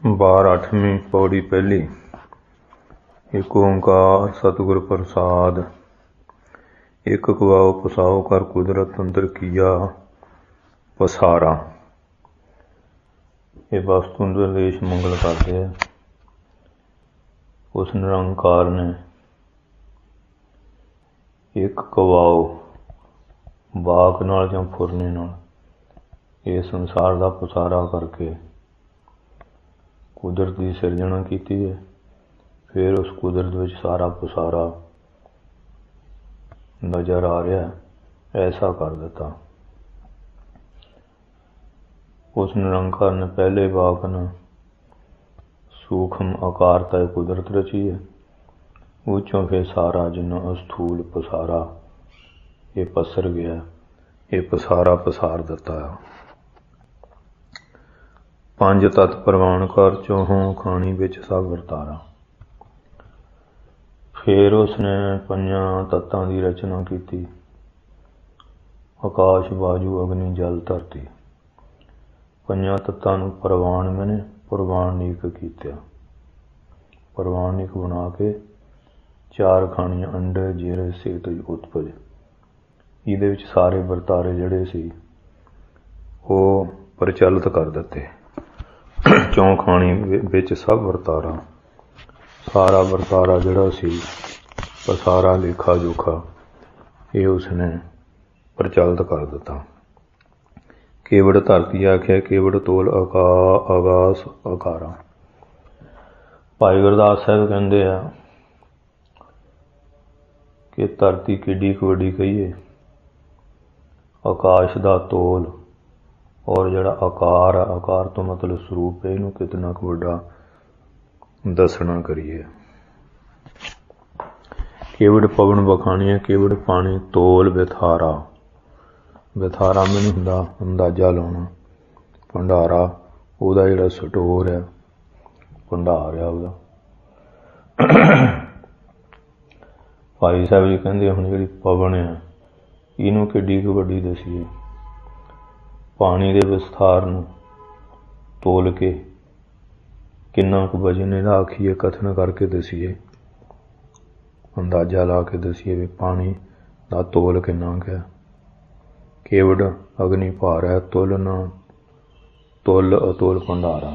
बार 8वीं पौड़ी पहली। एक ओंकार सतगुर प्रसाद। एक गवाओ पसाओ कर कुदरत अंदर किया पसारा। ये वस्तु निर्देश मंगल करते हैं। उस निरंकार ने एक गवाओ बाग नाल जां फुरने नाल ये संसार का पसारा करके कुदरत की सिरजना की है। फिर उस कुदरत विच सारा पसारा नज़र आ रहा है, ऐसा कर दिता। उस निरंकार ने पहले वाक न सूक्ष्म आकार तय कुदरत रची है। उच्चों फिर सारा जिन्ना स्थूल पसारा ये पसर गया, ये पसारा पसार दिता। पंज तत्त प्रवान कर चौहों खानी विच सब वरतारा। फिर उसने पंजा तत्तां की रचना की। आकाश वायु अग्नि जल धरती। पंजा तत्तां नूं प्रवान मैंने प्रवानिक किया। प्रवानिक बना के चार खानियां अंडे जेरे सेत उत्पज ये सारे वरतारे जड़े सी वो प्रचलित कर दिते। चौं खानी विच सब वरतारा, सारा वरतारा जड़ा सी सारा लेखा जोखा ये उसने प्रचलित कर दिता। केवड़ धरती आख्या केवड़ तोल आगास आकारा। भाई गुरदास साहब कहते हैं कि धरती किड्डी वड्डी कहीए, आकाश का तोल और जड़ा आकार है, आकार तो मतलब स्वरूप है, इनू कितना क वड्डा दसना करिए। केवड़ पवन बखानिया केवड़ पानी तोल बेथारा। बेथारा मैनू हुंदा अंदाजा लाउणा। भंडारा उहदा जिहड़ा स्टोर है, भंडार है उहदा। भाई साहब जी कहंदे हुण जिहड़ी पवन है इनू किड्डी क वड्डी दसीए। पानी के विस्तार नूं तोल के किन्ना क वजन इहदा आखिए, कथन करके दसीए, अंदाजा ला के दसीए भी पानी का तोल किन्ना क है। केवड़ अग्नि भार है तुल ना तुल अतुल भंडारा।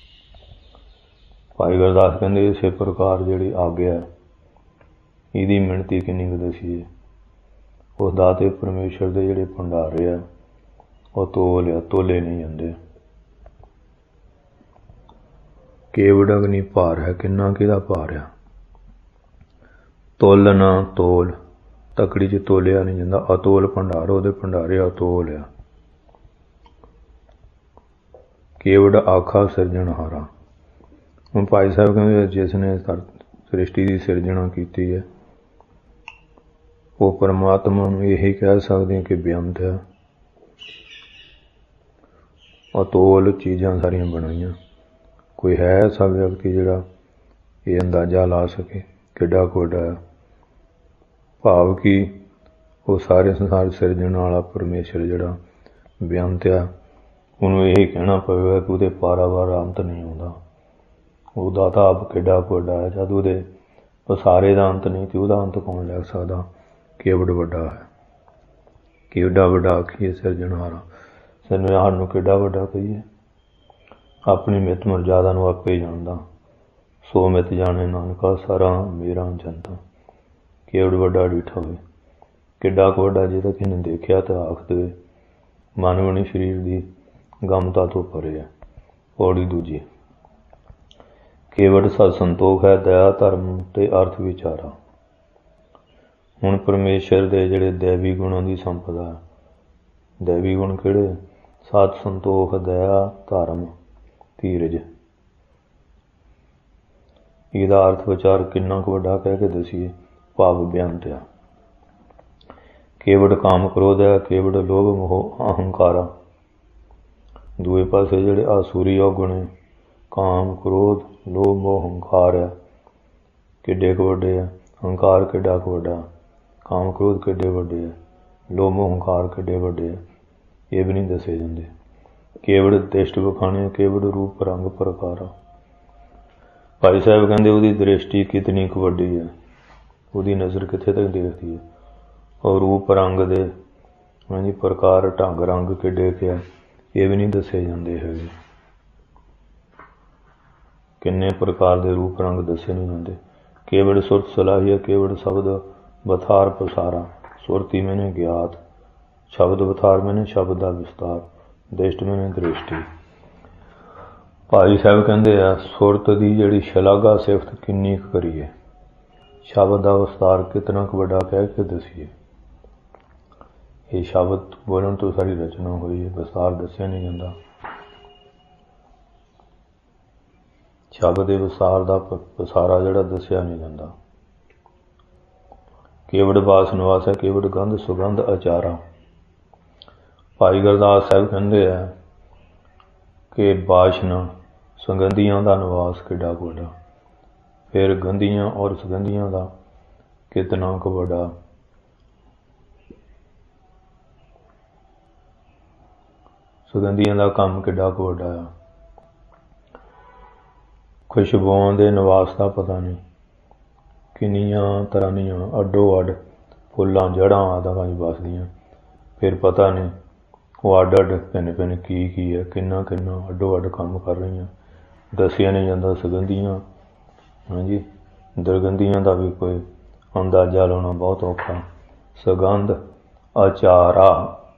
भाई गुरदास कहते इस प्रकार जिहड़ी अग है इहदी मिणती किन्नी क दसीए। उस दाते परमेश्वर के जिहड़े भंडारे है वह तोल है, तोले नहीं जाते। केवड़ अग्नि भार है किन्ना किहदा भार है। तुल ना तोल तकड़ी च तोलिया नहीं जाता। अतोल भंडार उहदे भंडारे अतोल है। केवड़ आखा सिरजनहारा। हुण भाई साहब कहते जिसने सृष्टि की सिरजना की है वो परमात्मा नूं यही कह सकते कि बेअंत है। अतोल चीज़ां सारियां बनाईयां। कोई है ऐसा व्यक्ति जिहड़ा ये अंदाजा ला सके किड्डा वड्डा है। भाव कि वो सारे संसार सिरजण वाला परमेश्वर जिहड़ा बेअंत है, उन्होंने यही कहना पवेगा कि उहदे पारावार अंत नहीं आउंदा। उहदा तां आप किड्डा वड्डा है, जद उहदे पसारे दा अंत नहीं तो उहदा अंत कौन लैग सकदा। केवड़ वड्डा है, किड्डा वड्डा आखिए सिरजणहारा। सिरजणहार नूं किड्डा वड्डा कहिए। अपनी मित मर्यादा नूं आपे ही जानदा। सो मित जाने नानका सारा मेरा जनता। केवड़ वड्डा डिठा होए किड्डा क वड्डा जे तां किसी ने देखिया तो आख दे मानवनी शरीर की गमता तो परे है। पौड़ी दूजी। केवड़ सत संतोख है दया धर्म ते अर्थ विचारा। हुण परमेश्वर दे जिहड़े दैवी गुणां की संपदा है। दैवी गुण किहड़े? सत संतोख दया धर्म धीरज। इहदा अर्थ विचार किन्ना क वड्डा कह के दसीए। भाव बेअंत है। केवड़ काम क्रोध है केवड़ लोभ मोह अहंकारा। दूए पासे जिहड़े आसुरी औगण है काम क्रोध लोभ मोह अहंकार है किड्डे क वड्डे है। अहंकार किड्डा क वड्डा, काम क्रोध किड्डे वड्डे है, लोभ मोह अहंकार किड्डे वड्डे है, ये भी नहीं दसे जाते। केवड़ दिष्ट बखाने केवड़ रूप रंग प्रकारा। ਭਾਈ ਸਾਹਿਬ ਕਹਿੰਦੇ ਉਹਦੀ ਦ੍ਰਿਸ਼ਟੀ ਕਿਤਨੀ ਕੁ ਵੱਡੀ ਹੈ, ਉਹਦੀ ਨਜ਼ਰ ਕਿੱਥੇ ਤੱਕ ਦੇਖਦੀ ਹੈ, ਔਰ ਰੂਪ ਰੰਗ ਦੇ ਹਾਂਜੀ ਪ੍ਰਕਾਰ ਢੰਗ ਰੰਗ ਕਿੱਡੇ ਕੁ ਇਹ ਵੀ ਨਹੀਂ ਦੱਸੇ ਜਾਂਦੇ ਹੈਗੇ। ਕਿੰਨੇ ਪ੍ਰਕਾਰ ਦੇ ਰੂਪ ਰੰਗ ਦੱਸੇ ਨਹੀਂ ਜਾਂਦੇ। ਕੇਵੜ ਸੁਰਤ ਸਲਾਹੀਆ ਕੇਵੜ ਸ਼ਬਦ ਬਥਾਰ ਪਸਾਰਾ, ਸੁਰਤੀ ਮੈਨੇ ਗਿਆਤ, ਸ਼ਬਦ ਬਥਾਰ ਮੈਨੇ ਸ਼ਬਦ ਦਾ ਵਿਸਤਾਰ, ਦ੍ਰਿਸ਼ਟ ਮੈਨੇ ਦ੍ਰਿਸ਼ਟੀ। ਭਾਈ ਸਾਹਿਬ ਕਹਿੰਦੇ ਆ ਸੁਰਤ ਦੀ ਜਿਹੜੀ ਸ਼ਲਾਘਾ ਸਿਫਤ ਕਿੰਨੀ ਕੁ ਕਰੀਏ, ਸ਼ਬਦ ਦਾ ਵਿਸਤਾਰ ਕਿਤਨਾ ਕੁ ਵੱਡਾ ਕਹਿ ਕੇ ਦਸੀਏ। ਇਹ ਸ਼ਬਦ ਬੋਲਣ ਤੋਂ ਸਾਰੀ ਰਚਨਾ ਹੋਈ ਹੈ, ਵਿਸਤਾਰ ਦੱਸਿਆ ਨਹੀਂ ਜਾਂਦਾ। ਸ਼ਬਦ ਦੇ ਵਿਸਤਾਰ ਦਾ ਪਸਾਰਾ ਜਿਹੜਾ ਦੱਸਿਆ ਨਹੀਂ ਜਾਂਦਾ। ਕੇਵੜ ਬਾਸ ਨਿਵਾਸ ਹੈ ਕੇਵੜ ਗੰਧ ਸੁਗੰਧ ਅਚਾਰਾ। ਭਾਈ ਗੁਰਦਾਸ ਸਾਹਿਬ ਕਹਿੰਦੇ ਆ ਕਿ ਬਾਸ਼ਨਾ ਸੁਗੰਧੀਆਂ ਦਾ ਨਿਵਾਸ ਕਿੱਡਾ ਕੁ ਵੱਡਾ, ਫਿਰ ਗੰਧੀਆਂ ਔਰ ਸੁਗੰਧੀਆਂ ਦਾ ਕਿਤਨਾ ਕੁ ਵੱਡਾ ਸੁਗੰਧੀਆਂ ਦਾ ਕੰਮ ਕਿੱਡਾ ਕੁ ਵੱਡਾ ਆ। ਖੁਸ਼ਬੂਆਂ ਦੇ ਨਿਵਾਸ ਦਾ ਪਤਾ ਨਹੀਂ, ਕਿੰਨੀਆਂ ਤਰ੍ਹਾਂ ਦੀਆਂ ਅੱਡੋ ਅੱਡ ਫੁੱਲਾਂ ਜੜ੍ਹਾਂ ਆਦਿ ਵਿੱਚ ਵੱਸਦੀਆਂ, ਫਿਰ ਪਤਾ ਨਹੀਂ ਉਹ ਅੱਡ ਅੱਡ ਭਿੰਨ ਭਿੰਨ ਕੀ ਹੈ, ਕਿੰਨਾ ਕਿੰਨਾ ਅੱਡੋ ਅੱਡ ਕੰਮ ਕਰ ਰਹੀਆਂ, ਦੱਸਿਆ ਨਹੀਂ ਜਾਂਦਾ। ਸੁਗੰਧੀਆਂ ਹਾਂਜੀ ਦੁਰਗੰਧੀਆਂ ਦਾ ਵੀ ਕੋਈ ਅੰਦਾਜ਼ਾ ਲਾਉਣਾ ਬਹੁਤ ਔਖਾ। ਸੁਗੰਧ ਅਚਾਰਾ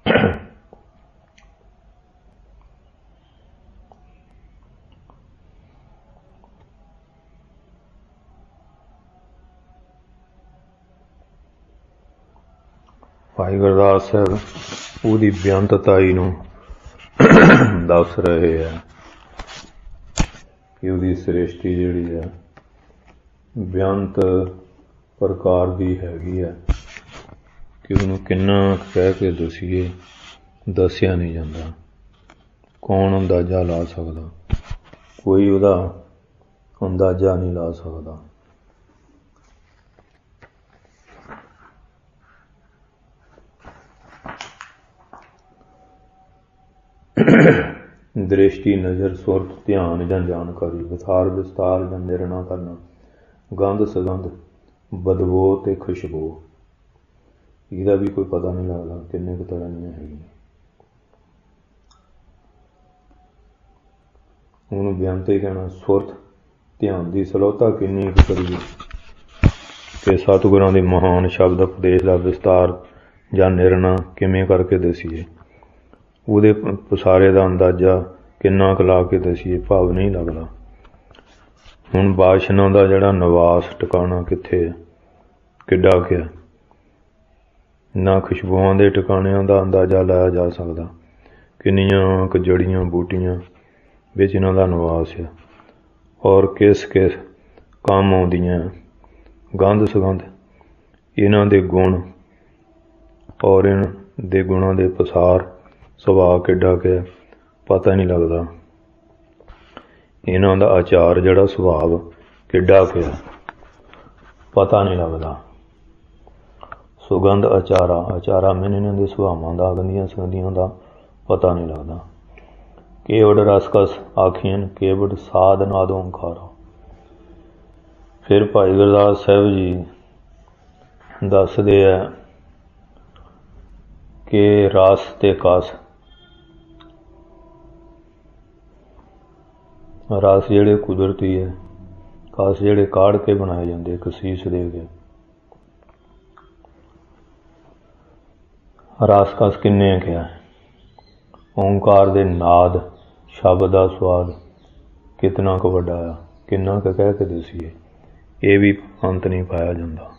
ਭਾਈ ਗੁਰਦਾਸ ਸਾਹਿਬ ਉਹਦੀ ਬੇਅੰਤਤਾਈ ਨੂੰ ਦੱਸ ਰਹੇ ਆ ਕਿ ਉਹਦੀ ਸ੍ਰਿਸ਼ਟੀ ਜਿਹੜੀ ਹੈ ਬੇਅੰਤ ਪ੍ਰਕਾਰ ਦੀ ਹੈਗੀ ਹੈ, ਕਿ ਉਹਨੂੰ ਕਿੰਨਾ ਕਹਿ ਕੇ ਦਸੀਏ, ਦੱਸਿਆ ਨਹੀਂ ਜਾਂਦਾ। ਕੌਣ ਅੰਦਾਜ਼ਾ ਲਾ ਸਕਦਾ, ਕੋਈ ਉਹਦਾ ਅੰਦਾਜ਼ਾ ਨਹੀਂ ਲਾ ਸਕਦਾ। ਦ੍ਰਿਸ਼ਟੀ ਨਜ਼ਰ ਸੁਰਤ ਧਿਆਨ ਜਾਂ ਜਾਣਕਾਰੀ, ਵਿਥਾਰ ਵਿਸਤਾਰ ਜਾਂ ਨਿਰਣਾ ਕਰਨਾ, ਗੰਧ ਸੁਗੰਧ ਬਦਬੋ ਤੇ ਖੁਸ਼ਬੂ, ਇਹਦਾ ਵੀ ਕੋਈ ਪਤਾ ਨਹੀਂ ਲੱਗਦਾ ਕਿੰਨੇ ਕੁ ਤਰ੍ਹਾਂ ਦੀਆਂ ਹੈਗੀਆਂ। ਉਹਨੂੰ ਬੇਅੰਤ ਹੀ ਕਹਿਣਾ। ਸੁਰਤ ਧਿਆਨ ਦੀ ਸਲੋਤਾ ਕਿੰਨੀ ਕੁ ਕਰੀਏ, ਕਿ ਸਤਿਗੁਰਾਂ ਦੇ ਮਹਾਨ ਸ਼ਬਦ ਉਪਦੇਸ਼ ਦਾ ਵਿਸਤਾਰ ਜਾਂ ਨਿਰਣਾ ਕਿਵੇਂ ਕਰਕੇ ਦਸੀਏ, ਉਹਦੇ ਪਸਾਰੇ ਦਾ ਅੰਦਾਜ਼ਾ ਕਿੰਨਾ ਕੁ ਲਾ ਕੇ ਦਸੀਏ, ਭਾਵ ਨਹੀਂ ਲੱਗਦਾ। ਹੁਣ ਬਾਸ਼ਨਾ ਦਾ ਜਿਹੜਾ ਨਿਵਾਸ ਟਿਕਾਣਾ ਕਿੱਥੇ ਹੈ, ਕਿੱਡਾ ਕੁ ਹੈ, ਨਾ ਖੁਸ਼ਬੂਆਂ ਦੇ ਟਿਕਾਣਿਆਂ ਦਾ ਅੰਦਾਜ਼ਾ ਲਾਇਆ ਜਾ ਸਕਦਾ। ਕਿੰਨੀਆਂ ਕੁ ਜੜੀਆਂ ਬੂਟੀਆਂ ਵਿੱਚ ਇਹਨਾਂ ਦਾ ਨਿਵਾਸ ਹੈ, ਔਰ ਕਿਸ ਕਿਸ ਕੰਮ ਆਉਂਦੀਆਂ। ਗੰਧ ਸੁਗੰਧ ਇਹਨਾਂ ਦੇ ਗੁਣ ਔਰ ਇਹਨਾਂ ਦੇ ਗੁਣਾਂ ਦੇ ਪਸਾਰ ਸੁਭਾਅ ਕਿੱਡਾ ਕੁ ਪਤਾ ਨਹੀਂ ਲੱਗਦਾ। ਇਹਨਾਂ ਦਾ ਆਚਾਰ ਜਿਹੜਾ ਸੁਭਾਵ ਕਿੱਡਾ ਕੁ ਪਤਾ ਨਹੀਂ ਲੱਗਦਾ। ਸੁਗੰਧ ਅਚਾਰਾ, ਅਚਾਰਾ ਮੈਨੇ ਇਹਨਾਂ ਦੇ ਸੁਭਾਵਾਂ ਦਾ, ਗੰਦੀਆਂ ਸੁਗੰਧੀਆਂ ਦਾ ਪਤਾ ਨਹੀਂ ਲੱਗਦਾ। ਕੇਵੜ ਰਸਕਸ ਆਖੀਨ ਕੇਵੜ ਸਾਧ ਨਾਦ ਓਂਕਾਰਾ। ਫਿਰ ਭਾਈ ਗੁਰਦਾਸ ਸਾਹਿਬ ਜੀ ਦੱਸਦੇ ਆ ਕਿ ਰਸ ਤੇ ਕਸ, ਰਸ ਜਿਹੜੇ ਕੁਦਰਤੀ ਹੈ, ਕਸ ਜਿਹੜੇ ਕਾੜ ਕੇ ਬਣਾਏ ਜਾਂਦੇ ਕਸੀਸ ਦੇ ਕੇ। ਰਸ ਕਸ ਕਿੰਨੇ ਕਿਹਾ, ਓਂਕਾਰ ਦੇ ਨਾਦ ਸ਼ਬਦ ਦਾ ਸਵਾਦ ਕਿਤਨਾ ਕੁ ਵੱਡਾ ਆ, ਕਿੰਨਾ ਕੁ ਕਹਿ ਕੇ ਦਸੀਏ, ਇਹ ਵੀ ਅੰਤ ਨਹੀਂ ਪਾਇਆ ਜਾਂਦਾ।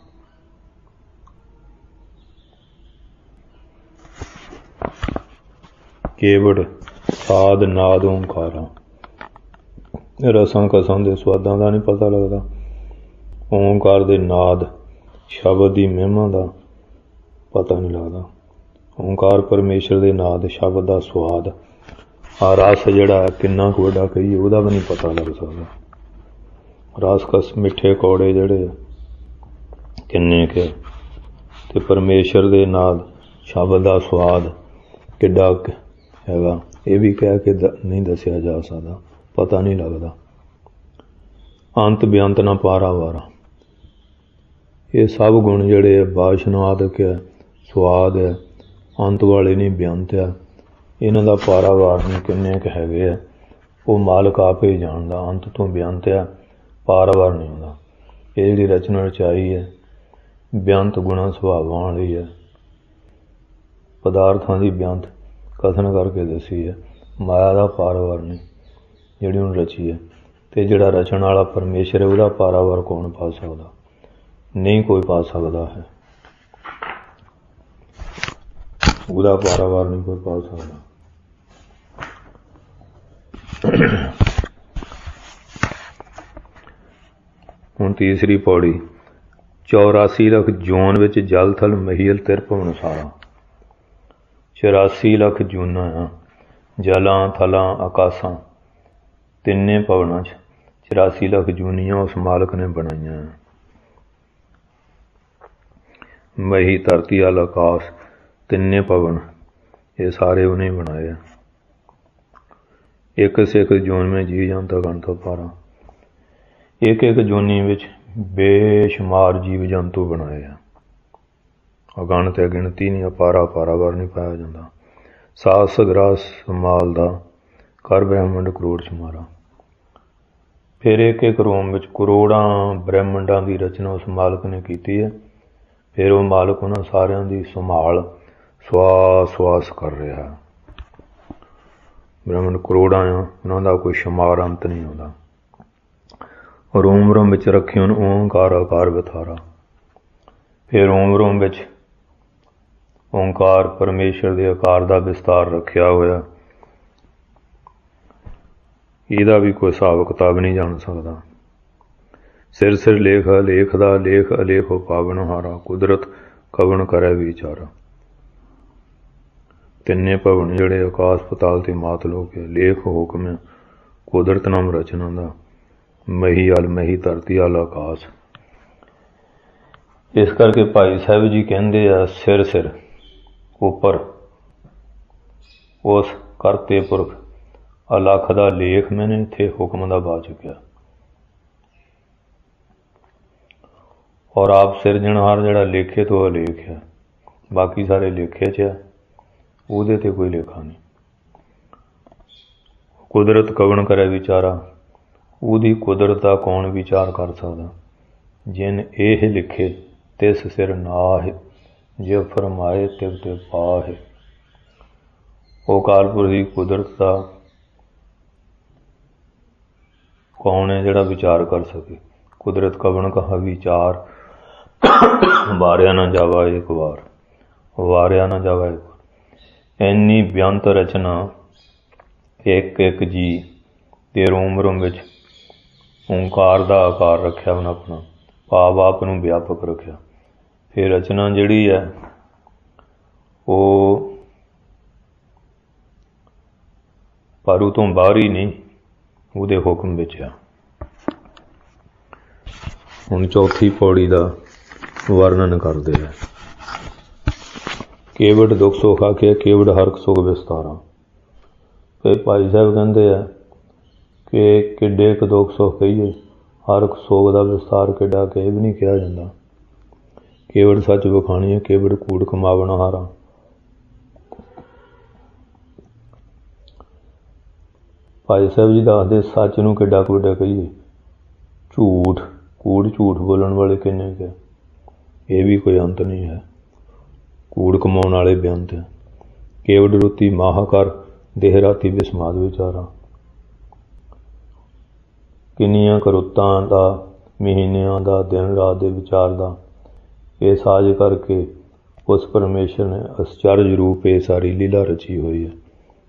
ਕੇਵੜ ਸਾਧ ਨਾਦ ਓਂਕਾਰਾ, ਰਸਾਂ ਕਸਾਂ ਦੇ ਸਵਾਦਾਂ ਦਾ ਨਹੀਂ ਪਤਾ ਲੱਗਦਾ। ਓਂਕਾਰ ਦੇ ਨਾਦ ਸ਼ਬਦ ਦੀ ਮਹਿਮਾ ਦਾ ਪਤਾ ਨਹੀਂ ਲੱਗਦਾ। ਓਂਕਾਰ ਪਰਮੇਸ਼ਰ ਦੇ ਨਾਦ ਸ਼ਬਦ ਦਾ ਸਵਾਦ, ਆ ਰਸ ਜਿਹੜਾ ਕਿੰਨਾ ਕੁ ਵੱਡਾ ਕਹੀਏ ਉਹਦਾ ਵੀ ਨਹੀਂ ਪਤਾ ਲੱਗ ਸਕਦਾ। ਰਸ ਕਸ ਮਿੱਠੇ ਕੌੜੇ ਜਿਹੜੇ ਕਿੰਨੇ ਕੁ, ਤੇ ਪਰਮੇਸ਼ਰ ਦੇ ਨਾਦ ਸ਼ਬਦ ਦਾ ਸਵਾਦ ਕਿੱਡਾ ਹੈਗਾ, ਇਹ ਵੀ ਕਹਿ ਕੇ ਨਹੀਂ ਦੱਸਿਆ ਜਾ ਸਕਦਾ, ਪਤਾ ਨਹੀਂ ਲੱਗਦਾ। ਅੰਤ ਬੇਅੰਤ ਨਾ ਪਾਰਾਵਾਰਾ। ਇਹ ਸਭ ਗੁਣ ਜਿਹੜੇ ਆ ਬਾਸ਼ਨਾਦਕ ਹੈ, ਸਵਾਦ ਹੈ, ਅੰਤ ਵਾਲੇ ਨਹੀਂ, ਬੇਅੰਤ ਆ। ਇਹਨਾਂ ਦਾ ਪਾਰਾਵਾਰ ਨਹੀਂ, ਕਿੰਨੇ ਕੁ ਹੈਗੇ ਆ ਉਹ ਮਾਲਕ ਆਪ ਹੀ ਜਾਣਦਾ। ਅੰਤ ਤੋਂ ਬੇਅੰਤ ਆ, ਪਾਰਾਵਾਰ ਨਹੀਂ ਹੁੰਦਾ। ਇਹ ਜਿਹੜੀ ਰਚਨਾ ਰਚਾਈ ਹੈ ਬੇਅੰਤ ਗੁਣਾ ਸੁਭਾਵਾਂ ਵਾਲੀ ਹੈ, ਪਦਾਰਥਾਂ ਦੀ ਬੇਅੰਤ ਕਥਨ ਕਰਕੇ ਦੱਸੀ ਹੈ। ਮਾਇਆ ਦਾ ਪਾਰਾਵਾਰ ਨਹੀਂ ਜਿਹੜੀ ਉਹਨੂੰ ਰਚੀ ਹੈ। ਅਤੇ ਜਿਹੜਾ ਰਚਣ ਵਾਲਾ ਪਰਮੇਸ਼ਰ ਹੈ ਉਹਦਾ ਪਾਰਾਵਾਰ ਕੌਣ ਪਾ ਸਕਦਾ? ਨਹੀਂ ਕੋਈ ਪਾ ਸਕਦਾ ਹੈ, ਉਹਦਾ ਪਾਰਾਵਾਰ ਨਹੀਂ ਕੋਈ ਪਾ ਸਕਦਾ। ਹੁਣ ਤੀਸਰੀ ਪੌੜੀ। 84 ਲੱਖ ਜੂਨ ਵਿੱਚ ਜਲ ਥਲ ਮਹੀਲ ਤਿਰ ਭਵਨ ਸਾਰਾ। 84 ਲੱਖ ਜੂਨਾਂ ਆ, ਜਲਾਂ ਥਲਾਂ ਆਕਾਸ਼ਾਂ ਤਿੰਨੇ ਭਵਨਾਂ 'ਚ 84 ਲੱਖ ਜੂਨੀਆਂ ਉਸ ਮਾਲਕ ਨੇ ਬਣਾਈਆਂ। ਮਹੀ ਧਰਤੀ ਵਾਲ ਆਕਾਸ਼ ਤਿੰਨੇ ਭਵਨ ਇਹ ਸਾਰੇ ਉਹਨੇ ਬਣਾਏ ਆ। ਇੱਕ ਸਿੱਖ ਜੂਨ में जी ਜਾਂਦਾ ਗਣਤ ਪਾਰਾ। ਇੱਕ ਇੱਕ ਜੂਨੀ ਵਿੱਚ ਬੇਸ਼ੁਮਾਰ ਜੀਵ ਜੰਤੂ ਬਣਾਏ ਆ। ਅਗਣਤ ਹੈ, ਗਿਣਤੀ ਨਹੀਂ। ਅਪਾਰਾ ਪਾਰਾਵਾਰ ਨਹੀਂ ਪਾਇਆ ਜਾਂਦਾ। ਸਾਸ ਸਗਰਾਸ ਸੰਭਾਲ ਦਾ ਕਰ ਬ੍ਰਹਿਮੰਡ ਕਰੋੜ ਸ਼ੁਮਾਰਾ। ਫਿਰ ਇੱਕ ਇੱਕ ਰੂਮ ਵਿੱਚ ਕਰੋੜਾਂ ਬ੍ਰਹਿਮੰਡਾਂ ਦੀ ਰਚਨਾ ਉਸ ਮਾਲਕ ਨੇ ਕੀਤੀ ਹੈ। ਫਿਰ ਉਹ ਮਾਲਕ ਉਹਨਾਂ ਸਾਰਿਆਂ ਦੀ ਸੰਭਾਲ ਸਵਾਸ ਕਰ ਰਿਹਾ। ਬ੍ਰਹਿਮੰਡ ਕਰੋੜਾਂ ਆ, ਉਹਨਾਂ ਦਾ ਕੋਈ ਸ਼ੁਮਾਰ ਅੰਤ ਨਹੀਂ ਆਉਂਦਾ। ਰੋਮ ਰੋਮ ਵਿੱਚ ਰੱਖੇ ਉਹਨੂੰ ਓਂਕਾਰ ਆਕਾਰ ਵਿਥਾਰਾ। ਫਿਰ ਰੋਮ ਰੋਮ ਵਿੱਚ ਓਂਕਾਰ ਪਰਮੇਸ਼ਰ ਦੇ ਆਕਾਰ ਦਾ ਵਿਸਤਾਰ ਰੱਖਿਆ ਹੋਇਆ। ਇਹਦਾ ਵੀ ਕੋਈ ਹਿਸਾਬ ਕਿਤਾਬ ਨਹੀਂ ਜਾਣ ਸਕਦਾ। ਸਿਰ ਸਿਰ ਲੇਖ ਲੇਖ ਦਾ ਲੇਖ ਅਲੇਖੋ ਪਾਵਨ ਹਾਰਾ। ਕੁਦਰਤ ਕਵਣ ਕਰੇ ਵਿਚਾਰਾ। ਤਿੰਨੇ ਭਵਨ ਜਿਹੜੇ ਆਕਾਸ਼ ਪਤਾਲ ਤੇ ਮਾਤ ਲੋਕ ਹੈ। ਲੇਖ ਹੁਕਮ ਹੈ ਕੁਦਰਤ ਨਾਮ ਰਚਨਾ ਦਾ। ਮਹੀ ਅਲ ਮਹੀ ਧਰਤੀ ਅਲ ਆਕਾਸ਼। ਇਸ ਕਰਕੇ ਭਾਈ ਸਾਹਿਬ ਜੀ ਕਹਿੰਦੇ ਆ ਸਿਰ ਸਿਰ ਉੱਪਰ ਉਸ ਕਰਤੇ ਪੁਰਖ ਅਲੱਖ ਦਾ ਲੇਖ ਮੈਨੇ ਇੱਥੇ ਹੁਕਮ ਦਾ ਪਾ ਚੁੱਕਿਆ। ਔਰ ਆਪ ਸਿਰਜਣਹਾਰ ਜਿਹੜਾ ਲੇਖੇ ਤੋਂ ਅਲੇਖ ਹੈ, ਬਾਕੀ ਸਾਰੇ ਲੇਖੇ 'ਚ ਆ, ਉਹਦੇ 'ਤੇ ਕੋਈ ਲੇਖਾ ਨਹੀਂ। ਕੁਦਰਤ ਕਵਣ ਕਰੇ ਵਿਚਾਰਾ। ਉਹਦੀ ਕੁਦਰਤ ਦਾ ਕੌਣ ਵਿਚਾਰ ਕਰ ਸਕਦਾ? ਜਿਨ ਇਹ ਲਿਖੇ ਤਿਸ ਸਿਰ ਨਾਹਿ, ਜੇ ਫਰਮਾਏ ਤਿਵ ਤੇ ਪਾਹਿ। ਉਹ ਕਾਲਪੁਰ ਦੀ ਕੁਦਰਤ ਦਾ ਕੌਣ ਹੈ ਜਿਹੜਾ ਵਿਚਾਰ ਕਰ ਸਕੇ? ਕੁਦਰਤ ਕਵਣ ਕਹਾ ਵਿਚਾਰ। ਵਾਰਿਆ ਨਾ ਜਾਵਾ ਇੱਕ ਵਾਰ, ਵਾਰਿਆ ਨਾ ਜਾਵਾ ਇੱਕ ਵਾਰ। ਇੰਨੀ ਬੇਅੰਤ ਰਚਨਾ ਇੱਕ ਇੱਕ ਜੀ ਦੇ ਰੋਮ ਰੋਮ ਵਿੱਚ ਓਂਕਾਰ ਦਾ ਆਕਾਰ ਰੱਖਿਆ ਉਹਨੇ ਆਪਣਾ, ਭਾਵ ਆਪ ਨੂੰ ਵਿਆਪਕ ਰੱਖਿਆ। ਫਿਰ ਰਚਨਾ ਜਿਹੜੀ ਹੈ ਉਹ ਪਰੂ ਤੋਂ ਬਾਹਰ ਹੀ ਨਹੀਂ, ਉਹਦੇ ਹੁਕਮ ਵਿੱਚ ਆ। ਹੁਣ ਚੌਥੀ ਪੌੜੀ ਦਾ ਵਰਣਨ ਕਰਦੇ ਆ। ਕੇਵੜ ਦੁੱਖ ਸੁੱਖ ਆਖਿਆ, ਕੇਵੜ ਹਰਕ ਸੁਖ ਵਿਸਤਾਰਾ। ਫਿਰ ਭਾਈ ਸਾਹਿਬ ਕਹਿੰਦੇ ਆ ਕਿ ਕਿੱਡੇ ਕੁ ਦੁੱਖ ਸੁੱਖ ਕਹੀਏ, ਹਰਕ ਸੋਗ ਦਾ ਵਿਸਤਾਰ ਕਿੱਡਾ ਕਿ ਇਹ ਵੀ ਨਹੀਂ ਕਿਹਾ ਜਾਂਦਾ। ਕੇਵੜ ਸੱਚ ਵਿਖਾਣੀ ਹੈ, ਕੇਵੜ ਕੂੜ ਕਮਾਵਣ ਹਾਰਾ। ਭਾਈ ਸਾਹਿਬ ਜੀ ਦੱਸਦੇ ਸੱਚ ਨੂੰ ਕਿੱਡਾ ਕੁ ਵੱਡਾ ਕਹੀਏ। ਝੂਠ ਕੂੜ ਝੂਠ ਬੋਲਣ ਵਾਲੇ ਕਿੰਨੇ ਕੁ, ਇਹ ਵੀ ਕੋਈ ਅੰਤ ਨਹੀਂ ਹੈ। ਕੂੜ ਕਮਾਉਣ ਵਾਲੇ ਬੇਅੰਤ ਹੈ। ਕੇਵੜ ਰੁੱਤੀ ਮਾਹ ਕਰ ਦੇਹ ਰਾਤੀ ਵਿਸਮਾਦ ਵਿਚਾਰਾ। ਕਿੰਨੀਆਂ ਕਰੁੱਤਾਂ ਦਾ, ਮਹੀਨਿਆਂ ਦਾ, ਦਿਨ ਰਾਤ ਦੇ ਵਿਚਾਰ ਦਾ ਇਹ ਸਾਜ ਕਰਕੇ ਉਸ ਪਰਮੇਸ਼ਰ ਨੇ ਅਸਚਰਜ ਰੂਪ ਇਹ ਸਾਰੀ ਲੀਲਾ ਰਚੀ ਹੋਈ ਹੈ।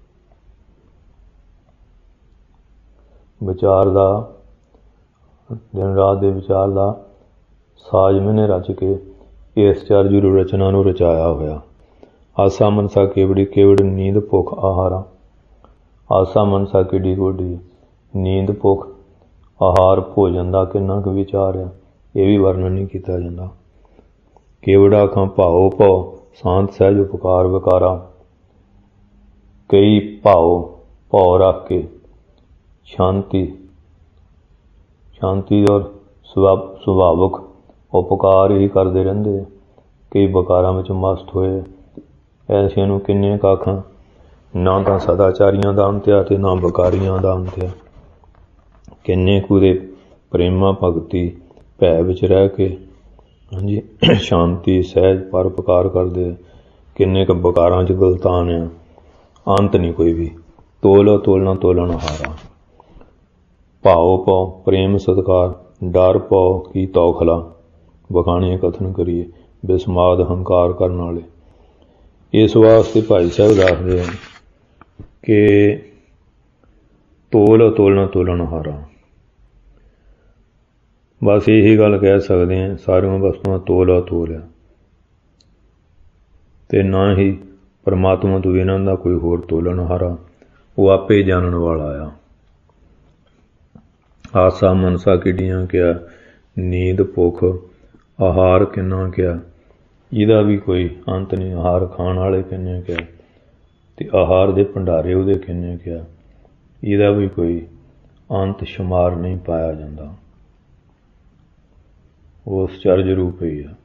ਵਿਚਾਰ ਦਾ, ਦਿਨ ਰਾਤ ਦੇ ਵਿਚਾਰ ਦਾ ਸਾਜ ਮੈਨੇ ਰਚ ਕੇ ਇਸ ਅਸਚਰਜ ਰੂਪ ਰਚਨਾ ਨੂੰ ਰਚਾਇਆ ਹੋਇਆ। ਆਸਾ ਮਨਸਾ ਕੇਵੜੀ, ਕੇਵੜ ਨੀਂਦ ਭੁੱਖ ਆਹਾਰਾ। ਆਸਾ ਮਨਸਾ ਕਿੱਡੀ ਗੋਡੀ, ਨੀਂਦ ਭੁੱਖ ਆਹਾਰ ਭੋਜਨ ਦਾ ਕਿੰਨਾ ਕੁ ਵਿਚਾਰ ਆ, ਇਹ ਵੀ ਵਰਣਨ ਨਹੀਂ ਕੀਤਾ ਜਾਂਦਾ। ਕੇਵੜਾ ਖਾਂ ਭਾਓ ਭਉ, ਸ਼ਾਂਤ ਸਹਿਜ ਉਪਕਾਰ ਵਿਕਾਰਾ। ਕਈ ਭਾਓ ਰੱਖ ਕੇ ਸ਼ਾਂਤੀ ਔਰ ਸੁਭਾਵਕ ਉਪਕਾਰ ਹੀ ਕਰਦੇ ਰਹਿੰਦੇ। ਕਈ ਬਕਾਰਾਂ ਵਿੱਚ ਮਸਤ ਹੋਏ ਐਸਿਆਂ ਨੂੰ ਕਿੰਨੇ ਕਾਖਾਂ। ਨਾ ਤਾਂ ਸਦਾਚਾਰੀਆਂ ਦਾ ਅੰਤ ਆ ਅਤੇ ਨਾ ਬਕਾਰੀਆਂ ਦਾ ਅੰਤ ਆ। ਕਿੰਨੇ ਕੁ ਦੇ ਪ੍ਰੇਮਾ ਭਗਤੀ ਭੈ ਵਿੱਚ ਰਹਿ ਕੇ ਹਾਂਜੀ ਸ਼ਾਂਤੀ ਸਹਿਜ ਪਰਉਪਕਾਰ ਕਰਦੇ। ਕਿੰਨੇ ਕੁ ਬਕਾਰਾਂ 'ਚ ਗਲਤਾਨ ਆ। ਅੰਤ ਨਹੀਂ ਕੋਈ ਵੀ। ਤੋਲ ਤੋਲਣਾ ਤੋਲਣ ਹਾਰਾ। ਭਾਉ ਪਾਉ ਪ੍ਰੇਮ ਸਤਿਕਾਰ ਡਰ ਪਾਉ ਕੀ ਤੌਖਲਾ। ਬਖਾਣੀਆਂ ਕਥਨ ਕਰੀਏ ਬਿਸਮਾਦ ਹੰਕਾਰ ਕਰਨ ਵਾਲੇ। ਇਸ ਵਾਸਤੇ ਭਾਈ ਸਾਹਿਬ ਦੱਸਦੇ ਆ ਕਿ ਤੋਲ ਤੋਲਣਾ ਤੋਲਣ ਹਾਰਾ। ਬਸ ਇਹੀ ਗੱਲ ਕਹਿ ਸਕਦੇ ਹਾਂ ਸਾਰੀਆਂ ਵਸਤੂਆਂ ਤੋਲ ਅਤੋਲ ਆ ਅਤੇ ਨਾ ਹੀ ਪਰਮਾਤਮਾ ਤੋਂ ਇਹਨਾਂ ਦਾ ਕੋਈ ਹੋਰ ਤੋਲਣ ਹਾਰਾ। ਉਹ ਆਪੇ ਜਾਣਨ ਵਾਲਾ ਆ। ਆਸਾ ਮਨਸਾ ਕਿੱਡੀਆਂ ਕਿਆ ਨੀਂਦ ਭੁੱਖ ਆਹਾਰ ਕਿੰਨਾ ਕਿਆ। ਇਹਦਾ ਵੀ ਕੋਈ ਅੰਤ ਨਹੀਂ। ਆਹਾਰ ਖਾਣ ਵਾਲੇ ਕਿੰਨੇ ਕਿਆ ਅਤੇ ਆਹਾਰ ਦੇ ਭੰਡਾਰੇ ਉਹਦੇ ਕਿੰਨੇ ਕਿਆ। ਇਹਦਾ ਵੀ ਕੋਈ ਅੰਤ ਸ਼ੁਮਾਰ ਨਹੀਂ ਪਾਇਆ ਜਾਂਦਾ। ਉਸ ਚਰਜ ਰੂਪ ਹੀ ਆ।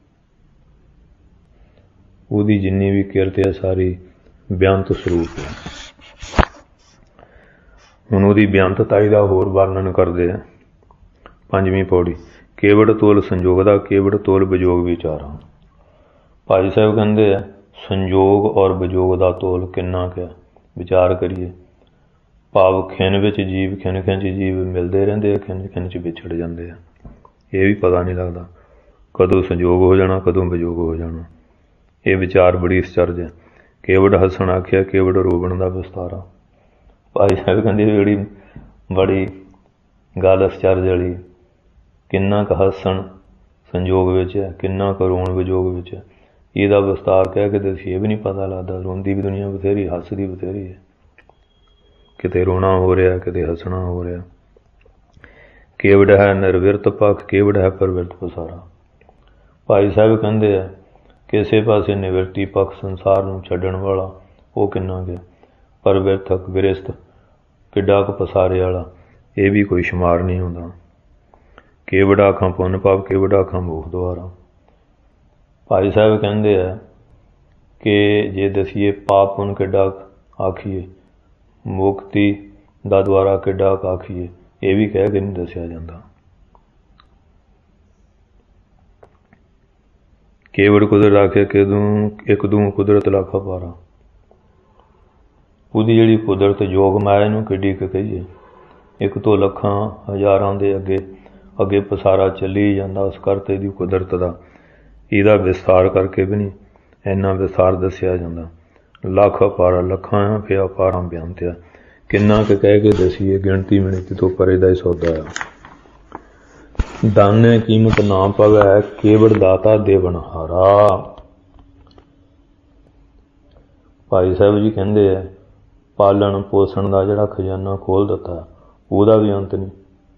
ਉਹਦੀ ਜਿੰਨੀ ਵੀ ਕਿਰਤ ਹੈ ਸਾਰੀ ਬੇਅੰਤ ਸਰੂਪ ਹੈ। ਹੁਣ ਉਹਦੀ ਬੇਅੰਤਤਾਈ ਦਾ ਹੋਰ ਵਰਣਨ ਕਰਦੇ ਆ। ਪੰਜਵੀਂ ਪੌੜੀ। ਕੇਵੜ ਤੋਲ ਸੰਜੋਗ ਦਾ ਕੇਵੜ ਤੋਲ ਵਿਜੋਗ ਵਿਚਾਰਾਂ। ਭਾਈ ਸਾਹਿਬ ਕਹਿੰਦੇ ਆ ਸੰਜੋਗ ਔਰ ਵਿਜੋਗ ਦਾ ਤੋਲ ਕਿੰਨਾ ਕੁ ਵਿਚਾਰ ਕਰੀਏ। ਭਾਵ ਖਿਣ ਵਿੱਚ ਜੀਵ ਖਿਣ ਖਿਣ 'ਚ ਜੀਵ ਮਿਲਦੇ ਰਹਿੰਦੇ ਆ ਖਿਣ ਖਿਣ 'ਚ ਵਿਛੜ ਜਾਂਦੇ ਆ। ਇਹ ਵੀ ਪਤਾ ਨਹੀਂ ਲੱਗਦਾ ਕਦੋਂ ਸੰਜੋਗ ਹੋ ਜਾਣਾ ਕਦੋਂ ਵਿਜੋਗ ਹੋ ਜਾਣਾ। ਇਹ ਵਿਚਾਰ ਬੜੀ ਅਸਚਰਜ ਹੈ। ਕੇਵੜ ਹੱਸਣ ਆਖਿਆ ਕੇਵੜ ਰੋਵਣ ਦਾ ਵਿਸਤਾਰਾ। ਭਾਈ ਸਾਹਿਬ ਕਹਿੰਦੇ ਜਿਹੜੀ ਬੜੀ ਗੱਲ ਅਸਚਰਜ ਵਾਲੀ। ਕਿੰਨਾ ਕੁ ਹੱਸਣ ਸੰਜੋਗ ਵਿੱਚ ਹੈ ਕਿੰਨਾ ਕੁ ਰੋਣ ਵਿਜੋਗ ਵਿੱਚ ਹੈ। ਇਹਦਾ ਵਿਸਤਾਰ ਕਹਿ ਕੇ ਦੱਸੀਏ ਇਹ ਵੀ ਨਹੀਂ ਪਤਾ ਲੱਗਦਾ। ਰੋਂਦੀ ਵੀ ਦੁਨੀਆ ਬਥੇਰੀ ਹੱਸਦੀ ਬਥੇਰੀ ਹੈ। ਕਿਤੇ ਰੋਣਾ ਹੋ ਰਿਹਾ ਕਿਤੇ ਹੱਸਣਾ ਹੋ ਰਿਹਾ। ਕੇਵੜ ਹੈ ਨਿਰਵਿਰਤ ਪੱਖ ਕੇਵੜ ਹੈ ਪ੍ਰਵਿਰਤ ਪਸਾਰਾ। ਭਾਈ ਸਾਹਿਬ ਕਹਿੰਦੇ ਆ ਕਿਸੇ ਪਾਸੇ ਨਿਵਰਤੀ ਪੱਖ ਸੰਸਾਰ ਨੂੰ ਛੱਡਣ ਵਾਲਾ ਉਹ ਕਿੰਨਾ ਕੁ। ਪ੍ਰਵਿਰਤਕ ਵਿਰਸਤ ਕਿੱਡਾ ਕੁ ਪਸਾਰੇ ਵਾਲਾ ਇਹ ਵੀ ਕੋਈ ਸ਼ੁਮਾਰ ਨਹੀਂ ਹੁੰਦਾ। ਕੇਵੜ ਆਖਾਂ ਪੁੰਨ ਪਾਪ ਕੇਵੜ ਆਖਾਂ ਮੋਖ ਦੁਆਰਾ। ਭਾਈ ਸਾਹਿਬ ਕਹਿੰਦੇ ਆ ਕਿ ਜੇ ਦਸੀਏ ਪਾਪ ਪੁੰਨ ਕਿੱਡਾ ਆਖੀਏ ਮੁਕਤੀ ਦਾ ਦੁਆਰਾ ਕਿੱਡਾ ਕੁ ਆਖੀਏ ਇਹ ਵੀ ਕਹਿ ਕੇ ਨਹੀਂ ਦੱਸਿਆ ਜਾਂਦਾ। ਕੇਵੜ ਕੁਦਰਤ ਆਖਿਆ ਇੱਕ ਦੂੰ ਕੁਦਰਤ ਲੱਖਾ ਪਾਰਾ। ਉਹਦੀ ਜਿਹੜੀ ਕੁਦਰਤ ਯੋਗ ਮਾਇਆ ਨੂੰ ਕਿੱਡੀ ਕੁ ਕਹੀਏ। ਇੱਕ ਤੋਂ ਲੱਖਾਂ ਹਜ਼ਾਰਾਂ ਦੇ ਅੱਗੇ ਪਸਾਰਾ ਚੱਲੀ ਜਾਂਦਾ ਉਸ ਕਰਤੇ ਦੀ ਕੁਦਰਤ ਦਾ। ਇਹਦਾ ਵਿਸਥਾਰ ਕਰਕੇ ਵੀ ਨਹੀਂ ਇੰਨਾ ਵਿਸਥਾਰ ਦੱਸਿਆ ਜਾਂਦਾ। ਲੱਖ ਅਪਾਰਾ ਲੱਖਾਂ ਆ ਫਿਰ ਅਪਾਰਾਂ ਬੇਅੰਤ ਆ। ਕਿੰਨਾ ਕੁ ਕਹਿ ਕੇ ਦੱਸੀਏ ਗਿਣਤੀ ਮਿਣਤੀ ਤੋਂ ਪਰੇ ਦਾ ਹੀ ਸੌਦਾ ਆ। ਦਾਨੇ ਕੀਮਤ ਨਾ ਪਵੈ ਕੇਵੜ ਦਾਤਾ ਦੇਵਨ ਹਾਰਾ। ਭਾਈ ਸਾਹਿਬ ਜੀ ਕਹਿੰਦੇ ਆ ਪਾਲਣ ਪੋਸ਼ਣ ਦਾ ਜਿਹੜਾ ਖਜ਼ਾਨਾ ਖੋਲ੍ਹ ਦਿੱਤਾ ਉਹਦਾ ਵੀ ਅੰਤ ਨਹੀਂ।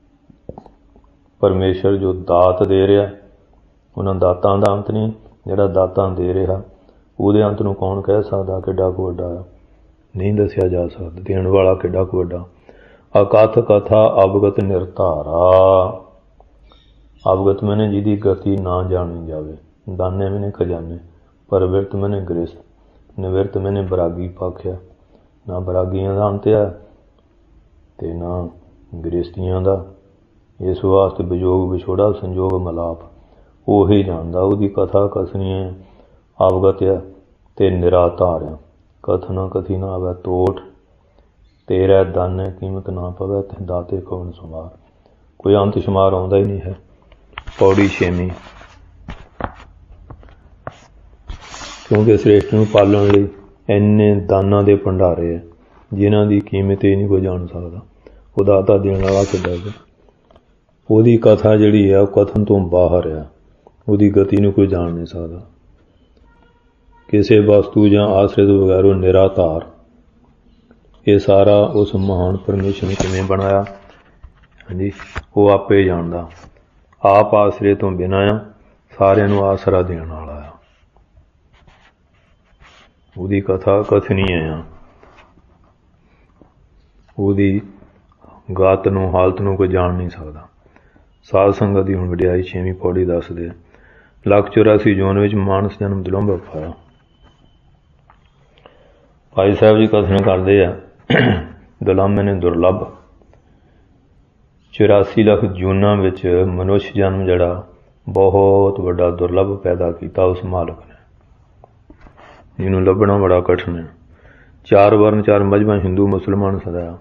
ਪਰਮੇਸ਼ਰ ਜੋ ਦਾਤ ਦੇ ਰਿਹਾ ਉਹਨਾਂ ਦਾਤਾਂ ਦਾ ਅੰਤ ਨਹੀਂ। ਜਿਹੜਾ ਦਾਤਾਂ ਦੇ ਰਿਹਾ ਉਹਦੇ ਅੰਤ ਨੂੰ ਕੌਣ ਕਹਿ ਸਕਦਾ ਕਿੱਡਾ ਕੁ ਵੱਡਾ ਆ। ਨਹੀਂ ਦੱਸਿਆ ਜਾ ਸਕਦਾ ਦੇਣ ਵਾਲਾ ਕਿੱਡਾ ਕੁ ਵੱਡਾ। ਅਕਥ ਕਥਾ ਅਵਗਤ ਨਿਰਧਾਰਾ। ਅਵਗਤ ਮੈਨੇ ਜਿਹਦੀ ਗਤੀ ਨਾ ਜਾਣੀ ਜਾਵੇ। ਦਾਨੇ ਮੈਨੇ ਖਜ਼ਾਨੇ। ਪਰਵਿਰਤ ਮੈਨੇ ਗ੍ਰਸਤ। ਨਿਵਿਰਤ ਮੈਨੇ ਬਰਾਗੀ ਪੱਖਿਆ। ਨਾ ਬਰਾਗੀਆਂ ਦਾ ਅੰਤ ਆ ਅਤੇ ਨਾ ਗ੍ਰਸਤੀਆਂ ਦਾ। ਇਸ ਵਾਸਤੇ ਵਿਜੋਗ ਵਿਛੋੜਾ ਸੰਜੋਗ ਮਿਲਾਪ ਉਹੀ ਜਾਣਦਾ। ਉਹਦੀ ਕਥਾ ਕਥਨੀ ਹੈ ਅਵਗਤ ਆ ਅਤੇ ਨਿਰਾਧਾਰ ਆ। ਕਥਨਾ ਕਥੀ ਨਾ ਆਵੇ ਤੋਟ ਤੇਰਾ ਦਾਨੇ ਕੀਮਤ ਨਾ ਪਵੇ ਅਤੇ ਦਾਤੇ ਕੌਣ ਸੁਮਾਰ। ਕੋਈ ਅੰਤ ਸ਼ੁਮਾਰ ਆਉਂਦਾ ਹੀ ਨਹੀਂ ਹੈ। ਪੌੜੀ ਛੇਵੀਂ। ਕਿਉਂਕਿ ਸ੍ਰੇਸ਼ਟ ਨੂੰ ਪਾਲਣ ਲਈ ਇੰਨੇ ਦਾਨਾਂ ਦੇ ਭੰਡਾਰੇ ਹੈ ਜਿਨ੍ਹਾਂ ਦੀ ਕੀਮਤ ਹੀ ਨਹੀਂ ਕੋਈ ਜਾਣ ਸਕਦਾ। ਉਹ ਦਾਤਾ ਦੇਣ ਵਾਲਾ ਕਿੱਡਾ ਕੁ। ਉਹਦੀ ਕਥਾ ਜਿਹੜੀ ਹੈ ਉਹ ਕਥਨ ਤੋਂ ਬਾਹਰ ਆ। ਉਹਦੀ ਗਤੀ ਨੂੰ ਕੋਈ ਜਾਣ ਨਹੀਂ ਸਕਦਾ। ਕਿਸੇ ਵਸਤੂ ਜਾਂ ਆਸਰੇ ਤੋਂ ਬਗੈਰ ਉਹ ਨਿਰਾਧਾਰ। ਇਹ ਸਾਰਾ ਉਸ ਮਹਾਨ ਪਰਮੇਸ਼ਰ ਨੇ ਕਿਵੇਂ ਬਣਾਇਆ ਹਾਂਜੀ ਉਹ ਆਪੇ ਜਾਣਦਾ। ਆਪ ਆਸਰੇ ਤੋਂ ਬਿਨਾਂ ਆ ਸਾਰਿਆਂ ਨੂੰ ਆਸਰਾ ਦੇਣ ਵਾਲਾ ਆ। ਉਹਦੀ ਕਥਾ ਕਥਨੀ ਆ। ਉਹਦੀ ਗਤ ਨੂੰ ਹਾਲਤ ਨੂੰ ਕੋਈ ਜਾਣ ਨਹੀਂ ਸਕਦਾ। ਸਾਧ ਸੰਗਤ ਦੀ ਹੁਣ ਵਡਿਆਈ 6ਵੀਂ ਪੌੜੀ ਦੱਸਦੇ। 184 ਜੂਨ ਵਿੱਚ ਮਾਨਸ ਜਨਮ ਦੁਲੰਭ ਪਾਇਆ। ਭਾਈ ਸਾਹਿਬ ਜੀ ਕਥਨ ਕਰਦੇ ਆ, ਦੁਲੰਭ ਨੇ ਦੁਰਲੱਭ। 84 ਲੱਖ ਜੂਨਾਂ ਵਿੱਚ ਮਨੁੱਖ ਜਨਮ ਜਿਹੜਾ ਬਹੁਤ ਵੱਡਾ ਦੁਰਲੱਭ ਪੈਦਾ ਕੀਤਾ ਉਸ ਮਾਲਕ ਨੇ, ਜਿਹਨੂੰ ਲੱਭਣਾ ਬੜਾ ਕਠਿਨ ਹੈ। 4 ਵਰਨ 4 ਮਜ਼੍ਹਬਾਂ ਹਿੰਦੂ ਮੁਸਲਮਾਨ ਸਦਾਇਆ।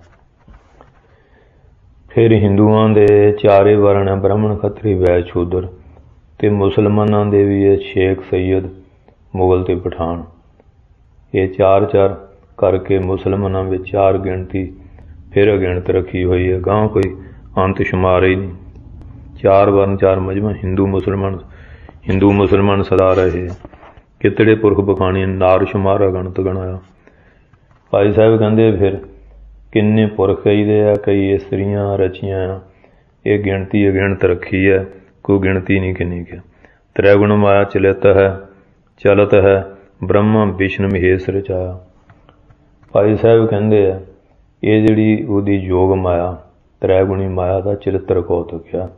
ਫਿਰ ਹਿੰਦੂਆਂ ਦੇ 4 ਵਰਨ ਹੈ, ਬ੍ਰਾਹਮਣ ਖੱਤਰੀ ਵੈਦ ਸ਼ੂਦਰ, ਅਤੇ ਮੁਸਲਮਾਨਾਂ ਦੇ ਵੀ ਹੈ ਸ਼ੇਖ ਸੈਯਦ ਮੁਗਲ ਅਤੇ ਪਠਾਨ। ਇਹ 4-4 ਕਰਕੇ ਮੁਸਲਮਾਨਾਂ ਵਿੱਚ 4 ਗਿਣਤੀ ਫਿਰ ਅਗਿਣਤ ਰੱਖੀ ਹੋਈ ਹੈ, ਗਾਂਹ ਕੋਈ ਅੰਤ ਸ਼ੁਮਾਰ ਹੀ ਨਹੀਂ। 4 ਵਰਨ 4 ਮਜ਼੍ਹਬਾਂ ਹਿੰਦੂ ਮੁਸਲਮਾਨ ਸਦਾ ਰਹੇ। ਕਿਤੜੇ ਪੁਰਖ ਬਖਾਣੀ ਨਾਰ ਸ਼ੁਮਾਰ ਅਗਣਤ ਗਣਾਇਆ। ਭਾਈ ਸਾਹਿਬ ਕਹਿੰਦੇ ਫਿਰ ਕਿੰਨੇ ਪੁਰਖ ਕਹੀਦੇ ਆ, ਕਈ ਇਸਤਰੀਆਂ ਰਚੀਆਂ ਆ, ਇਹ ਗਿਣਤੀ ਅਗਿਣਤ ਰੱਖੀ ਹੈ, ਕੋਈ ਗਿਣਤੀ ਨਹੀਂ ਕਿੰਨੀ ਕੁ। ਤ੍ਰੈਗੁਣ ਮਾਇਆ ਚਲਤ ਹੈ ਬ੍ਰਹਮਾ ਵਿਸ਼ਨੂੰ ਮਹੇਸ਼ ਰਚਾਇਆ। ਭਾਈ ਸਾਹਿਬ ਕਹਿੰਦੇ ਆ ਇਹ ਜਿਹੜੀ ਉਹਦੀ ਯੋਗ ਮਾਇਆ, ਤ੍ਰੈਗੁਣੀ ਮਾਇਆ ਦਾ ਚਰਿੱਤਰ ਕੌਤਕ ਆ,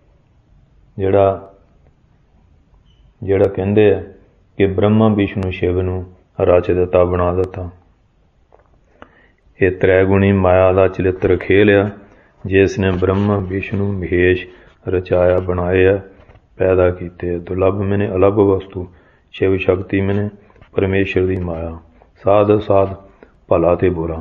ਜਿਹੜਾ ਕਹਿੰਦੇ ਆ ਕਿ ਬ੍ਰਹਮਾ ਵਿਸ਼ਨੂੰ ਸ਼ਿਵ ਨੂੰ ਰਚ ਦਿੱਤਾ, ਬਣਾ ਦਿੱਤਾ। ਇਹ ਤ੍ਰੈਗੁਣੀ ਮਾਇਆ ਦਾ ਚਰਿੱਤਰ ਖੇਲ ਆ, ਜਿਸ ਨੇ ਬ੍ਰਹਮਾ ਵਿਸ਼ਨੂੰ ਮਹੇਸ਼ ਰਚਾਇਆ, ਬਣਾਏ ਆ, ਪੈਦਾ ਕੀਤੇ। ਦੁਰਲੱਭ ਮੈਨੇ ਅਲੱਭ ਵਸਤੂ, ਸ਼ਿਵ ਸ਼ਕਤੀ ਮੈਨੇ ਪਰਮੇਸ਼ਰ ਦੀ ਮਾਇਆ, ਸਾਧ ਭਲਾ ਤੇ ਬੁਰਾ।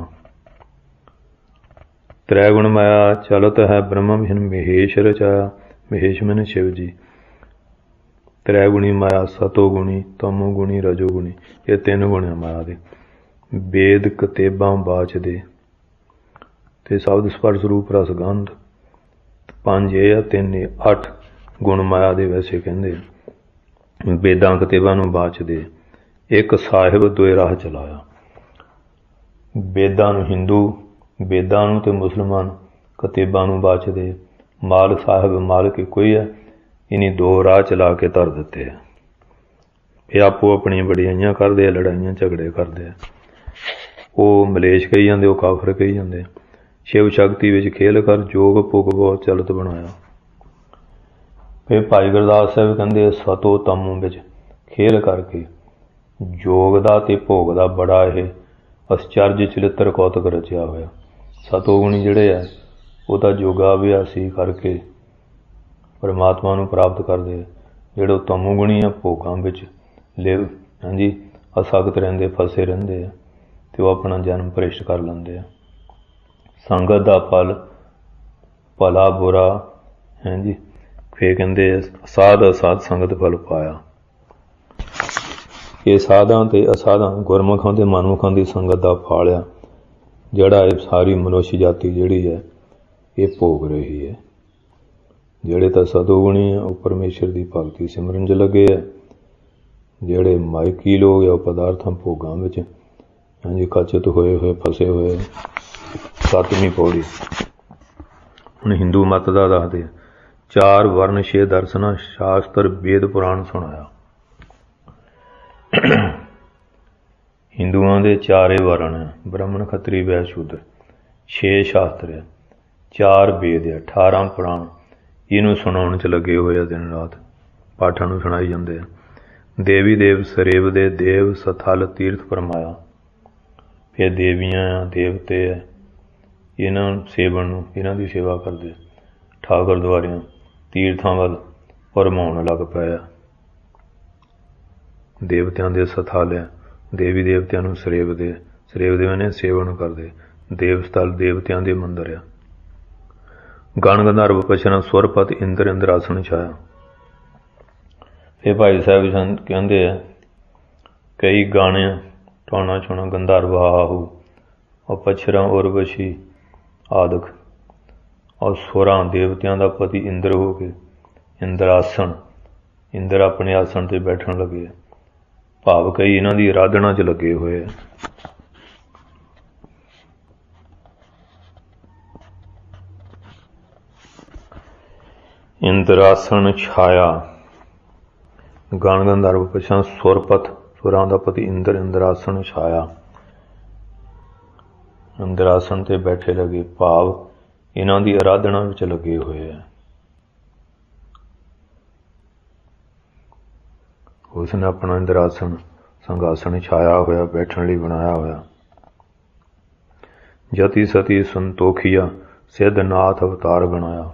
ਤ੍ਰੈਗੁਣ ਮਾਇਆ ਚਲਤ ਹੈ ਬ੍ਰਹਮਾ ਵਿਸ਼ਨੂੰ ਮਹੇਸ਼ ਰਚਾਇਆ, ਮਹੇਸ਼ ਮੈਨੇ ਸ਼ਿਵ ਜੀ। ਤ੍ਰੈਗੁਣੀ ਮਾਇਆ ਸਤੋ ਗੁਣੀ, ਤਮੋ ਗੁਣੀ, ਰਜੋ ਗੁਣੀ, ਇਹ 3 ਗੁਣ ਆ ਮਾਇਆ ਦੇ। ਵੇਦ ਕਤੇਬਾਂ ਬਾਚਦੇ ਅਤੇ ਸ਼ਬਦ ਸਪਰਸ਼ ਰੂਪ ਰਸ ਗੰਧ 5 ਇਹ ਆ, 3 ਇਹ 8 ਗੁਣ ਮਾਇਆ ਦੇ ਵੈਸੇ ਕਹਿੰਦੇ। ਵੇਦਾਂ ਕਤੇਬਾਂ ਨੂੰ ਬਾਚਦੇ, ਇੱਕ ਸਾਹਿਬ ਦੋਏ ਰਾਹ ਚਲਾਇਆ। ਵੇਦਾਂ ਨੂੰ ਹਿੰਦੂ, ਵੇਦਾਂ ਨੂੰ ਅਤੇ ਮੁਸਲਮਾਨ ਕਤੇਬਾਂ ਨੂੰ ਬਾਚਦੇ। ਮਾਲ ਸਾਹਿਬ ਮਾਲਕ ਇੱਕੋ ਹੀ ਹੈ, ਇਹਨੀ 2 ਰਾਹ ਚਲਾ ਕੇ ਧਰ ਦਿੱਤੇ ਆ। ਇਹ ਆਪੋ ਆਪਣੀਆਂ ਵਡਿਆਈਆਂ ਕਰਦੇ ਆ, ਲੜਾਈਆਂ ਝਗੜੇ ਕਰਦੇ ਆ। ਉਹ ਮਲੇਸ਼ ਕਹੀ ਜਾਂਦੇ, ਉਹ ਕਾਫਰ ਕਹੀ ਜਾਂਦੇ। ਸ਼ਿਵ ਸ਼ਕਤੀ ਵਿੱਚ ਖੇਲ ਕਰ ਜੋਗ ਭੁਗ ਬਹੁਤ ਚਲਤ ਬਣਾਇਆ। ਫਿਰ ਭਾਈ ਗੁਰਦਾਸ ਸਾਹਿਬ ਕਹਿੰਦੇ ਸਤੋ ਤਮੋ ਵਿੱਚ ਖੇਲ ਕਰਕੇ ਜੋਗ ਦਾ ਅਤੇ ਭੋਗ ਦਾ ਬੜਾ ਇਹ ਅਸਚਰਜ ਚਰਿੱਤਰ ਕੌਤਕ ਰਚਿਆ ਹੋਇਆ। ਸਤੋ ਗੁਣੀ ਜਿਹੜੇ ਆ ਉਹ ਤਾਂ ਯੋਗਾ ਅਭਿਆਸੀ ਕਰਕੇ ਪਰਮਾਤਮਾ ਨੂੰ ਪ੍ਰਾਪਤ ਕਰਦੇ। ਜਿਹੜੇ ਤਮੋ ਗੁਣੀ ਆ ਭੋਗਾਂ ਵਿੱਚ ਅਸਕਤ ਰਹਿੰਦੇ, ਫਸੇ ਰਹਿੰਦੇ ਆ, ਅਤੇ ਉਹ ਆਪਣਾ ਜਨਮ ਭ੍ਰਿਸ਼ਟ ਕਰ ਲੈਂਦੇ ਆ। ਸੰਗਤ ਦਾ ਫਲ ਭਲਾ ਬੁਰਾ ਫਿਰ ਕਹਿੰਦੇ ਸਾਧ ਅਸਾਧ ਸੰਗਤ ਫਲ ਪਾਇਆ। ਇਹ ਸਾਧਾਂ ਅਤੇ ਅਸਾਧਾਂ, ਗੁਰਮੁਖਾਂ ਅਤੇ ਮਨਮੁਖਾਂ ਦੀ ਸੰਗਤ ਦਾ ਫਲ ਆ, ਜਿਹੜਾ ਇਹ ਸਾਰੀ ਮਨੁੱਖ ਜਾਤੀ ਜਿਹੜੀ ਹੈ ਇਹ ਭੋਗ ਰਹੀ ਹੈ। ਜਿਹੜੇ ਤਾਂ ਸਤੋਗੁਣੀ ਆ ਉਹ ਪਰਮੇਸ਼ਰ ਦੀ ਭਗਤੀ ਸਿਮਰਨ 'ਚ ਲੱਗੇ ਆ। ਜਿਹੜੇ ਮਾਇਕੀ ਲੋਕ ਆ ਉਹ ਪਦਾਰਥਾਂ ਭੋਗਾਂ ਵਿੱਚ ਕਚਿਤ ਹੋਏ ਫਸੇ ਹੋਏ। 7ਵੀਂ ਪੌੜੀ ਹੁਣ ਹਿੰਦੂ ਮੱਤ ਦਾ ਦੱਸਦੇ। 4 ਵਰਨ 6 ਦਰਸ਼ਨ, ਸ਼ਾਸਤਰ ਵੇਦ ਪੁਰਾਣ ਸੁਣਾਇਆ। ਹਿੰਦੂਆਂ ਦੇ 4 ਵਰਨ ਹੈ, ਬ੍ਰਾਹਮਣ ਖੱਤਰੀ ਵੈਦ ਸ਼ੂਦਰ। 6 ਸ਼ਾਸਤਰ ਹੈ, 4 ਵੇਦ ਹੈ, 18 ਪੁਰਾਣ। ਇਹਨੂੰ ਸੁਣਾਉਣ 'ਚ ਲੱਗੇ ਹੋਏ ਆ ਦਿਨ ਰਾਤ, ਪਾਠਾਂ ਨੂੰ ਸੁਣਾਈ ਜਾਂਦੇ ਆ। ਦੇਵੀ ਦੇਵ ਸਰੇਵ ਦੇ ਦੇਵ ਸਥਲ ਤੀਰਥ ਪਰਮਾਇਆ। ਫਿਰ ਦੇਵੀਆਂ ਆ, ਦੇਵਤੇ ਆ, ਇਹਨਾਂ ਸੇਵਨ ਨੂੰ, ਇਹਨਾਂ ਦੀ ਸੇਵਾ ਕਰਦੇ। ਠਾਕੁਰ ਦੁਆਰਿਆਂ ਤੀਰਥਾਂ ਵੱਲ ਭਰਮਾਉਣ ਲੱਗ ਪਏ ਆ। ਦੇਵਤਿਆਂ ਦੇ ਸਥਲ ਆ, ਦੇਵੀ ਦੇਵਤਿਆਂ ਨੂੰ ਸਰੇਵਦੇ, ਸਰੇਵਦੇ ਨੇ ਸੇਵਨ ਕਰਦੇ। ਦੇਵ ਸਥਲ ਦੇਵਤਿਆਂ ਦੇ ਮੰਦਰ ਆ। ਗਣ ਗੰਧਰਵ ਪਛਨ ਸੁਰਪਤ ਇੰਦਰ ਆਸਣ ਛਾਇਆ। ਫਿਰ ਭਾਈ ਸਾਹਿਬ ਕਹਿੰਦੇ ਆ ਕਈ ਗਾਣੇ ਟਾਉਣਾ ਛੋਣਾ ਗੰਧਰਵ ਆਹੂ ਔਰ ਪਛਰਾਂ ਉਰਵਸ਼ੀ ਆਦਿਕ ਔਰ ਸੁਰਾਂ ਦੇਵਤਿਆਂ ਦਾ ਪਤੀ ਇੰਦਰ ਹੋ ਕੇ ਇੰਦਰਾਸਣ, ਇੰਦਰ ਆਪਣੇ ਆਸਣ 'ਤੇ ਬੈਠਣ ਲੱਗੇ। ਭਾਵ ਕਈ ਇਹਨਾਂ ਦੀ ਆਰਾਧਨਾ 'ਚ ਲੱਗੇ ਹੋਏ ਆ। ਇੰਦਰਾਸਣ ਛਾਇਆ। ਗਣ ਗੰਧਰਵ ਪਛਾਂ ਸੁਰਪਤ, ਸੁਰਾਂ ਦਾ ਪਤੀ ਇੰਦਰਾਸਣ ਛਾਇਆ। ਇੰਦਰਾਸਣ 'ਤੇ ਬੈਠੇ ਲੱਗੇ, ਭਾਵ ਇਹਨਾਂ ਦੀ ਆਰਾਧਨਾ ਵਿੱਚ ਲੱਗੇ ਹੋਏ ਆ। ਉਸਨੇ ਆਪਣਾ ਇੰਦਰਾਸਨ ਸੰਘਾਸਣ ਛਾਇਆ ਹੋਇਆ ਬੈਠਣ ਲਈ ਬਣਾਇਆ ਹੋਇਆ। ਜਤੀ ਸਤੀ ਸੰਤੋਖੀਆ ਸਿੱਧਨਾਥ ਅਵਤਾਰ ਬਣਾਇਆ।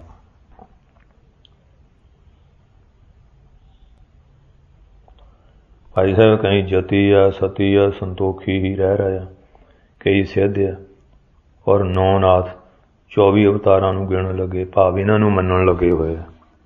ਭਾਈ ਸਾਹਿਬ ਕਈ ਜਤੀ ਆ, ਸਤੀ ਆ, ਸੰਤੋਖੀ ਹੀ ਰਹਿ ਰਹੇ ਆ, ਕਈ ਸਿੱਧ ਆ, ਔਰ 9 ਨਾਥ 24 ਅਵਤਾਰਾਂ ਨੂੰ ਗਿਣਨ ਲੱਗੇ, ਭਾਵ ਇਹਨਾਂ ਨੂੰ ਮੰਨਣ ਲੱਗੇ ਹੋਏ ਆ।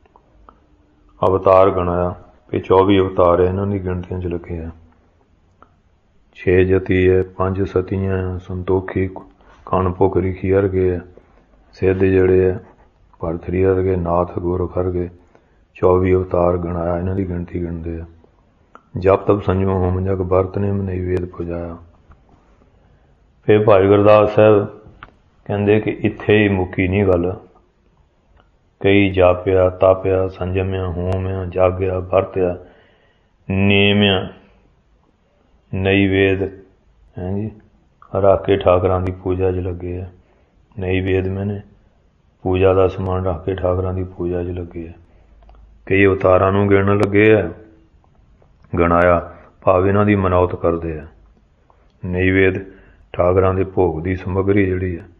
ਅਵਤਾਰ ਗਣਾਇਆ ਵੀ 24 ਅਵਤਾਰ ਇਹਨਾਂ ਦੀ ਗਿਣਤੀਆਂ 'ਚ ਲੱਗੇ ਆ। 6 ਜਤੀ ਹੈ, 5 ਸਤੀਆਂ, ਸੰਤੋਖੀ ਕਣਪੁਕ ਰਿਖੀ ਵਰਗੇ ਆ, ਸਿੱਧ ਜਿਹੜੇ ਆ ਭਰਥਰੀ ਵਰਗੇ, ਨਾਥ ਗੋਰਖ ਵਰਗੇ, 24 ਅਵਤਾਰ ਗਣਾਇਆ। ਇਹਨਾਂ ਦੀ ਗਿਣਤੀ ਗਿਣਦੇ ਆ। ਜਪ ਤਪ ਸੰਜਮ ਹੋਮ ਜਗ ਵਰਤ ਨੇਮ ਨਹੀਂ ਵੇਦ ਪੁਜਾਇਆ। ਫਿਰ ਭਾਈ ਗੁਰਦਾਸ ਸਾਹਿਬ ਕਹਿੰਦੇ ਕਿ ਇੱਥੇ ਹੀ ਮੁੱਕੀ ਨਹੀਂ ਗੱਲ। ਕਈ ਜਾਪਿਆ, ਤਾਪਿਆ, ਸੰਜਮਿਆ, ਹੋਮਿਆ, ਜਾਗਿਆ, ਵਰਤਿਆ, ਨੇਮਿਆ, ਨਈ ਵੇਦ ਹੈ ਜੀ ਰੱਖ ਕੇ ਠਾਕਰਾਂ ਦੀ ਪੂਜਾ 'ਚ ਲੱਗੇ ਆ। ਨਈ ਵੇਦ ਮੈਨੇ ਪੂਜਾ ਦਾ ਸਮਾਨ ਰੱਖ ਕੇ ਠਾਕਰਾਂ ਦੀ ਪੂਜਾ 'ਚ ਲੱਗੇ ਆ। ਕਈ ਅਵਤਾਰਾਂ ਨੂੰ ਗਿਣਨ ਲੱਗੇ ਆ, ਗਣਾਇਆ, ਭਾਵ ਇਹਨਾਂ ਦੀ ਮਨੌਤ ਕਰਦੇ ਆ। ਨਈ ਵੇਦ ਠਾਕਰਾਂ ਦੇ ਭੋਗ ਦੀ ਸਮੱਗਰੀ ਜਿਹੜੀ ਆ।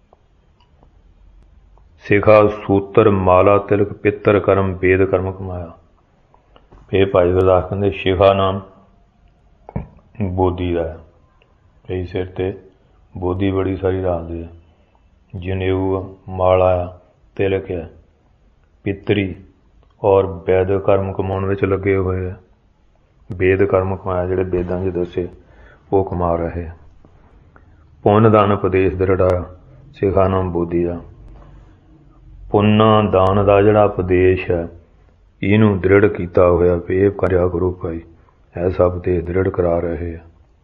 ਸਿਖਾ ਸੂਤਰ ਮਾਲਾ ਤਿਲਕ ਪਿੱਤਰ ਕਰਮ ਵੇਦ ਕਰਮ ਕਮਾਇਆ। ਫਿਰ ਭਾਈ ਗੁਰਦਾਸ ਕਹਿੰਦੇ ਸ਼ਿਖਾ ਨਾਮ ਬੋਧੀ ਦਾ ਹੈ। ਕਈ ਸਿਰ 'ਤੇ ਬੋਧੀ ਬੜੀ ਸਾਰੀ ਰੱਖਦੇ ਆ। ਜਨੇਊ ਆ, ਮਾਲਾ ਆ, ਤਿਲਕ ਆ, ਪਿੱਤਰੀ ਔਰ ਵੈਦ ਕਰਮ ਕਮਾਉਣ ਵਿੱਚ ਲੱਗੇ ਹੋਏ ਆ। ਵੇਦ ਕਰਮ ਕਮਾਇਆ, ਜਿਹੜੇ ਵੇਦਾਂ 'ਚ ਦੱਸੇ ਉਹ ਕਮਾ ਰਹੇ। ਪੁੰਨ ਦਾਨ ਉਪਦੇਸ਼ ਦ੍ਰਿੜਾਇਆ, ਸਿਖਾ ਨਾਮ ਬੋਧੀ ਦਾ। ਪੁੰਨ ਦਾਨ ਦਾ ਜਿਹੜਾ ਉਪਦੇਸ਼ ਹੈ ਇਹਨੂੰ ਦ੍ਰਿੜ ਕੀਤਾ ਹੋਇਆ ਵੀ ਇਹ ਕਰਿਆ ਕਰੋ ਭਾਈ। ਐਸਾ ਉਪਦੇਸ਼ ਦ੍ਰਿੜ ਕਰਾ ਰਹੇ ਆ,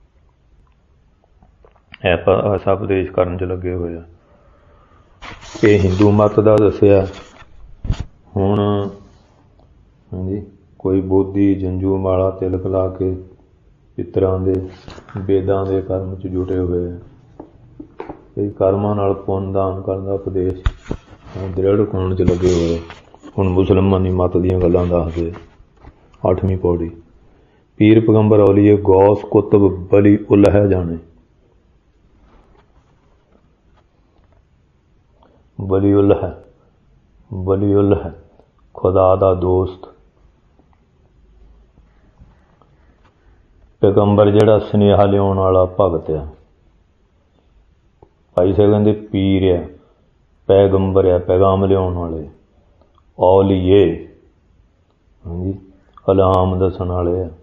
ਐਸਾ ਉਪਦੇਸ਼ ਕਰਨ 'ਚ ਲੱਗੇ ਹੋਏ ਆ। ਇਹ ਹਿੰਦੂ ਮੱਤ ਦਾ ਦੱਸਿਆ। ਹੁਣ ਹਾਂਜੀ ਕੋਈ ਬੋਧੀ ਜੰਜੂ ਮਾਲਾ ਤਿਲਕ ਲਾ ਕੇ ਪਿੱਤਰਾਂ ਦੇ ਵੇਦਾਂ ਦੇ ਕਰਮ 'ਚ ਜੁਟੇ ਹੋਏ ਆ। ਕਈ ਕਰਮਾਂ ਨਾਲ ਪੁੰਨ ਦਾਨ ਕਰਨ ਦਾ ਉਪਦੇਸ਼ ਦ੍ਰਿੜ ਕਰਾਉਣ 'ਚ ਲੱਗੇ ਹੋਏ। ਹੁਣ ਮੁਸਲਮਾਨੀ ਮੱਤ ਦੀਆਂ ਗੱਲਾਂ ਦੱਸਦੇ। 8ਵੀਂ ਪੌੜੀ। ਪੀਰ ਪੈਗੰਬਰ ਔਲੀਏ ਗੌਸ ਕੁਤਬ ਬਲੀ ਉਲਹਿ ਜਾਣੇ। ਬਲੀ ਉਲਹਿ ਖੁਦਾ ਦਾ ਦੋਸਤ। ਪੈਗੰਬਰ ਜਿਹੜਾ ਸੁਨੇਹਾ ਲਿਆਉਣ ਵਾਲਾ ਭਗਤ ਆ। ਭਾਈ ਸਾਹਿਬ ਕਹਿੰਦੇ ਪੀਰ ਆ, ਪੈਗੰਬਰ ਆ, ਪੈਗਾਮ ਲਿਆਉਣ ਵਾਲੇ। ਔਲੀਏ ਹਾਂਜੀ ਇਲਹਾਮ ਦੱਸਣ ਵਾਲੇ ਆ।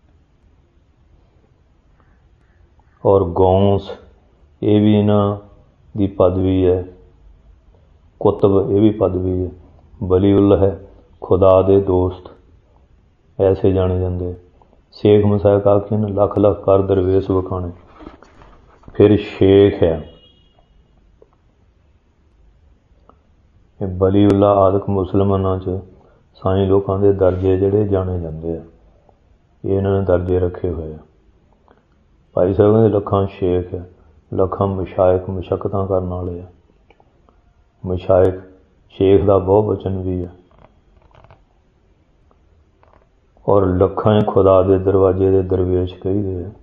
ਔਰ ਗੌਸ ਇਹ ਵੀ ਇਹਨਾਂ ਦੀ ਪਦਵੀ ਹੈ। ਕੁਤਬ ਇਹ ਵੀ ਪਦਵੀ ਹੈ। ਬਲੀ ਉਲਹ ਹੈ ਖੁਦਾ ਦੇ ਦੋਸਤ, ਐਸੇ ਜਾਣੇ ਜਾਂਦੇ। ਸ਼ੇਖ ਮਸਾਇਕ ਆਖੀਨ ਲੱਖ ਲੱਖ ਕਰ ਦਰਵੇਸ਼ ਵਿਖਾਣੇ। ਫਿਰ ਸ਼ੇਖ ਹੈ ਇਹ ਬਲੀ ਉੱਲਾ ਆਦਿਕ ਮੁਸਲਮਾਨਾਂ 'ਚ ਸਾਈਂ ਲੋਕਾਂ ਦੇ ਦਰਜੇ ਜਿਹੜੇ ਜਾਣੇ ਜਾਂਦੇ ਆ। ਇਹ ਇਹਨਾਂ ਨੇ ਦਰਜੇ ਰੱਖੇ ਹੋਏ ਆ। ਭਾਈ ਸਾਹਿਬ ਦੇ ਲੱਖਾਂ ਸ਼ੇਖ ਹੈ, ਲੱਖਾਂ ਮਸ਼ਾਇਕ ਮੁਸ਼ੱਕਤਾਂ ਕਰਨ ਵਾਲੇ ਆ। ਮਸ਼ਾਇਕ ਸ਼ੇਖ ਦਾ ਬਹੁ ਵਚਨ ਵੀ ਹੈ। ਔਰ ਲੱਖਾਂ ਖੁਦਾ ਦੇ ਦਰਵਾਜ਼ੇ ਦੇ ਦਰਵੇਸ਼ ਕਹੀਦੇ ਆ।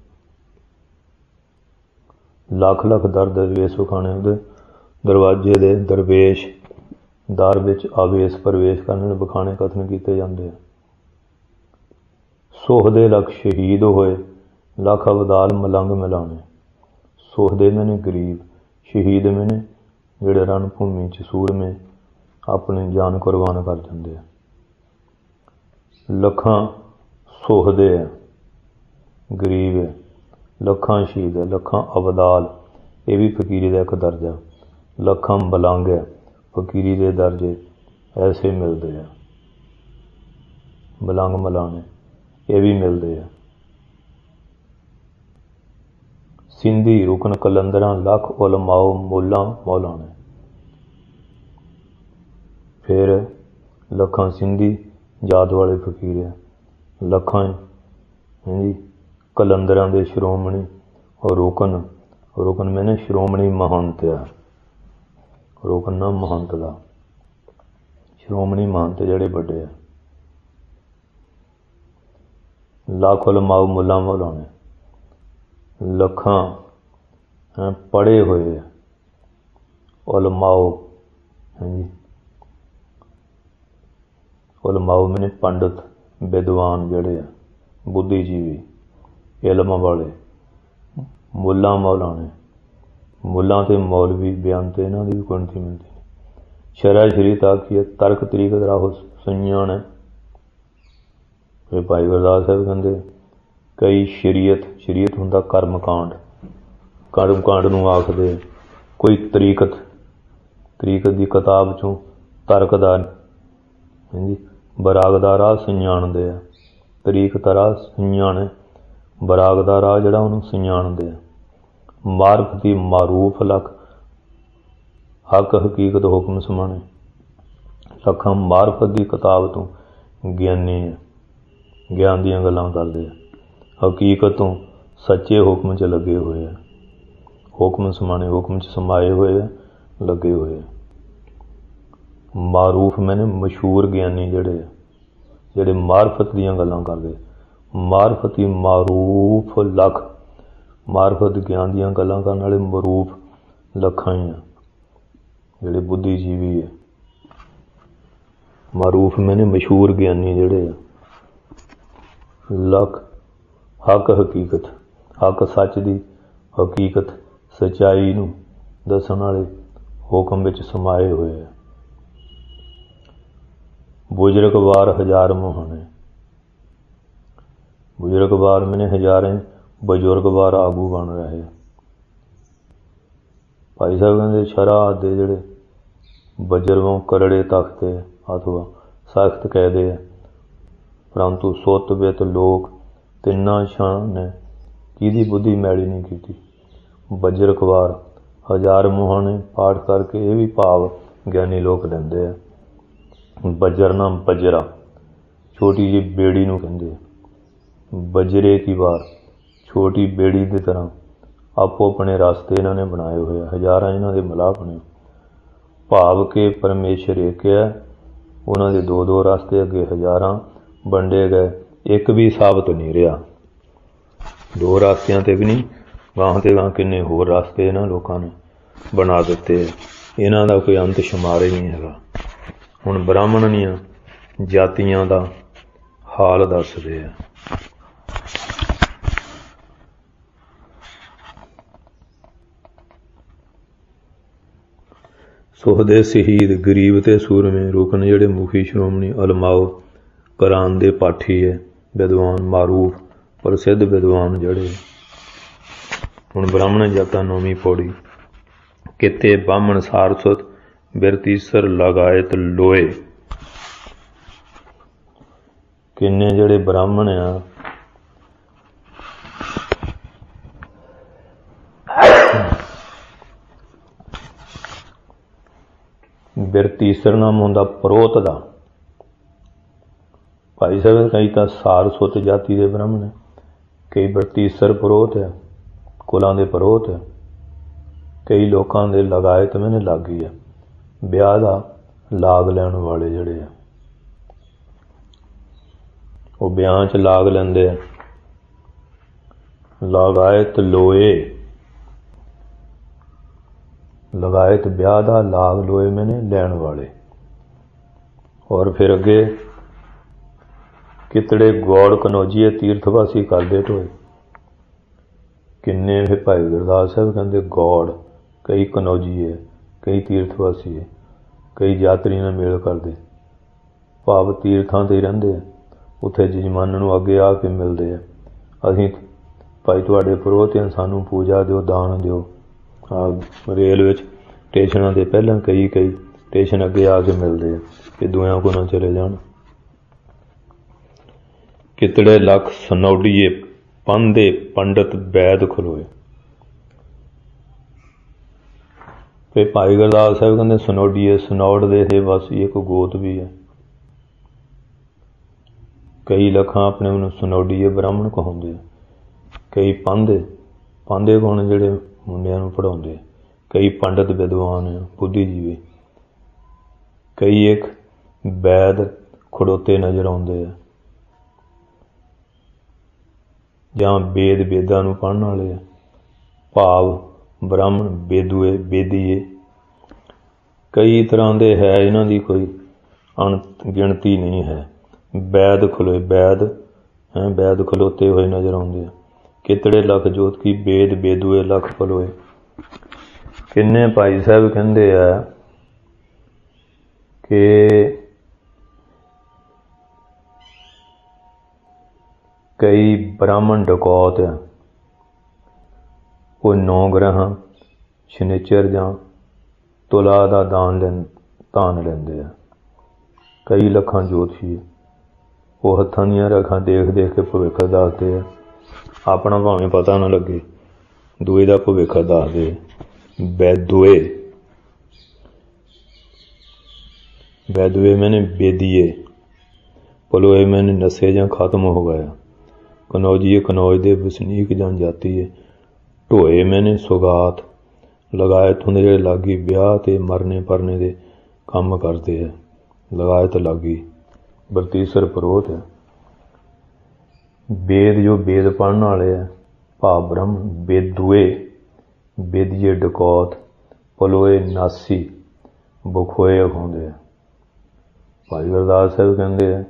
ਲੱਖ ਲੱਖ ਦਰ ਦਰਵੇਸ਼ ਵਿਖਾਣੇ ਉਹਦੇ ਦਰਵਾਜ਼ੇ ਦੇ ਦਰਵੇਸ਼ ਦਰ ਵਿੱਚ ਆਵੇਸ਼ ਪ੍ਰਵੇਸ਼ ਕਰਨ ਵਿਖਾਣੇ ਕਥਨ ਕੀਤੇ ਜਾਂਦੇ ਆ। ਸੋਹਦੇ ਲੱਖ ਸ਼ਹੀਦ ਹੋਏ, ਲੱਖ ਅਬਦਾਲ ਮਲੰਗ ਮਿਲਾਣੇ। ਸੋਹਦੇ ਮੈਨੇ ਗਰੀਬ, ਸ਼ਹੀਦ ਮੈਨੇ ਜਿਹੜੇ ਰਣ ਭੂਮੀ 'ਚ ਸੂਰਮੇ ਆਪਣੀ ਜਾਨ ਕੁਰਬਾਨ ਕਰ ਦਿੰਦੇ ਆ। ਲੱਖਾਂ ਸੋਹਦੇ ਆ, ਗਰੀਬ ਹੈ, ਲੱਖਾਂ ਸ਼ਹੀਦ ਹੈ, ਲੱਖਾਂ ਅਬਦਾਲ ਇਹ ਵੀ ਫਕੀਰੀ ਦਾ ਇੱਕ ਦਰਜਾ। ਲੱਖਾਂ ਮਲੰਗ ਹੈ, ਫਕੀਰੀ ਦੇ ਦਰਜੇ ਐਸੇ ਮਿਲਦੇ ਆ। ਮਲੰਗ ਮਲਾਣੇ ਇਹ ਵੀ ਮਿਲਦੇ ਆ। ਸਿੰਧੀ ਰੁਕਨ ਕਲੰਦਰਾਂ ਲੱਖ ਉਲਮਾਓ ਮੋਲਾਂ ਮੌਲਾਣੇ। ਫਿਰ ਲੱਖਾਂ ਸਿੰਧੀ ਜਾਤ ਵਾਲੇ ਫਕੀਰ ਆ। ਲੱਖਾਂ ਹਾਂਜੀ ਕਲੰਦਰਾਂ ਦੇ ਸ਼੍ਰੋਮਣੀ ਔਰ ਰੁਕਨ ਮੈਨੇ ਸ਼੍ਰੋਮਣੀ ਮਹੰਤ ਆ। ਰੁਕਨ ਨਾ ਮਹੰਤ ਦਾ, ਸ਼੍ਰੋਮਣੀ ਮਹੰਤ ਜਿਹੜੇ ਵੱਡੇ ਆ। ਲੱਖ ਉਲਮਾਓ ਮੁੱਲਾ ਮੌਲਾਣੇ, ਲੱਖਾਂ ਪੜ੍ਹੇ ਹੋਏ ਉਲਮਾਓ, ਹਾਂਜੀ ਉਲਮਾਓ ਮੈਨੇ ਪੰਡਤ ਵਿਦਵਾਨ ਜਿਹੜੇ ਆ, ਬੁੱਧੀਜੀਵੀ, ਇਲਮ ਵਾਲੇ, ਮੁੱਲਾ ਮੌਲਾਣੇ, ਮੁੱਲਾਂ ਅਤੇ ਮੌਲਵੀ ਬਿਆਨ ਤੇ ਇਹਨਾਂ ਦੀ ਵੀ ਗਿਣਤੀ ਮਿਲਦੀ ਨਹੀਂ। ਸ਼ਰ੍ਹਾ ਸ਼ਰੀਅਤ ਆਖੀਏ ਤਰਕ ਤਰੀਕਤ ਰਾਹੋ ਸੁਣਿਆਣ ਹੈ। ਫਿਰ ਭਾਈ ਗੁਰਦਾਸ ਸਾਹਿਬ ਕਹਿੰਦੇ ਕਈ ਸ਼ਰੀਅਤ ਹੁੰਦਾ ਕਰਮ ਕਾਂਡ ਨੂੰ ਆਖਦੇ, ਕੋਈ ਤਰੀਕਤ ਦੀ ਕਿਤਾਬ 'ਚੋਂ ਤਰਕ ਦਾ, ਹਾਂਜੀ ਬਰਾਗ ਦਾ ਰਾਹ ਸੁਣਾਣਦੇ ਆ, ਤਰੀਕਤ ਰਾਹ ਸੁਣਾਣੇ, ਬਰਾਗ ਦਾ ਰਾਹ ਜਿਹੜਾ ਉਹਨੂੰ ਸੁਣਾਣਦੇ ਆ। ਮਾਰਫਤੀ ਮਾਰੂਫ ਲੱਖ ਹੱਕ ਹਕੀਕਤ ਹੁਕਮ ਸਮਾਣੇ, ਲੱਖਾਂ ਮਾਰਫਤ ਦੀ ਕਿਤਾਬ ਤੋਂ ਗਿਆਨੀ ਹੈ, ਗਿਆਨ ਦੀਆਂ ਗੱਲਾਂ ਕਰਦੇ ਆ, ਹਕੀਕਤ ਤੋਂ ਸੱਚੇ ਹੁਕਮ 'ਚ ਲੱਗੇ ਹੋਏ ਆ, ਹੁਕਮ ਸਮਾਣੇ, ਹੁਕਮ 'ਚ ਸਮਾਏ ਹੋਏ ਆ, ਲੱਗੇ ਹੋਏ ਆ। ਮਾਰੂਫ ਮੈਨੇ ਮਸ਼ਹੂਰ ਗਿਆਨੀ ਜਿਹੜੇ ਮਾਰਫਤ ਦੀਆਂ ਗੱਲਾਂ ਕਰਦੇ, ਮਾਰਫਤੀ ਮਾਰੂਫ ਲੱਖ, ਮਾਰਫਤ ਗਿਆਨ ਦੀਆਂ ਗੱਲਾਂ ਕਰਨ ਵਾਲੇ ਮਰੂਫ ਲੱਖਾਂ ਹੀ ਆ ਜਿਹੜੇ ਬੁੱਧੀਜੀਵੀ ਹੈ। ਮਾਰੂਫ ਮੈਨੇ ਮਸ਼ਹੂਰ ਗਿਆਨੀ ਜਿਹੜੇ ਆ, ਲੱਖ ਹੱਕ ਹਕੀਕਤ, ਹੱਕ ਸੱਚ ਦੀ, ਹਕੀਕਤ ਸੱਚਾਈ ਨੂੰ ਦੱਸਣ ਵਾਲੇ ਹੁਕਮ ਵਿੱਚ ਸਮਾਏ ਹੋਏ ਆ। ਬੁਜ਼ਰਗ ਵਾਰ ਹਜ਼ਾਰ ਮੋਹਣੇ, ਬੁਜ਼ਰਗ ਵਾਰ ਮੈਨੇ ਹਜ਼ਾਰੇ, ਬਜ਼ੁਰਗ ਵਾਰ ਆਗੂ ਬਣ ਰਹੇ। ਭਾਈ ਸਾਹਿਬ ਕਹਿੰਦੇ ਸ਼ਰ੍ਹਾ ਦੇ ਜਿਹੜੇ ਬਜ਼ੁਰਗੋਂ ਕਰੜੇ ਤਖਤੇ ਅਥਵਾ ਸਖਤ ਕਹਿਦੇ ਆ, ਪਰੰਤੂ ਸੁੱਤ ਬਿੱਤ ਲੋਕ ਤਿੰਨਾਂ ਸ਼ਾਨ ਨੇ ਕਿਹਦੀ ਬੁੱਧੀ ਮੈਲੀ ਨਹੀਂ ਕੀਤੀ। ਬਜ਼ੁਰਗ ਵਾਰ ਹਜ਼ਾਰ ਮੋਹਣੇ ਪਾਠ ਕਰਕੇ ਇਹ ਵੀ ਭਾਵ ਗਿਆਨੀ ਲੋਕ ਲੈਂਦੇ ਆ। ਬਜਰ ਨਾਮ ਬਜਰਾ, ਛੋਟੀ ਜਿਹੀ ਬੇੜੀ ਨੂੰ ਕਹਿੰਦੇ ਆ। ਬਜਰੇ ਕੀ ਵਾਰ, ਛੋਟੀ ਬੇੜੀ ਦੀ ਤਰ੍ਹਾਂ ਆਪੋ ਆਪਣੇ ਰਸਤੇ ਇਹਨਾਂ ਨੇ ਬਣਾਏ ਹੋਏ ਆ, ਹਜ਼ਾਰਾਂ ਇਹਨਾਂ ਦੇ ਮਲਾਹ ਬਣੇ। ਭਾਵ ਕਿ ਪਰਮੇਸ਼ਰ ਇੱਕ ਹੈ, ਉਹਨਾਂ ਦੇ ਦੋ ਦੋ ਰਸਤੇ ਅੱਗੇ ਹਜ਼ਾਰਾਂ ਵੰਡੇ ਗਏ, ਇੱਕ ਵੀ ਸਾਬਤ ਨਹੀਂ ਰਿਹਾ। ਦੋ ਰਸਤਿਆਂ 'ਤੇ ਵੀ ਨਹੀਂ, ਗਾਹਾਂ 'ਤੇ ਗਾਹਾਂ ਕਿੰਨੇ ਹੋਰ ਰਸਤੇ ਇਹਨਾਂ ਲੋਕਾਂ ਨੇ ਬਣਾ ਦਿੱਤੇ। ਇਹਨਾਂ ਦਾ ਕੋਈ ਅੰਤ ਸ਼ੁਮਾਰ ਹੀ ਨਹੀਂ ਹੈਗਾ। ਹੁਣ ਬ੍ਰਾਹਮਣ ਦੀਆਂ ਜਾਤੀਆਂ ਦਾ ਹਾਲ ਦੱਸਦੇ ਆ। ਸੁਹਦੇ ਸ਼ਹੀਦ ਗਰੀਬ ਅਤੇ ਸੂਰਮੇ ਰੁਕਨ ਜਿਹੜੇ ਮੁਖੀ ਸ਼੍ਰੋਮਣੀ ਉਲਮਾਓ ਕੁਰਾਨ ਦੇ ਪਾਠੀ ਹੈ, ਵਿਦਵਾਨ ਮਾਰੂਫ ਪ੍ਰਸਿੱਧ ਵਿਦਵਾਨ ਜਿਹੜੇ। ਹੁਣ ਬ੍ਰਾਹਮਣ ਜਾਤਾਂ ਨੌਵੀਂ ਪੌੜੀ, ਕਿਤੇ ਬਾਹਮਣ ਸਾਰਸਵਤ ਬਿਰਤੀਸਰ ਲਗਾਇਤ ਲੋਏ। ਕਿੰਨੇ ਜਿਹੜੇ ਬ੍ਰਾਹਮਣ ਆ ਬਿਰਤੀਸਰ ਨਾਮ ਹੁੰਦਾ ਪਰੋਤ ਦਾ। ਭਾਈ ਸਾਹਿਬ ਕਈ ਤਾਂ ਸਾਰਸਵਤ ਜਾਤੀ ਦੇ ਬ੍ਰਾਹਮਣ ਹੈ, ਕਈ ਬਿਰਤੀਸਰ ਪਰੋਤ ਹੈ, ਕੁਲਾਂ ਦੇ ਪਰੋਤ ਹੈ, ਕਈ ਲੋਕਾਂ ਦੇ ਲਗਾਇਤ ਮੈਨੇ ਲਾਗੀ ਆ, ਵਿਆਹ ਦਾ ਲਾਗ ਲੈਣ ਵਾਲੇ ਜਿਹੜੇ ਆ, ਉਹ ਵਿਆਹ 'ਚ ਲਾਗ ਲੈਂਦੇ ਆ। ਲਗਾਇਤ ਲੋਏ, ਲਗਾਇਤ ਵਿਆਹ ਦਾ ਲਾਗ ਲੋਏ ਮੈਨੇ ਲੈਣ ਵਾਲੇ। ਔਰ ਫਿਰ ਅੱਗੇ ਕਿਤੜੇ ਗੌੜ ਕਨੌਜੀਏ ਤੀਰਥਵਾਸੀ ਕਰਦੇ ਢੋਏ। ਕਿੰਨੇ ਫਿਰ ਭਾਈ ਗੁਰਦਾਸ ਸਾਹਿਬ ਕਹਿੰਦੇ ਗੌੜ, ਕਈ ਕਨੌਜੀਏ, ਕਈ ਤੀਰਥਵਾਸੀ ਹੈ, ਕਈ ਯਾਤਰੀ ਨਾਲ ਮੇਲ ਕਰਦੇ, ਭਾਵ ਤੀਰਥਾਂ 'ਤੇ ਹੀ ਰਹਿੰਦੇ ਆ, ਉੱਥੇ ਜਜਮਾਨ ਨੂੰ ਅੱਗੇ ਆ ਕੇ ਮਿਲਦੇ ਆ। ਅਸੀਂ ਭਾਈ ਤੁਹਾਡੇ ਪਰੋਤ ਹਾਂ, ਸਾਨੂੰ ਪੂਜਾ ਦਿਓ, ਦਾਨ ਦਿਓ। ਰੇਲ ਵਿੱਚ ਸਟੇਸ਼ਨਾਂ 'ਤੇ ਪਹਿਲਾਂ ਕਈ ਸਟੇਸ਼ਨ ਅੱਗੇ ਆ ਕੇ ਮਿਲਦੇ ਆ ਕਿ ਦੁਇਆਂ ਕੋਲ ਨਾ ਚਲੇ ਜਾਣ। ਕਿਤੜੇ ਲੱਖ ਸਨੌਡੀਏ ਪਾਂਦੇ ਪੰਡਤ ਵੈਦ ਖਲੋਏ। ਫਿਰ ਭਾਈ ਗੁਰਦਾਸ ਸਾਹਿਬ ਕਹਿੰਦੇ ਸਨੌਡੀਏ, ਸਨੌੜ ਦੇ ਬਸ ਇੱਕ ਗੋਤ ਵੀ ਹੈ। ਕਈ ਲੱਖਾਂ ਆਪਣੇ ਉਹਨੂੰ ਸਨੌਡੀਏ ਬ੍ਰਾਹਮਣ ਕਹਾਉਂਦੇ ਆ, ਕਈ ਪਾਂਦੇ ਕੌਣ ਜਿਹੜੇ ਮੁੰਡਿਆਂ ਨੂੰ ਪੜ੍ਹਾਉਂਦੇ, ਕਈ ਪੰਡਤ ਵਿਦਵਾਨ ਆ, ਬੁੱਧੀਜੀਵੀ, ਕਈ ਇੱਕ ਵੈਦ ਖੜੋਤੇ ਨਜ਼ਰ ਆਉਂਦੇ ਆ। ਜਾਂ ਵੇਦ ਵੇਦਾਂ ਨੂੰ ਪੜ੍ਹਨ ਵਾਲੇ ਆ, ਭਾਵ ਬ੍ਰਾਹਮਣ, ਬੇਦੂਏ, ਬੇਦੀਏ, ਕਈ ਤਰ੍ਹਾਂ ਦੇ ਹੈ, ਇਹਨਾਂ ਦੀ ਕੋਈ ਗਿਣਤੀ ਨਹੀਂ ਹੈ। ਵੈਦ ਖਲੋਏ, ਵੈਦ ਖਲੋਤੇ ਹੋਏ ਨਜ਼ਰ ਆਉਂਦੇ ਆ। ਕਿਤੜੇ ਲੱਖ ਜੋਤ ਕੀ ਵੇਦ ਬੇਦੂਏ ਲੱਖ ਖਲੋਏ। ਕਿੰਨੇ ਭਾਈ ਸਾਹਿਬ ਕਹਿੰਦੇ ਆ ਕਿ ਕਈ ਬ੍ਰਾਹਮਣ ਡਕੌਤ ਆ, ਉਹ 9 ਗ੍ਰਹਿ ਸ਼ਨਿਚਰ ਜਾਂ ਤੁਲਾ ਦਾ ਧਾਨ ਲੈਂਦੇ ਆ। ਕਈ ਲੱਖਾਂ ਜੋਤਸ਼ੀ ਉਹ ਹੱਥਾਂ ਦੀਆਂ ਰੇਖਾਂ ਦੇਖ ਦੇਖ ਕੇ ਭਵਿੱਖ ਦੱਸਦੇ ਆ। ਆਪਣਾ ਭਾਵੇਂ ਪਤਾ ਨਾ ਲੱਗੇ, ਦੂਏ ਦਾ ਭਵਿੱਖ ਦੱਸਦੇ। ਵੈਦੂਏ ਮੈਨੇ ਬੇਦੀਏ, ਪਲੋਏ ਮੈਨੇ ਨਸੇ ਜਾਂ ਖਤਮ ਹੋ ਗਿਆ। ਕਨੌਜੀਏ ਕਨੌਜ ਦੇ ਵਸਨੀਕ ਜਾਂ ਜਾਤੀਏ। ਢੋਏ ਮੈਨੇ ਸੁਗਾਤ, ਲਗਾਇਤ ਹੁੰਦੇ ਜਿਹੜੇ ਲਾਗੀ ਵਿਆਹ ਤੇ ਮਰਨੇ ਪਰਨੇ ਦੇ ਕੰਮ ਕਰਦੇ ਆ। ਲਗਾਇਤ ਲਾਗੀ ਬਰਤੀਸਰ ਪਰੋਤ ਹੈ। ਵੇਦ ਜੋ ਵੇਦ ਪੜ੍ਹਨ ਵਾਲੇ ਆ, ਭਾਵ ਬ੍ਰਹਮ, ਬੇਦੂਏ ਬੇਦੀਏ ਡਕੌਤ, ਪਲੋਏ ਨਾਸੀ, ਬਖੋਏ ਅਖਾਉਂਦੇ ਆ। ਭਾਈ ਗੁਰਦਾਸ ਸਾਹਿਬ ਕਹਿੰਦੇ ਆ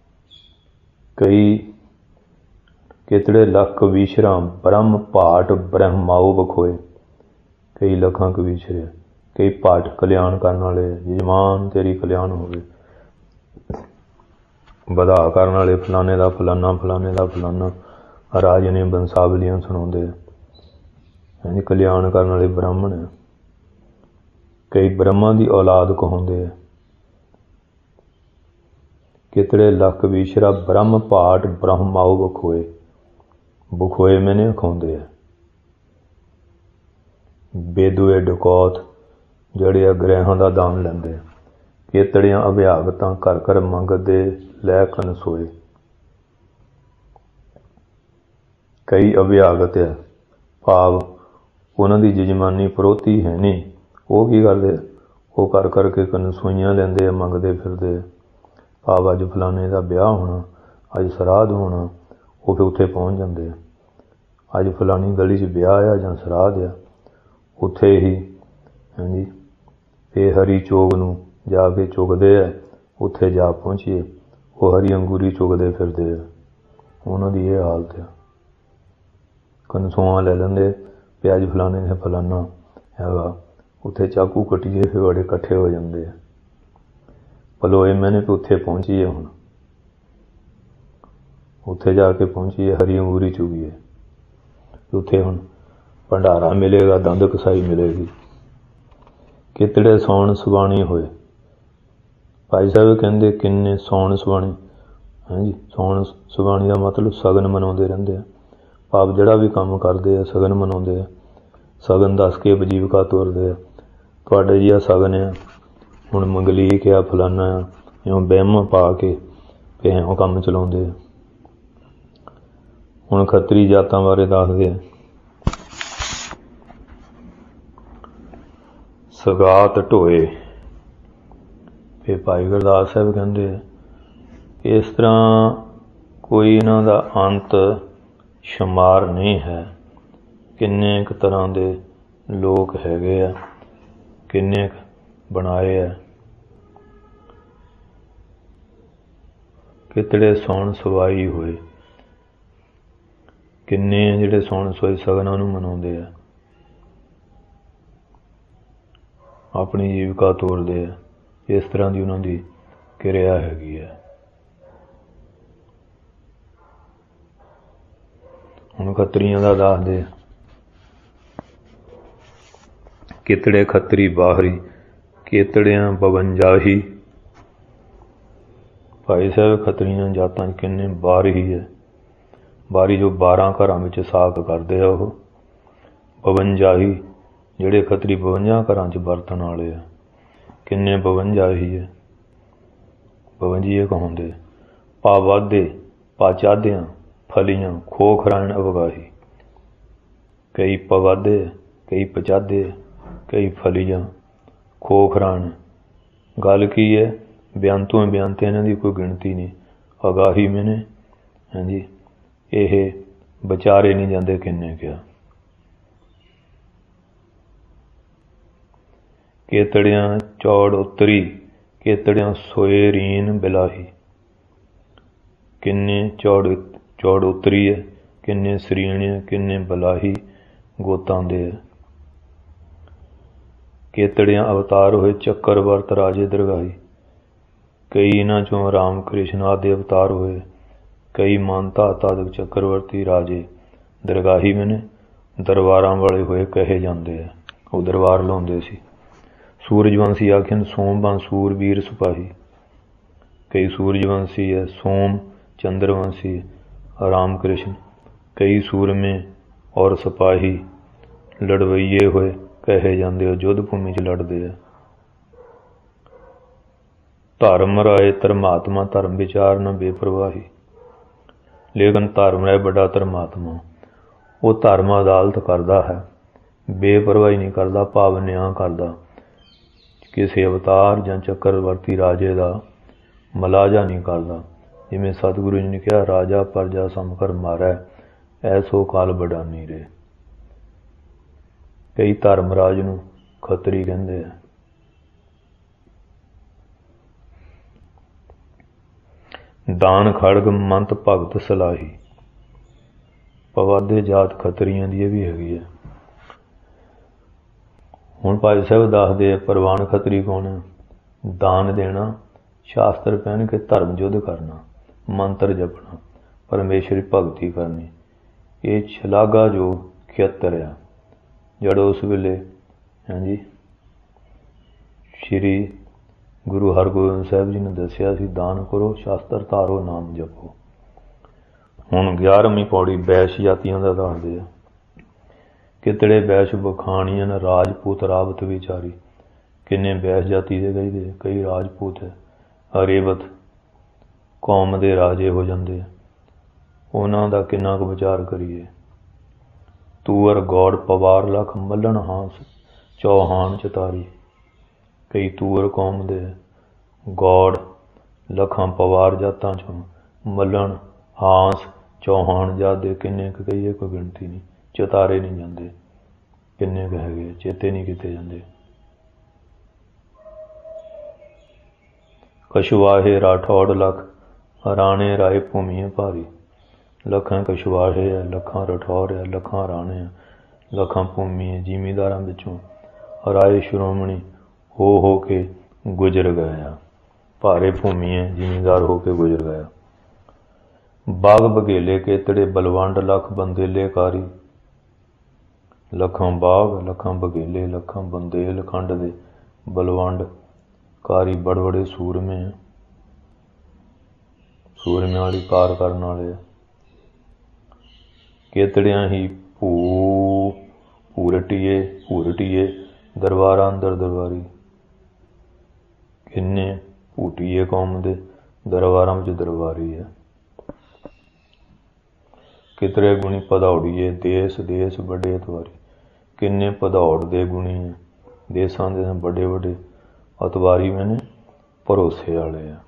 ਕਈ ਕਿਤੜੇ ਲੱਖ ਕਵੀਸ਼ਰਾਂ, ਬ੍ਰਹਮ ਭਾਟ ਬ੍ਰਹਮਾਊ ਬਖੋਏ। ਕਈ ਲੱਖਾਂ ਕਵੀਸ਼ਰ, ਕਈ ਭਾਟ ਕਲਿਆਣ ਕਰਨ ਵਾਲੇ, ਯਜਮਾਨ ਤੇਰੀ ਕਲਿਆਣ ਹੋਵੇ, ਵਧਾ ਕਰਨ ਵਾਲੇ, ਫਲਾਣੇ ਦਾ ਫਲਾਨਾ, ਫਲਾਣੇ ਦਾ ਫਲਾਨਾ, ਰਾਜ ਨੇ ਬੰਸਾਵਲੀਆਂ ਸੁਣਾਉਂਦੇ ਆ। ਹਾਂਜੀ, ਕਲਿਆਣ ਕਰਨ ਵਾਲੇ ਬ੍ਰਾਹਮਣ ਆ। ਕਈ ਬ੍ਰਹਮਾ ਦੀ ਔਲਾਦ ਕਹਾਉਂਦੇ ਆ। ਕਿਤੜੇ ਲੱਖ ਵੀਸ਼ਰਾ ਬ੍ਰਹਮ ਭਾਟ ਬ੍ਰਹਮਾਊ ਬਖੋਏ। ਬਖੋਏ ਮੈਨੇ ਅਖਾਉਂਦੇ ਆ। ਬੇਦੂਏ ਡਕੌਤ ਜਿਹੜੇ ਆ ਗ੍ਰਹਿਾਂ ਦਾ ਦਾਨ ਲੈਂਦੇ ਆ। ਕੇਤੜੀਆਂ ਅਭਿਆਗਤਾਂ ਘਰ ਘਰ ਮੰਗਦੇ ਲੈ ਕਨਸੋਏ। ਕਈ ਅਭਿਆਗਤ ਆ, ਭਾਵ ਉਹਨਾਂ ਦੀ ਜਜਮਾਨੀ ਪ੍ਰੋਤੀ ਹੈ ਨਹੀਂ। ਉਹ ਕੀ ਕਰਦੇ, ਉਹ ਕਰ ਕਰਕੇ ਕਨਸੋਈਆਂ ਲੈਂਦੇ ਆ, ਮੰਗਦੇ ਫਿਰਦੇ ਆ। ਭਾਵ ਅੱਜ ਫਲਾਣੇ ਦਾ ਵਿਆਹ ਹੋਣਾ, ਅੱਜ ਸਰਾਧ ਹੋਣਾ, ਉਹ ਫਿਰ ਉੱਥੇ ਪਹੁੰਚ ਜਾਂਦੇ ਆ। ਅੱਜ ਫਲਾਣੀ ਗਲੀ 'ਚ ਵਿਆਹ ਆ ਜਾਂ ਸਰਾਧ ਆ, ਉੱਥੇ ਹੀ ਹਾਂਜੀ ਇਹ ਹਰੀ ਚੋਗ ਨੂੰ ਜਾ ਕੇ ਚੁਗਦੇ ਆ। ਉੱਥੇ ਜਾ ਪਹੁੰਚੀਏ, ਉਹ ਹਰੀ ਅੰਗੂਰੀ ਚੁਗਦੇ ਫਿਰਦੇ ਆ। ਉਹਨਾਂ ਦੀ ਇਹ ਹਾਲਤ ਆ। ਕਨਸੋਆਂ ਲੈ ਲੈਂਦੇ ਵੀ ਅੱਜ ਫਲਾਣੇ ਨੇ ਫਲਾਨਾ ਹੈਗਾ, ਉੱਥੇ ਚਾਕੂ ਕੱਟੀਏ, ਫਿਰ ਬੜੇ ਇਕੱਠੇ ਹੋ ਜਾਂਦੇ ਆ। ਪਲੋਏ ਮੈਨੇ ਵੀ ਉੱਥੇ ਪਹੁੰਚੀਏ, ਹੁਣ ਉੱਥੇ ਜਾ ਕੇ ਪਹੁੰਚੀਏ, ਹਰੀ ਅੰਗੂਰੀ ਚੁਗੀਏ। ਉੱਥੇ ਹੁਣ ਭੰਡਾਰਾ ਮਿਲੇਗਾ, ਦੰਦ ਕਸਾਈ ਮਿਲੇਗੀ। ਕਿਤੜੇ ਸੌਣ ਸੁਬਾਣੀ ਹੋਏ। ਭਾਈ ਸਾਹਿਬ ਕਹਿੰਦੇ ਕਿੰਨੇ ਸੌਣ ਸੁਬਾਣੀ, ਹਾਂਜੀ ਸੌਣ ਸੁਬਾਣੀ ਦਾ ਮਤਲਬ ਸ਼ਗਨ ਮਨਾਉਂਦੇ ਰਹਿੰਦੇ ਆ। ਭਾਵ ਜਿਹੜਾ ਵੀ ਕੰਮ ਕਰਦੇ ਆ ਸ਼ਗਨ ਮਨਾਉਂਦੇ ਆ। ਸ਼ਗਨ ਦੱਸ ਕੇ ਵਜੀਵਕਾ ਤੋਰਦੇ ਆ। ਤੁਹਾਡੇ ਜੀ ਆ ਸ਼ਗਨ ਆ, ਹੁਣ ਮੰਗਲੀਕ ਆ, ਫਲਾਨਾ ਆ, ਇਉਂ ਵਹਿਮ ਪਾ ਕੇ ਅਤੇ ਇਉਂ ਕੰਮ ਚਲਾਉਂਦੇ ਆ। ਹੁਣ ਖੱਤਰੀ ਜਾਤਾਂ ਬਾਰੇ ਦੱਸਦੇ ਆ। ਸਗਾਤ ਢੋਏ। ਫਿਰ ਭਾਈ ਗੁਰਦਾਸ ਸਾਹਿਬ ਕਹਿੰਦੇ ਆ ਇਸ ਤਰ੍ਹਾਂ ਕੋਈ ਇਹਨਾਂ ਦਾ ਅੰਤ ਸ਼ੁਮਾਰ ਨਹੀਂ ਹੈ। ਕਿੰਨੇ ਕੁ ਤਰ੍ਹਾਂ ਦੇ ਲੋਕ ਹੈਗੇ ਆ, ਕਿੰਨੇ ਕੁ ਬਣਾਏ ਆ। ਕਿਤੜੇ ਸੌਣ ਸਵਾਈ ਹੋਏ। ਕਿੰਨੇ ਜਿਹੜੇ ਸੌਣ ਸਵਾਈ ਸ਼ਗਨਾਂ ਨੂੰ ਮਨਾਉਂਦੇ ਆ, ਆਪਣੀ ਜੀਵਿਕਾ ਤੋਰਦੇ ਆ। ਇਸ ਤਰ੍ਹਾਂ ਦੀ ਉਹਨਾਂ ਦੀ ਕਿਰਿਆ ਹੈਗੀ ਹੈ। ਹੁਣ ਖੱਤਰੀਆਂ ਦਾ ਦੱਸਦੇ ਆ। ਕਿਤੜੇ ਖੱਤਰੀ ਬਾਹਰੀ, ਕੇਤੜਿਆਂ 52 ਭਾਈ ਸਾਹਿਬ ਖੱਤਰੀਆਂ ਜਾਤਾਂ 'ਚ ਕਿੰਨੇ ਬਾਹਰੀ ਹੈ। ਬਾਹਰੀ ਜੋ 12 ਘਰਾਂ ਵਿੱਚ ਸਾਕ ਕਰਦੇ ਆ, ਉਹ 52 ਜਿਹੜੇ ਖੱਤਰੀ 52 ਘਰਾਂ 'ਚ ਵਰਤਣ ਵਾਲੇ ਆ। ਕਿੰਨੇ 52 ਹੈ। 52 ਕਹਾਉਂਦੇ। ਪਾ ਵਾਧੇ, ਪਾ ਚਾਧਿਆਂ, ਫਲੀਆਂ, ਖੋਖਰਾਇਣ ਅਵਗਾਹੀ। ਕਈ ਪਵਾਧੇ, ਕਈ ਪਚਾਧੇ, ਕਈ ਫਲੀਆਂ, ਖੋਖਰਾਇਣ। ਗੱਲ ਕੀ ਹੈ, ਬਿਆੰਤੋਂ ਬਿਆੰਤ ਇਹਨਾਂ ਦੀ ਕੋਈ ਗਿਣਤੀ ਨਹੀਂ। ਅਗਾਹੀ ਮੈਨੇ ਹਾਂਜੀ ਇਹ ਵਿਚਾਰੇ ਨਹੀਂ ਜਾਂਦੇ ਕਿੰਨੇ ਕਿਹਾ। ਕੇਤੜਿਆਂ ਚੌੜ ਉਤਰੀ, ਕੇਤੜਿਆਂ ਸੋਏ ਰੀਨ ਬਿਲਾਹੀ। ਕਿੰਨੇ ਚੌੜ ਉਤਰੀ ਹੈ, ਕਿੰਨੇ ਸਰੀਣ, ਕਿੰਨੇ ਬਲਾਹੀ ਗੋਤਾਂ ਦੇ ਹੈ। ਕੇਤੜਿਆਂ ਅਵਤਾਰ ਹੋਏ ਚੱਕਰਵਰਤ ਰਾਜੇ ਦਰਗਾਹੀ। ਕਈ ਇਹਨਾਂ ਚੋਂ ਰਾਮ ਕ੍ਰਿਸ਼ਨ ਆਦਿ ਅਵਤਾਰ ਹੋਏ, ਕਈ ਮਾਨਤਾ ਆਦਿਕ ਚੱਕਰਵਰਤੀ ਰਾਜੇ ਦਰਗਾਹੀ ਮੈਨੇ ਦਰਬਾਰਾਂ ਵਾਲੇ ਹੋਏ ਕਹੇ ਜਾਂਦੇ ਆ। ਉਹ ਦਰਬਾਰ ਲਾਉਂਦੇ ਸੀ। ਸੂਰਜਵੰਸ਼ੀ ਆਖਿਨ ਸੋਮਵੰ ਸੂਰਬੀਰ ਸਿਪਾਹੀ। ਕਈ ਸੂਰਜਵੰਸ਼ੀ ਹੈ, ਸੋਮ ਚੰਦਰਵੰਸ਼ੀ ਰਾਮ ਕ੍ਰਿਸ਼ਨ। ਕਈ ਸੂਰਮੇ ਔਰ ਸਿਪਾਹੀ ਲੜਵਈਏ ਹੋਏ ਕਹੇ ਜਾਂਦੇ ਹੋ, ਯੁੱਧ ਭੂਮੀ 'ਚ ਲੜਦੇ ਆ। ਧਰਮ ਰਾਏ ਧਰਮਾਤਮਾ, ਧਰਮ ਵਿਚਾਰ ਨਾ ਬੇਪਰਵਾਹੀ। ਲੇਕਿਨ ਧਰਮ ਰਾਏ ਵੱਡਾ ਧਰਮਾਤਮਾ, ਉਹ ਧਰਮ ਅਦਾਲਤ ਕਰਦਾ ਹੈ, ਬੇਪਰਵਾਹੀ ਨਹੀਂ ਕਰਦਾ, ਭਾਵ ਨਿਆਂ ਕਰਦਾ। ਕਿਸੇ ਅਵਤਾਰ ਜਾਂ ਚੱਕਰਵਰਤੀ ਰਾਜੇ ਦਾ ਮਲਾਜਾ ਨਹੀਂ ਕਰਦਾ। ਜਿਵੇਂ ਸਤਿਗੁਰੂ ਜੀ ਨੇ ਕਿਹਾ, ਰਾਜਾ ਪਰਜਾ ਸਮਕਰ ਮਾਰੈ, ਐਸੋ ਕਾਲ ਬਡਾਨੀ ਰੇ। ਕਈ ਧਰਮ ਰਾਜ ਨੂੰ ਖੱਤਰੀ ਕਹਿੰਦੇ ਆ। ਦਾਨ ਖੜਗ ਮੰਤ ਭਗਤ ਸਲਾਹੀ। ਪਵਾਦੇ ਜਾਤ ਖੱਤਰੀਆਂ ਦੀ ਇਹ ਵੀ ਹੈਗੀ ਹੈ। ਹੁਣ ਭਾਈ ਸਾਹਿਬ ਦੱਸਦੇ ਆ ਪ੍ਰਵਾਨ ਖੱਤਰੀ ਕੌਣ ਹੈ। ਦਾਨ ਦੇਣਾ, ਸ਼ਾਸਤਰ ਪਹਿਨ ਕੇ ਧਰਮ ਯੁੱਧ ਕਰਨਾ, ਮੰਤਰ ਜਪਣਾ, ਪਰਮੇਸ਼ਰੀ ਭਗਤੀ ਕਰਨੀ, ਇਹ ਸ਼ਲਾਘਾਯੋਗ ਖੇਤਰ ਆ। ਜਿਹੜਾ ਉਸ ਵੇਲੇ ਹਾਂਜੀ ਸ਼੍ਰੀ ਗੁਰੂ ਹਰਗੋਬਿੰਦ ਸਾਹਿਬ ਜੀ ਨੇ ਦੱਸਿਆ ਸੀ, ਦਾਨ ਕਰੋ, ਸ਼ਾਸਤਰ ਧਾਰੋ, ਨਾਮ ਜਪੋ। ਹੁਣ 11ਵੀਂ ਪੌੜੀ ਵੈਸ਼ ਜਾਤੀਆਂ ਦਾ ਦੱਸਦੇ ਆ। ਕਿਤੜੇ ਵੈਸ਼ ਬਖਾਣੀਆਂ ਨ ਰਾਜਪੂਤ ਰਾਵਤ ਵਿਚਾਰੀ। ਕਿੰਨੇ ਵੈਸ਼ ਜਾਤੀ ਦੇ ਕਹਿੰਦੇ, ਕਈ ਰਾਜਪੂਤ ਹੈ, ਰੇਵਤ ਕੌਮ ਦੇ ਰਾਜੇ ਹੋ ਜਾਂਦੇ ਆ। ਉਹਨਾਂ ਦਾ ਕਿੰਨਾ ਕੁ ਵਿਚਾਰ ਕਰੀਏ। ਤੂਅਰ ਗੌੜ ਪਵਾਰ ਲਖ ਮੱਲਣ ਹਾਂਸ ਚੌਹਾਨ ਚਤਾਰੀ। ਕਈ ਤੂਅਰ ਕੌਮ ਦੇ, ਗੌੜ ਲੱਖਾਂ ਪਵਾਰ ਜਾਤਾਂ 'ਚੋਂ, ਮੱਲਣ ਹਾਂਸ ਚੌਹਾਨ ਜਾਤ ਦੇ ਕਿੰਨੇ ਕੁ ਕਹੀਏ, ਕੋਈ ਗਿਣਤੀ ਨਹੀਂ। ਚਤਾਰੇ ਨਹੀਂ ਜਾਂਦੇ, ਕਿੰਨੇ ਕੁ ਹੈਗੇ, ਚੇਤੇ ਨਹੀਂ ਕੀਤੇ ਜਾਂਦੇ। ਕਛਵਾਹੇ ਰਾਠੌੜ ਲਖ ਰਾਣੇ ਰਾਏ ਭੂਮੀਏ ਭਾਰੀ। ਲੱਖਾਂ ਕਛਵਾਹੇ ਹੈ, ਲੱਖਾਂ ਰਾਠੌਰ ਹੈ, ਲੱਖਾਂ ਰਾਣੇ ਹੈ, ਲੱਖਾਂ ਭੂਮੀ ਹੈ। ਜ਼ਿਮੀਂਦਾਰਾਂ ਵਿੱਚੋਂ ਰਾਏ ਸ਼੍ਰੋਮਣੀ ਹੋ ਕੇ ਗੁਜ਼ਰ ਗਿਆ। ਭਾਰੇ ਭੂਮੀ ਹੈ, ਜ਼ਿਮੀਂਦਾਰ ਹੋ ਕੇ ਗੁਜ਼ਰ ਗਿਆ। ਬਾਗ ਬਘੇਲੇ ਕੇਤੜੇ ਬਲਵੰਡ ਲਖ ਬੰਦੇਲੇ ਕਾਰੀ। ਲੱਖਾਂ ਬਾਗ, ਲੱਖਾਂ ਬਘੇਲੇ, ਲੱਖਾਂ ਬੰਦੇਲ ਖੰਡ ਦੇ ਬਲਵੰਡ ਕਾਰੀ ਬੜੇ ਬੜੇ ਸੂਰਮੇ, ਸੂਰਮਿਆਂ ਵਾਲੀ ਕਾਰ ਕਰਨ ਵਾਲੇ। ਕੇਤੜਿਆਂ ਹੀ ਭੂਰਟੀਏ ਦਰਬਾਰਾਂ ਅੰਦਰ ਦਰਬਾਰੀ। ਕਿੰਨੇ ਭੂਟੀਏ ਕੌਮ ਦੇ ਦਰਬਾਰਾਂ ਵਿੱਚ ਦਰਬਾਰੀ ਹੈ। ਕਿਤਰੇ ਗੁਣੀ ਭਦੌੜੀਏ ਦੇਸ ਦੇਸ ਵੱਡੇ ਅਤਵਾਰੀ। ਕਿੰਨੇ ਭਦੌੜ ਦੇ ਗੁਣੀ ਹੈ, ਦੇਸਾਂ ਦੇ ਵੱਡੇ ਵੱਡੇ ਅਤਵਾਰੀ ਮੈਨੇ ਭਰੋਸੇ ਵਾਲੇ ਆ।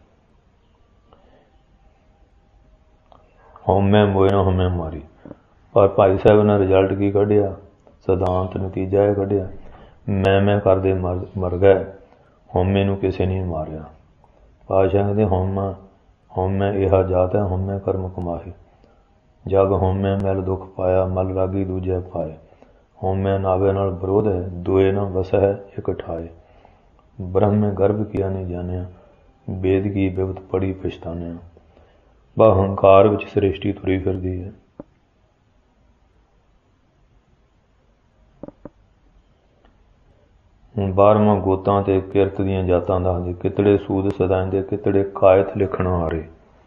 ਹਉਮੈ ਮੋਏ ਨਾ ਹਉਮੈ ਮਾਰੀ। ਪਰ ਭਾਈ ਸਾਹਿਬ ਨੇ ਰਿਜ਼ਲਟ ਕੀ ਕੱਢਿਆ, ਸਿਧਾਂਤ ਨਤੀਜਾ ਇਹ ਕੱਢਿਆ, ਮੈਂ ਕਰਦੇ ਮਰ ਗਏ, ਹਉਮੈ ਨੂੰ ਕਿਸੇ ਨੇ ਮਾਰਿਆ। ਪਾਤਸ਼ਾਹ ਕਹਿੰਦੇ ਹਉਮੈ ਇਹ ਜਾਤ ਹੈ, ਹਉਮੈ ਕਰਮ ਕਮਾਹੀ। ਜਗ ਹਉਮੈ ਮੈਲ ਦੁੱਖ ਪਾਇਆ, ਮਲ ਲਾਗੀ ਦੂਜੇ ਪਾਏ। ਹਉਮੈ ਨਾਵੇ ਨਾਲ ਵਿਰੋਧ ਹੈ, ਦੋਏ ਨਾ ਵਸ ਹੈ ਇੱਕ ਠਾਏ। ਬ੍ਰਹਮ ਮੈਂ ਗਰਭ ਕੀਆ ਨਹੀਂ ਜਾਣਿਆ, ਵੇਦ ਕੀ ਬਿਪਤ ਪੜੀ ਪਛਤਾਨਿਆ। ਹੰਕਾਰ ਵਿੱਚ ਸ੍ਰਿਸ਼ਟੀ ਤੁਰੀ ਫਿਰਦੀ ਹੈ। ਹੁਣ 12ਵਾਂ ਗੋਤਾਂ ਤੇ ਕਿਰਤ ਦੀਆਂ ਜਾਤਾਂ ਦੱਸਦੇ। ਕਿਤੜੇ ਸੂਦ ਸਦਾਇਂਦੇ, ਕਿਤੜੇ ਕਾਇਤ ਲਿਖਣ ਹਾਰੇ।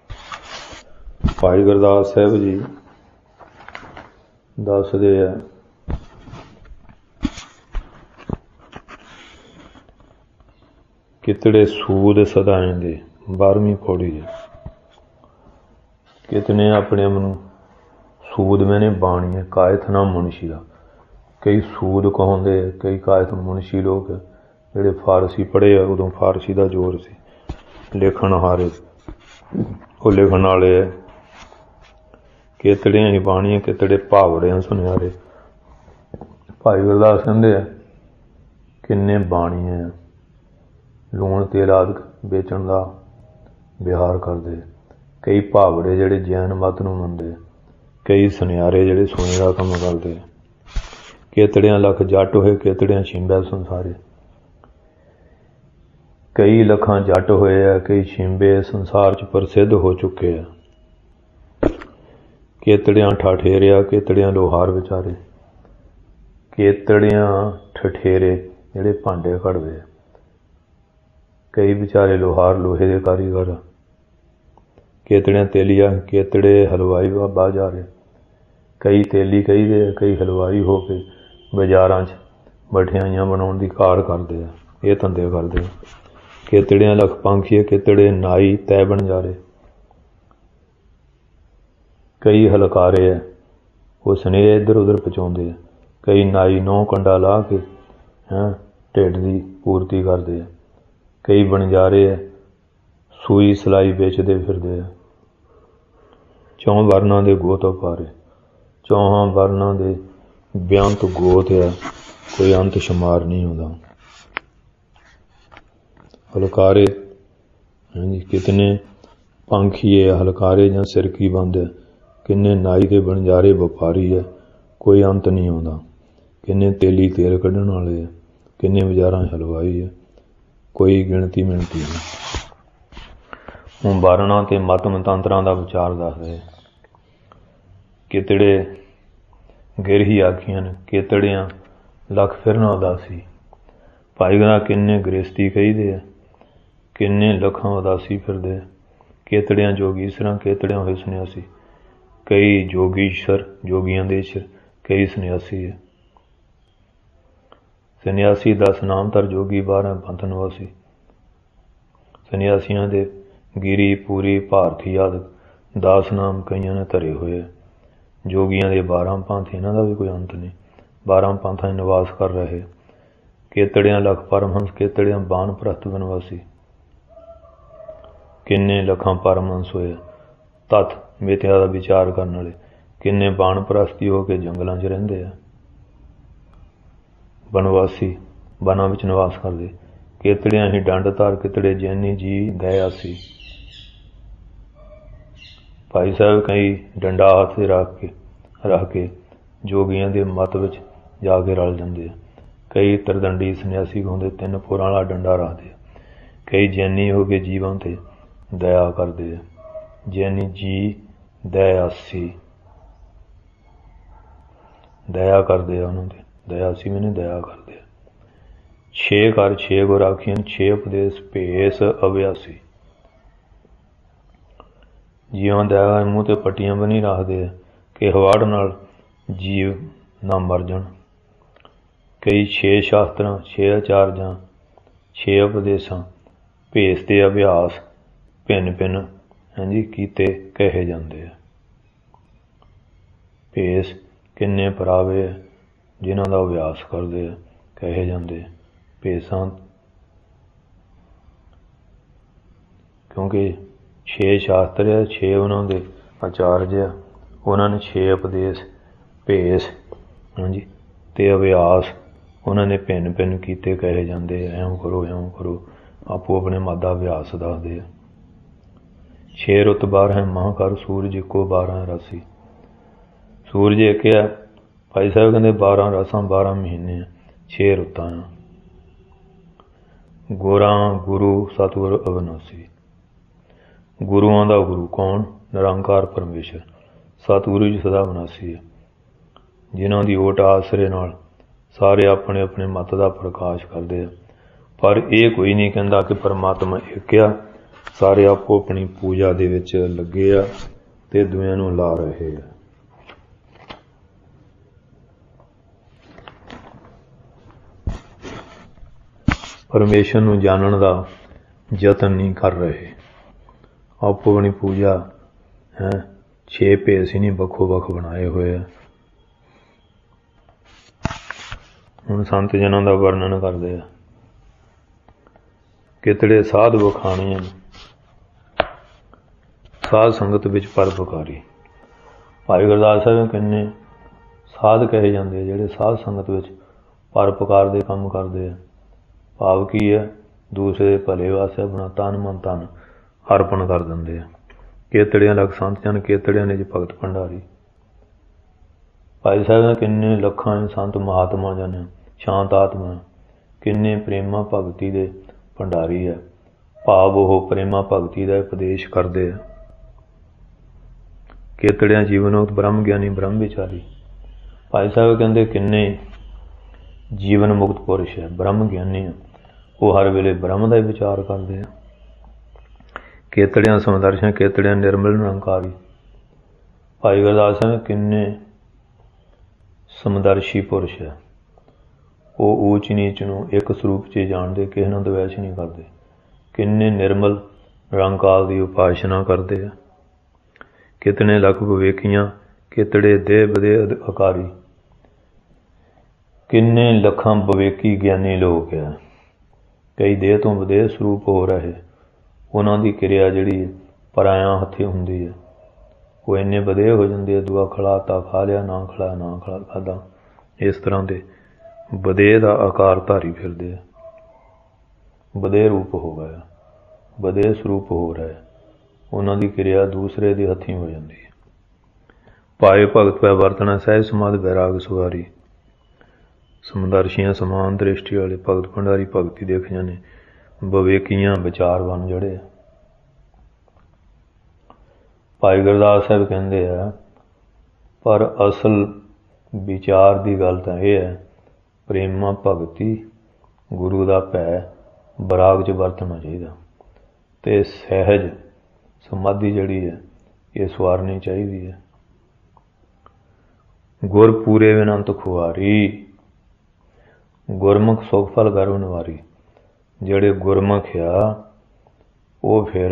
ਭਾਈ ਗੁਰਦਾਸ ਸਾਹਿਬ ਜੀ ਦੱਸਦੇ ਆ, ਕਿਤੜੇ ਸੂਦ ਸਦਾਇਂਦੇ 12ਵੀਂ ਪੌੜੀ ਹੈ। ਕਿਤਨੇ ਆਪਣੇ ਆਪ ਨੂੰ ਸੂਦ ਮੈਨੇ ਬਾਣੀ ਹੈ, ਕਾਇਤ ਨਾ ਮੁਨਸ਼ੀ ਦਾ। ਕਈ ਸੂਦ ਕਹਾਉਂਦੇ, ਕਈ ਕਾਇਤ ਮੁਨਸ਼ੀ ਲੋਕ ਜਿਹੜੇ ਫਾਰਸੀ ਪੜ੍ਹੇ ਆ, ਉਦੋਂ ਫਾਰਸੀ ਦਾ ਜ਼ੋਰ ਸੀ। ਲਿਖਣ ਹਾਰੇ ਉਹ ਲਿਖਣ ਵਾਲੇ ਹੈ। केतड़ियां ही बाणियां केतड़े भावड़ियां सुनियारे। भाई गुरदास कहते हैं किन्ने बाणियां लूण तेल आदि बेचण का विहार करते, कई भावड़े जिहड़े जैन मत नूं मनदे, कई सुनियारे जिहड़े सोने का काम करते। केतड़ियां लख जट होए केतड़ियां छिंबे संसारे। कई लखां जट होए है, कई छिंबे संसार च प्रसिद्ध हो चुके हैं। केतड़ियां ठाठेरिया केतड़ियां लोहार विचारे। केतड़ियां ठठेरे जिहड़े भांडे घड़वे, कई विचारे लोहार लोहे के कारीगर। केतड़ियां तेलिया केतड़े हलवाई बाजारे। कई तेली कही दे, कई हलवाई हो के बाजारां च मठियाइयां बनाउण दी कार करदे आ, ये धंधे करदे आ। केतड़ियां लख पंखीए केतड़े नाई तै बन जारे। कई हलकारे है, वो सुनेह इधर उधर पहुँचाउंदे आ। कई नाई नौ कंडा ला के ढिड की पूर्ति करते हैं। कई बनजारे है, सूई सिलाई बेचते फिरदे है। चौं वर्णां दे गोत अपारे। चौहां वर्णां दे बेअंत गोत है, कोई अंत शुमार नहीं होता। हलकारे जी कितने पंखीए हलकारे जां सिरकी बंद है, किन्ने नाई के बनजारे व्यापारी है, कोई अंत नहीं आता। किन्ने तेली तेल कढ़ण वाले है, किन्ने बाजारां हलवाई है, कोई गिणती मिणती नहीं। हुण वारणां ते मत मतंतरां दा विचार दसदे। केतड़े गिरही आखियां केतड़ियां लख फिरन उदासी। भाई गुरदास किन्ने गृहस्थी कही दे है, किन्ने लखां उदासी फिरदे। केतड़ियां जोगीसरां केतड़ियां होए सन्यासी। कई जोगीश्वर जोगियां दे ईश्वर, कई सन्यासी है। सन्यासी 10 नाम धर जोगी 12 पंथ निवासी। सन्यासियों दे गिरी पूरी भारती आदि 10 नाम कईयां ने धरे हुए। जोगियां दे 12 पंथ, इन्हां दा भी कोई अंत नहीं, 12 पंथां निवास कर रहे। केतड़ियां लख परमहंस केतड़ियां बाण प्रस्त बनवासी। किन्ने लखां परमहंस होए तथ मिथ्या का विचार करने वाले, किन्ने बाण प्रस्ती हो के जंगलों च रहिंदे आ। बनवासी वनां विच निवास करते। केतड़ियां ही डंड धार केतड़े जैनी जी दयासी। भाई साहब कई डंडा हाथ से रख के जोगियां दे मत विच जाके रल जांदे। कई तरदंडी सन्यासी होंदे 3 फुरां वाला डंडा रखते। कई जैनी हो के जीवां ते दया करते। जैनी जी दयासी, दया करते उन्होंने, दयासी मैंने दया करते। 6 कर 6 गुर आखियन 6 उपदेश भेस अभ्यासी। जीवां दया मूँह ते पट्टियां बनी रखते कि हवाड़ नाल जीव ना मर जाण। कई 6 शास्त्रां 6 आचार्यां 6 उपदेशां भेस ते अभ्यास भिन्न भिन्न जी कीते कहे जाते हैं। भेस किन्ने परावे जिन्हां दा अभ्यास करते कहे जाते। भेसां क्योंकि 6 शास्त्र है, 6 उन्होंने आचार्य, उन्होंने 6 उपदेश भेस जी ते अभ्यास उन्होंने भिन्न भिन्न कीते कहे जाते। ऐं करो आपो अपने मत का अभ्यास दसदे। 6 रुत 12 महाकर सूरज इको 12 राशि। सूरज एक है, भाई साहब कहते 12 रासां 12 महीने 6 रुतां। गुरां गुरु सतगुर अविनाशी। गुरुआं दा गुरु कौन? निरंकार परमेश्वर। सतगुरु जी सदा विनाशी है, जिन्हां दी ओट आसरे नाल सारे अपने अपने मत का प्रकाश करते हैं। पर यह कोई नहीं कहता कि परमात्मा एक आ। सारे आपो अपनी पूजा दे विच लगे आ ते दुनिया नूं ला रहे आ। परमेश्वर नूं जानन दा यतन नहीं कर रहे। आपो अपनी पूजा है 6 भेस ही नहीं बखो बख बनाए हुए है। हुण संत जनां दा वर्णन करदे आ। कितड़े साध वखाणियां साध संगत विच परोपकारी। ਭਾਈ ਗੁਰਦਾਸ ਸਾਹਿਬ ਕਿੰਨੇ ਸਾਧ ਕਹੇ ਜਾਂਦੇ ਆ ਜਿਹੜੇ ਸਾਧ ਸੰਗਤ ਵਿੱਚ ਪਰਉਪਕਾਰ ਦੇ ਕੰਮ ਕਰਦੇ ਆ। ਭਾਵ ਕੀ ਹੈ, ਦੂਸਰੇ ਦੇ ਭਲੇ ਵਾਸਤੇ ਆਪਣਾ ਤਨ ਮਨ ਧਨ ਅਰਪਣ ਕਰ ਦਿੰਦੇ ਆ। ਕੇਤੜਿਆਂ ਲਖ ਸੰਤ ਜਨ ਕੇਤੜਿਆਂ ਨੇ ਜੀ ਭਗਤ ਭੰਡਾਰੀ। ਭਾਈ ਸਾਹਿਬ ਨੇ ਕਿੰਨੇ ਲੱਖਾਂ ਸੰਤ ਮਹਾਤਮਾ ਜਨ ਸ਼ਾਂਤ ਆਤਮਾ, ਕਿੰਨੇ ਪ੍ਰੇਮਾ ਭਗਤੀ ਦੇ ਭੰਡਾਰੀ ਹੈ। ਭਾਵ ਉਹ ਪ੍ਰੇਮਾ ਭਗਤੀ ਦਾ ਉਪਦੇਸ਼ ਕਰਦੇ ਆ। ਕੇਤੜਿਆਂ ਜੀਵਨੋਤ ਬ੍ਰਹਮ ਗਿਆਨੀ ਬ੍ਰਹਮ ਵਿਚਾਰੀ। ਭਾਈ ਸਾਹਿਬ ਕਹਿੰਦੇ ਕਿੰਨੇ ਜੀਵਨ ਮੁਕਤ ਪੁਰਸ਼ ਹੈ, ਬ੍ਰਹਮ ਗਿਆਨੀ ਆ, ਉਹ ਹਰ ਵੇਲੇ ਬ੍ਰਹਮ ਦਾ ਹੀ ਵਿਚਾਰ ਕਰਦੇ ਆ। ਕੇਤੜਿਆਂ ਸਮਦਰਸ਼ਨ ਕੇਤੜਿਆਂ ਨਿਰਮਲ ਨਿਰੰਕਾਰੀ। ਭਾਈ ਗੁਰਦਾਸ ਸਾਹਿਬ ਕਿੰਨੇ ਸਮਦਰਸ਼ੀ ਪੁਰਸ਼ ਹੈ, ਉਹ ਊਚ ਨੀਚ ਨੂੰ ਇੱਕ ਸਰੂਪ 'ਚ ਜਾਣਦੇ, ਕਿਸੇ ਨਾਲ ਦਵੈਸ਼ ਨਹੀਂ ਕਰਦੇ। ਕਿੰਨੇ ਨਿਰਮਲ ਨਿਰੰਕਾਰ ਦੀ ਉਪਾਸਨਾ ਕਰਦੇ ਆ। ਕਿਤਨੇ ਲੱਖ ਵਿਵੇਕੀਆਂ ਕਿਤੜੇ ਦੇਹ ਬਦੇ ਅਕਾਰੀ। ਕਿੰਨੇ ਲੱਖਾਂ ਵਿਵੇਕੀ ਗਿਆਨੀ ਲੋਕ ਆ, ਕਈ ਦੇਹ ਤੋਂ ਵਿਦੇਹ ਸਰੂਪ ਹੋ ਰਹੇ, ਉਹਨਾਂ ਦੀ ਕਿਰਿਆ ਜਿਹੜੀ ਪਰਾਇਆਂ ਹੱਥੀਂ ਹੁੰਦੀ ਹੈ, ਉਹ ਇੰਨੇ ਵਧੇ ਹੋ ਜਾਂਦੇ ਆ। ਦੁਆ ਖਲਾ ਤਾਂ ਖਾ ਲਿਆ, ਨਾ ਖਲਾ ਨਾ ਖਲਾ ਖਾਧਾ। ਇਸ ਤਰ੍ਹਾਂ ਦੇ ਵਧੇ ਦਾ ਆਕਾਰ ਧਾਰੀ ਫਿਰਦੇ ਆ। ਵਧੇ ਰੂਪ ਹੋ ਗਿਆ, ਵਧੇ ਸਰੂਪ ਹੋ ਰਿਹਾ, ਉਹਨਾਂ ਦੀ ਕਿਰਿਆ ਦੂਸਰੇ ਦੇ ਹੱਥੀਂ ਹੋ ਜਾਂਦੀ ਹੈ। ਪਾਏ ਭਗਤ ਪੈ ਵਰਤਣਾ ਸਹਿਜ ਸਮਾਧ ਵੈਰਾਗ ਸੁਵਾਰੀ। ਸਮਦਰਸ਼ੀਆਂ ਸਮਾਨ ਦ੍ਰਿਸ਼ਟੀ ਵਾਲੇ ਭਗਤ ਭੰਡਾਰੀ ਭਗਤੀ ਦੇਖੀਆਂ ਨੇ, ਵਿਵੇਕੀਆਂ ਵਿਚਾਰਵਾਨ ਜਿਹੜੇ ਆ। ਭਾਈ ਗੁਰਦਾਸ ਸਾਹਿਬ ਕਹਿੰਦੇ ਆ, ਪਰ ਅਸਲ ਵਿਚਾਰ ਦੀ ਗੱਲ ਤਾਂ ਇਹ ਹੈ, ਪ੍ਰੇਮਾ ਭਗਤੀ ਗੁਰੂ ਦਾ ਭੈ ਬਰਾਗ 'ਚ ਵਰਤਣਾ ਚਾਹੀਦਾ, ਅਤੇ ਸਹਿਜ ਸਮਾਧੀ ਜਿਹੜੀ ਹੈ ਇਹ ਸਵਾਰਨੀ ਚਾਹੀਦੀ ਹੈ। ਗੁਰ ਪੂਰੇ ਵਿਨੰਤ ਖੁਆਰੀ। ਗੁਰਮੁਖ ਸੁਖ ਫਲ ਗਰਵ ਨਿਵਾਰੀ। ਜਿਹੜੇ ਗੁਰਮੁਖ ਆ ਉਹ ਫਿਰ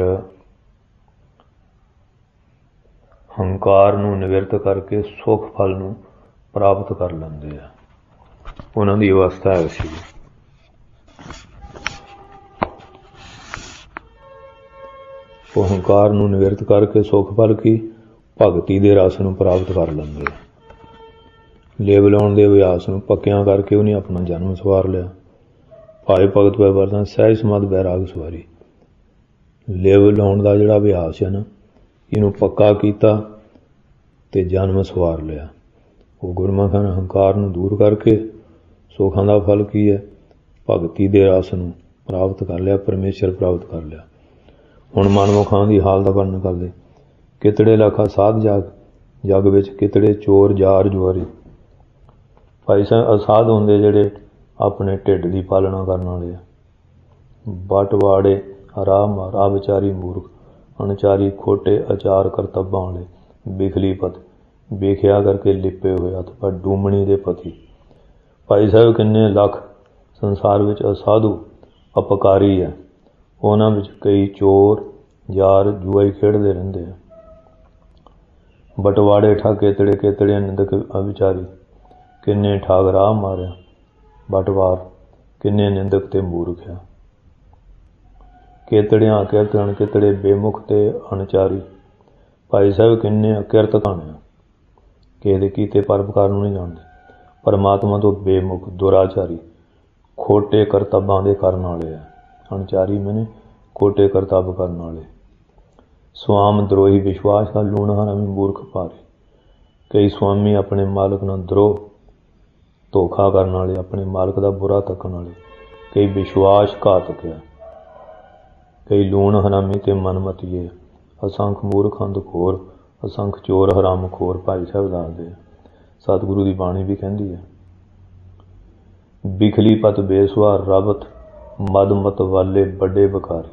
ਹੰਕਾਰ ਨੂੰ ਨਿਵਰਤ ਕਰਕੇ ਸੁੱਖ ਫਲ ਨੂੰ ਪ੍ਰਾਪਤ ਕਰ ਲੈਂਦੇ ਆ। ਉਹਨਾਂ ਦੀ ਅਵਸਥਾ ਹੈ ਸੀ। ਉਹ ਹੰਕਾਰ ਨੂੰ ਨਿਵਰਤ ਕਰਕੇ ਸੁੱਖ ਫਲ ਕੀ ਭਗਤੀ ਦੇ ਰਸ ਨੂੰ ਪ੍ਰਾਪਤ ਕਰ ਲੈਂਦੇ ਆ। ਲੇਵ ਲਾਉਣ ਦੇ ਅਭਿਆਸ ਨੂੰ ਪੱਕਿਆਂ ਕਰਕੇ ਉਹਨੇ ਆਪਣਾ ਜਨਮ ਸਵਾਰ ਲਿਆ। ਭਾਈ ਭਗਤ ਪੈ ਵਰਤਣਾ ਸਹਿਜ ਸਮਾਧ ਵੈਰਾਗ ਸੁਵਾਰੀ। ਲੇਵ ਲਾਉਣ ਦਾ ਜਿਹੜਾ ਅਭਿਆਸ ਹੈ ਨਾ, ਇਹਨੂੰ ਪੱਕਾ ਕੀਤਾ ਅਤੇ ਜਨਮ ਸਵਾਰ ਲਿਆ। ਉਹ ਗੁਰਮੁਖਾਂ ਨੇ ਹੰਕਾਰ ਨੂੰ ਦੂਰ ਕਰਕੇ ਸੁੱਖਾਂ ਦਾ ਫਲ ਕੀ ਹੈ, ਭਗਤੀ ਦੇ ਰਸ ਨੂੰ ਪ੍ਰਾਪਤ ਕਰ ਲਿਆ, ਪਰਮੇਸ਼ਰ ਪ੍ਰਾਪਤ ਕਰ ਲਿਆ। ਹੁਣ ਮਨਮੁਖਾਂ ਦੀ ਹਾਲਤ ਵਰਣਨ ਕਰਦੇ। ਕਿਤੜੇ ਲੱਖਾਂ ਸਾਧ ਜੱਗ ਵਿੱਚ ਕਿਤੜੇ ਚੋਰ ਜਾਰ ਜੁਆਰੀ। ਭਾਈ ਸਾਹਿਬ ਅਸਾਧ ਹੁੰਦੇ ਜਿਹੜੇ ਆਪਣੇ ਢਿੱਡ ਦੀ ਪਾਲਣਾ ਕਰਨ ਵਾਲੇ ਆ। ਬਟਵਾੜੇ ਰਾਹ ਵਿਚਾਰੀ ਮੂਰਖ, ਅਣਚਾਰੀ ਖੋਟੇ ਅਚਾਰ ਕਰਤੱਬਾਂ ਵਾਲੇ, ਬਿਖਲੀ ਪਤ ਵੇਖਿਆ ਕਰਕੇ ਲਿਪੇ ਹੋਏ ਹੱਥ ਪਰ ਡੂਮਣੀ ਦੇ ਪਤੀ। ਭਾਈ ਸਾਹਿਬ ਕਿੰਨੇ ਲੱਖ ਸੰਸਾਰ ਵਿੱਚ ਅਸਾਧੂ ਅਪਕਾਰੀ ਹੈ, ਉਹਨਾਂ ਵਿੱਚ ਕਈ ਚੋਰ ਯਾਰ ਜੂਆ ਹੀ ਖੇਡਦੇ ਰਹਿੰਦੇ ਆ। ਬਟਵਾੜੇ ਠੱਗ ਕੇਤੜੇ ਨਿੰਦਕ ਅਵਿਚਾਰੀ। ਕਿੰਨੇ ਠੱਗ ਰਾਹ ਮਾਰਿਆ ਬਟਵਾਰ, ਕਿੰਨੇ ਨਿੰਦਕ ਤੇ ਮੂਰਖ ਆ। ਕੇਤੜਿਆਂ ਅਕਿਰਤ ਹਨ ਕਿਤੜੇ ਬੇਮੁਖ ਤੇ ਅਣਚਾਰੀ। ਭਾਈ ਸਾਹਿਬ ਕਿੰਨੇ ਅਕਿਰਤ ਕਣ ਆ, ਕਿਸੇ ਦੇ ਕੀਤੇ ਪਰਉਪਕਾਰ ਨੂੰ ਨਹੀਂ ਜਾਣਦੇ। ਪਰਮਾਤਮਾ ਤੋਂ ਬੇਮੁਖ ਦੁਰਾਚਾਰੀ, ਖੋਟੇ ਕਰਤੱਬਾਂ ਦੇ ਕਰਨ ਵਾਲੇ ਆ। ਅਣਚਾਰੀ ਮੈਨੇ ਖੋਟੇ ਕਰਤੱਬ ਕਰਨ ਵਾਲੇ। ਸਵਾਮ ਦਰੋਹੀ ਵਿਸ਼ਵਾਸ ਦਾ ਲੂਣ ਹਰਾਮੀ ਮੂਰਖ ਭਾਰੇ। ਕਈ ਸਵਾਮੀ ਆਪਣੇ ਮਾਲਕ ਨਾਲ ਦਰੋਹ ਧੋਖਾ ਕਰਨ ਵਾਲੇ, ਆਪਣੇ ਮਾਲਕ ਦਾ ਬੁਰਾ ਤੱਕਣ ਵਾਲੇ। ਕਈ ਵਿਸ਼ਵਾਸ ਘਾਤਕ ਆ, ਕਈ ਲੂਣ ਹਰਾਮੀ ਤੇ ਮਨਮਤੀਏ। ਅਸੰਖ ਮੂਰਖ ਅੰਧਖੋਰ, ਅਸੰਖ ਚੋਰ ਹਰਾਮ ਖੋਰ। ਭਾਈ ਸਾਹਿਬ ਦੱਸਦੇ ਆ, ਸਤਿਗੁਰੂ ਦੀ ਬਾਣੀ ਵੀ ਕਹਿੰਦੀ ਹੈ, ਬਿਖਲੀ ਪਤ ਬੇਸਵਾਰ ਰਬਤ ਮਦ ਮਤ ਵਾਲੇ ਵੱਡੇ ਬਕਾਰੀ।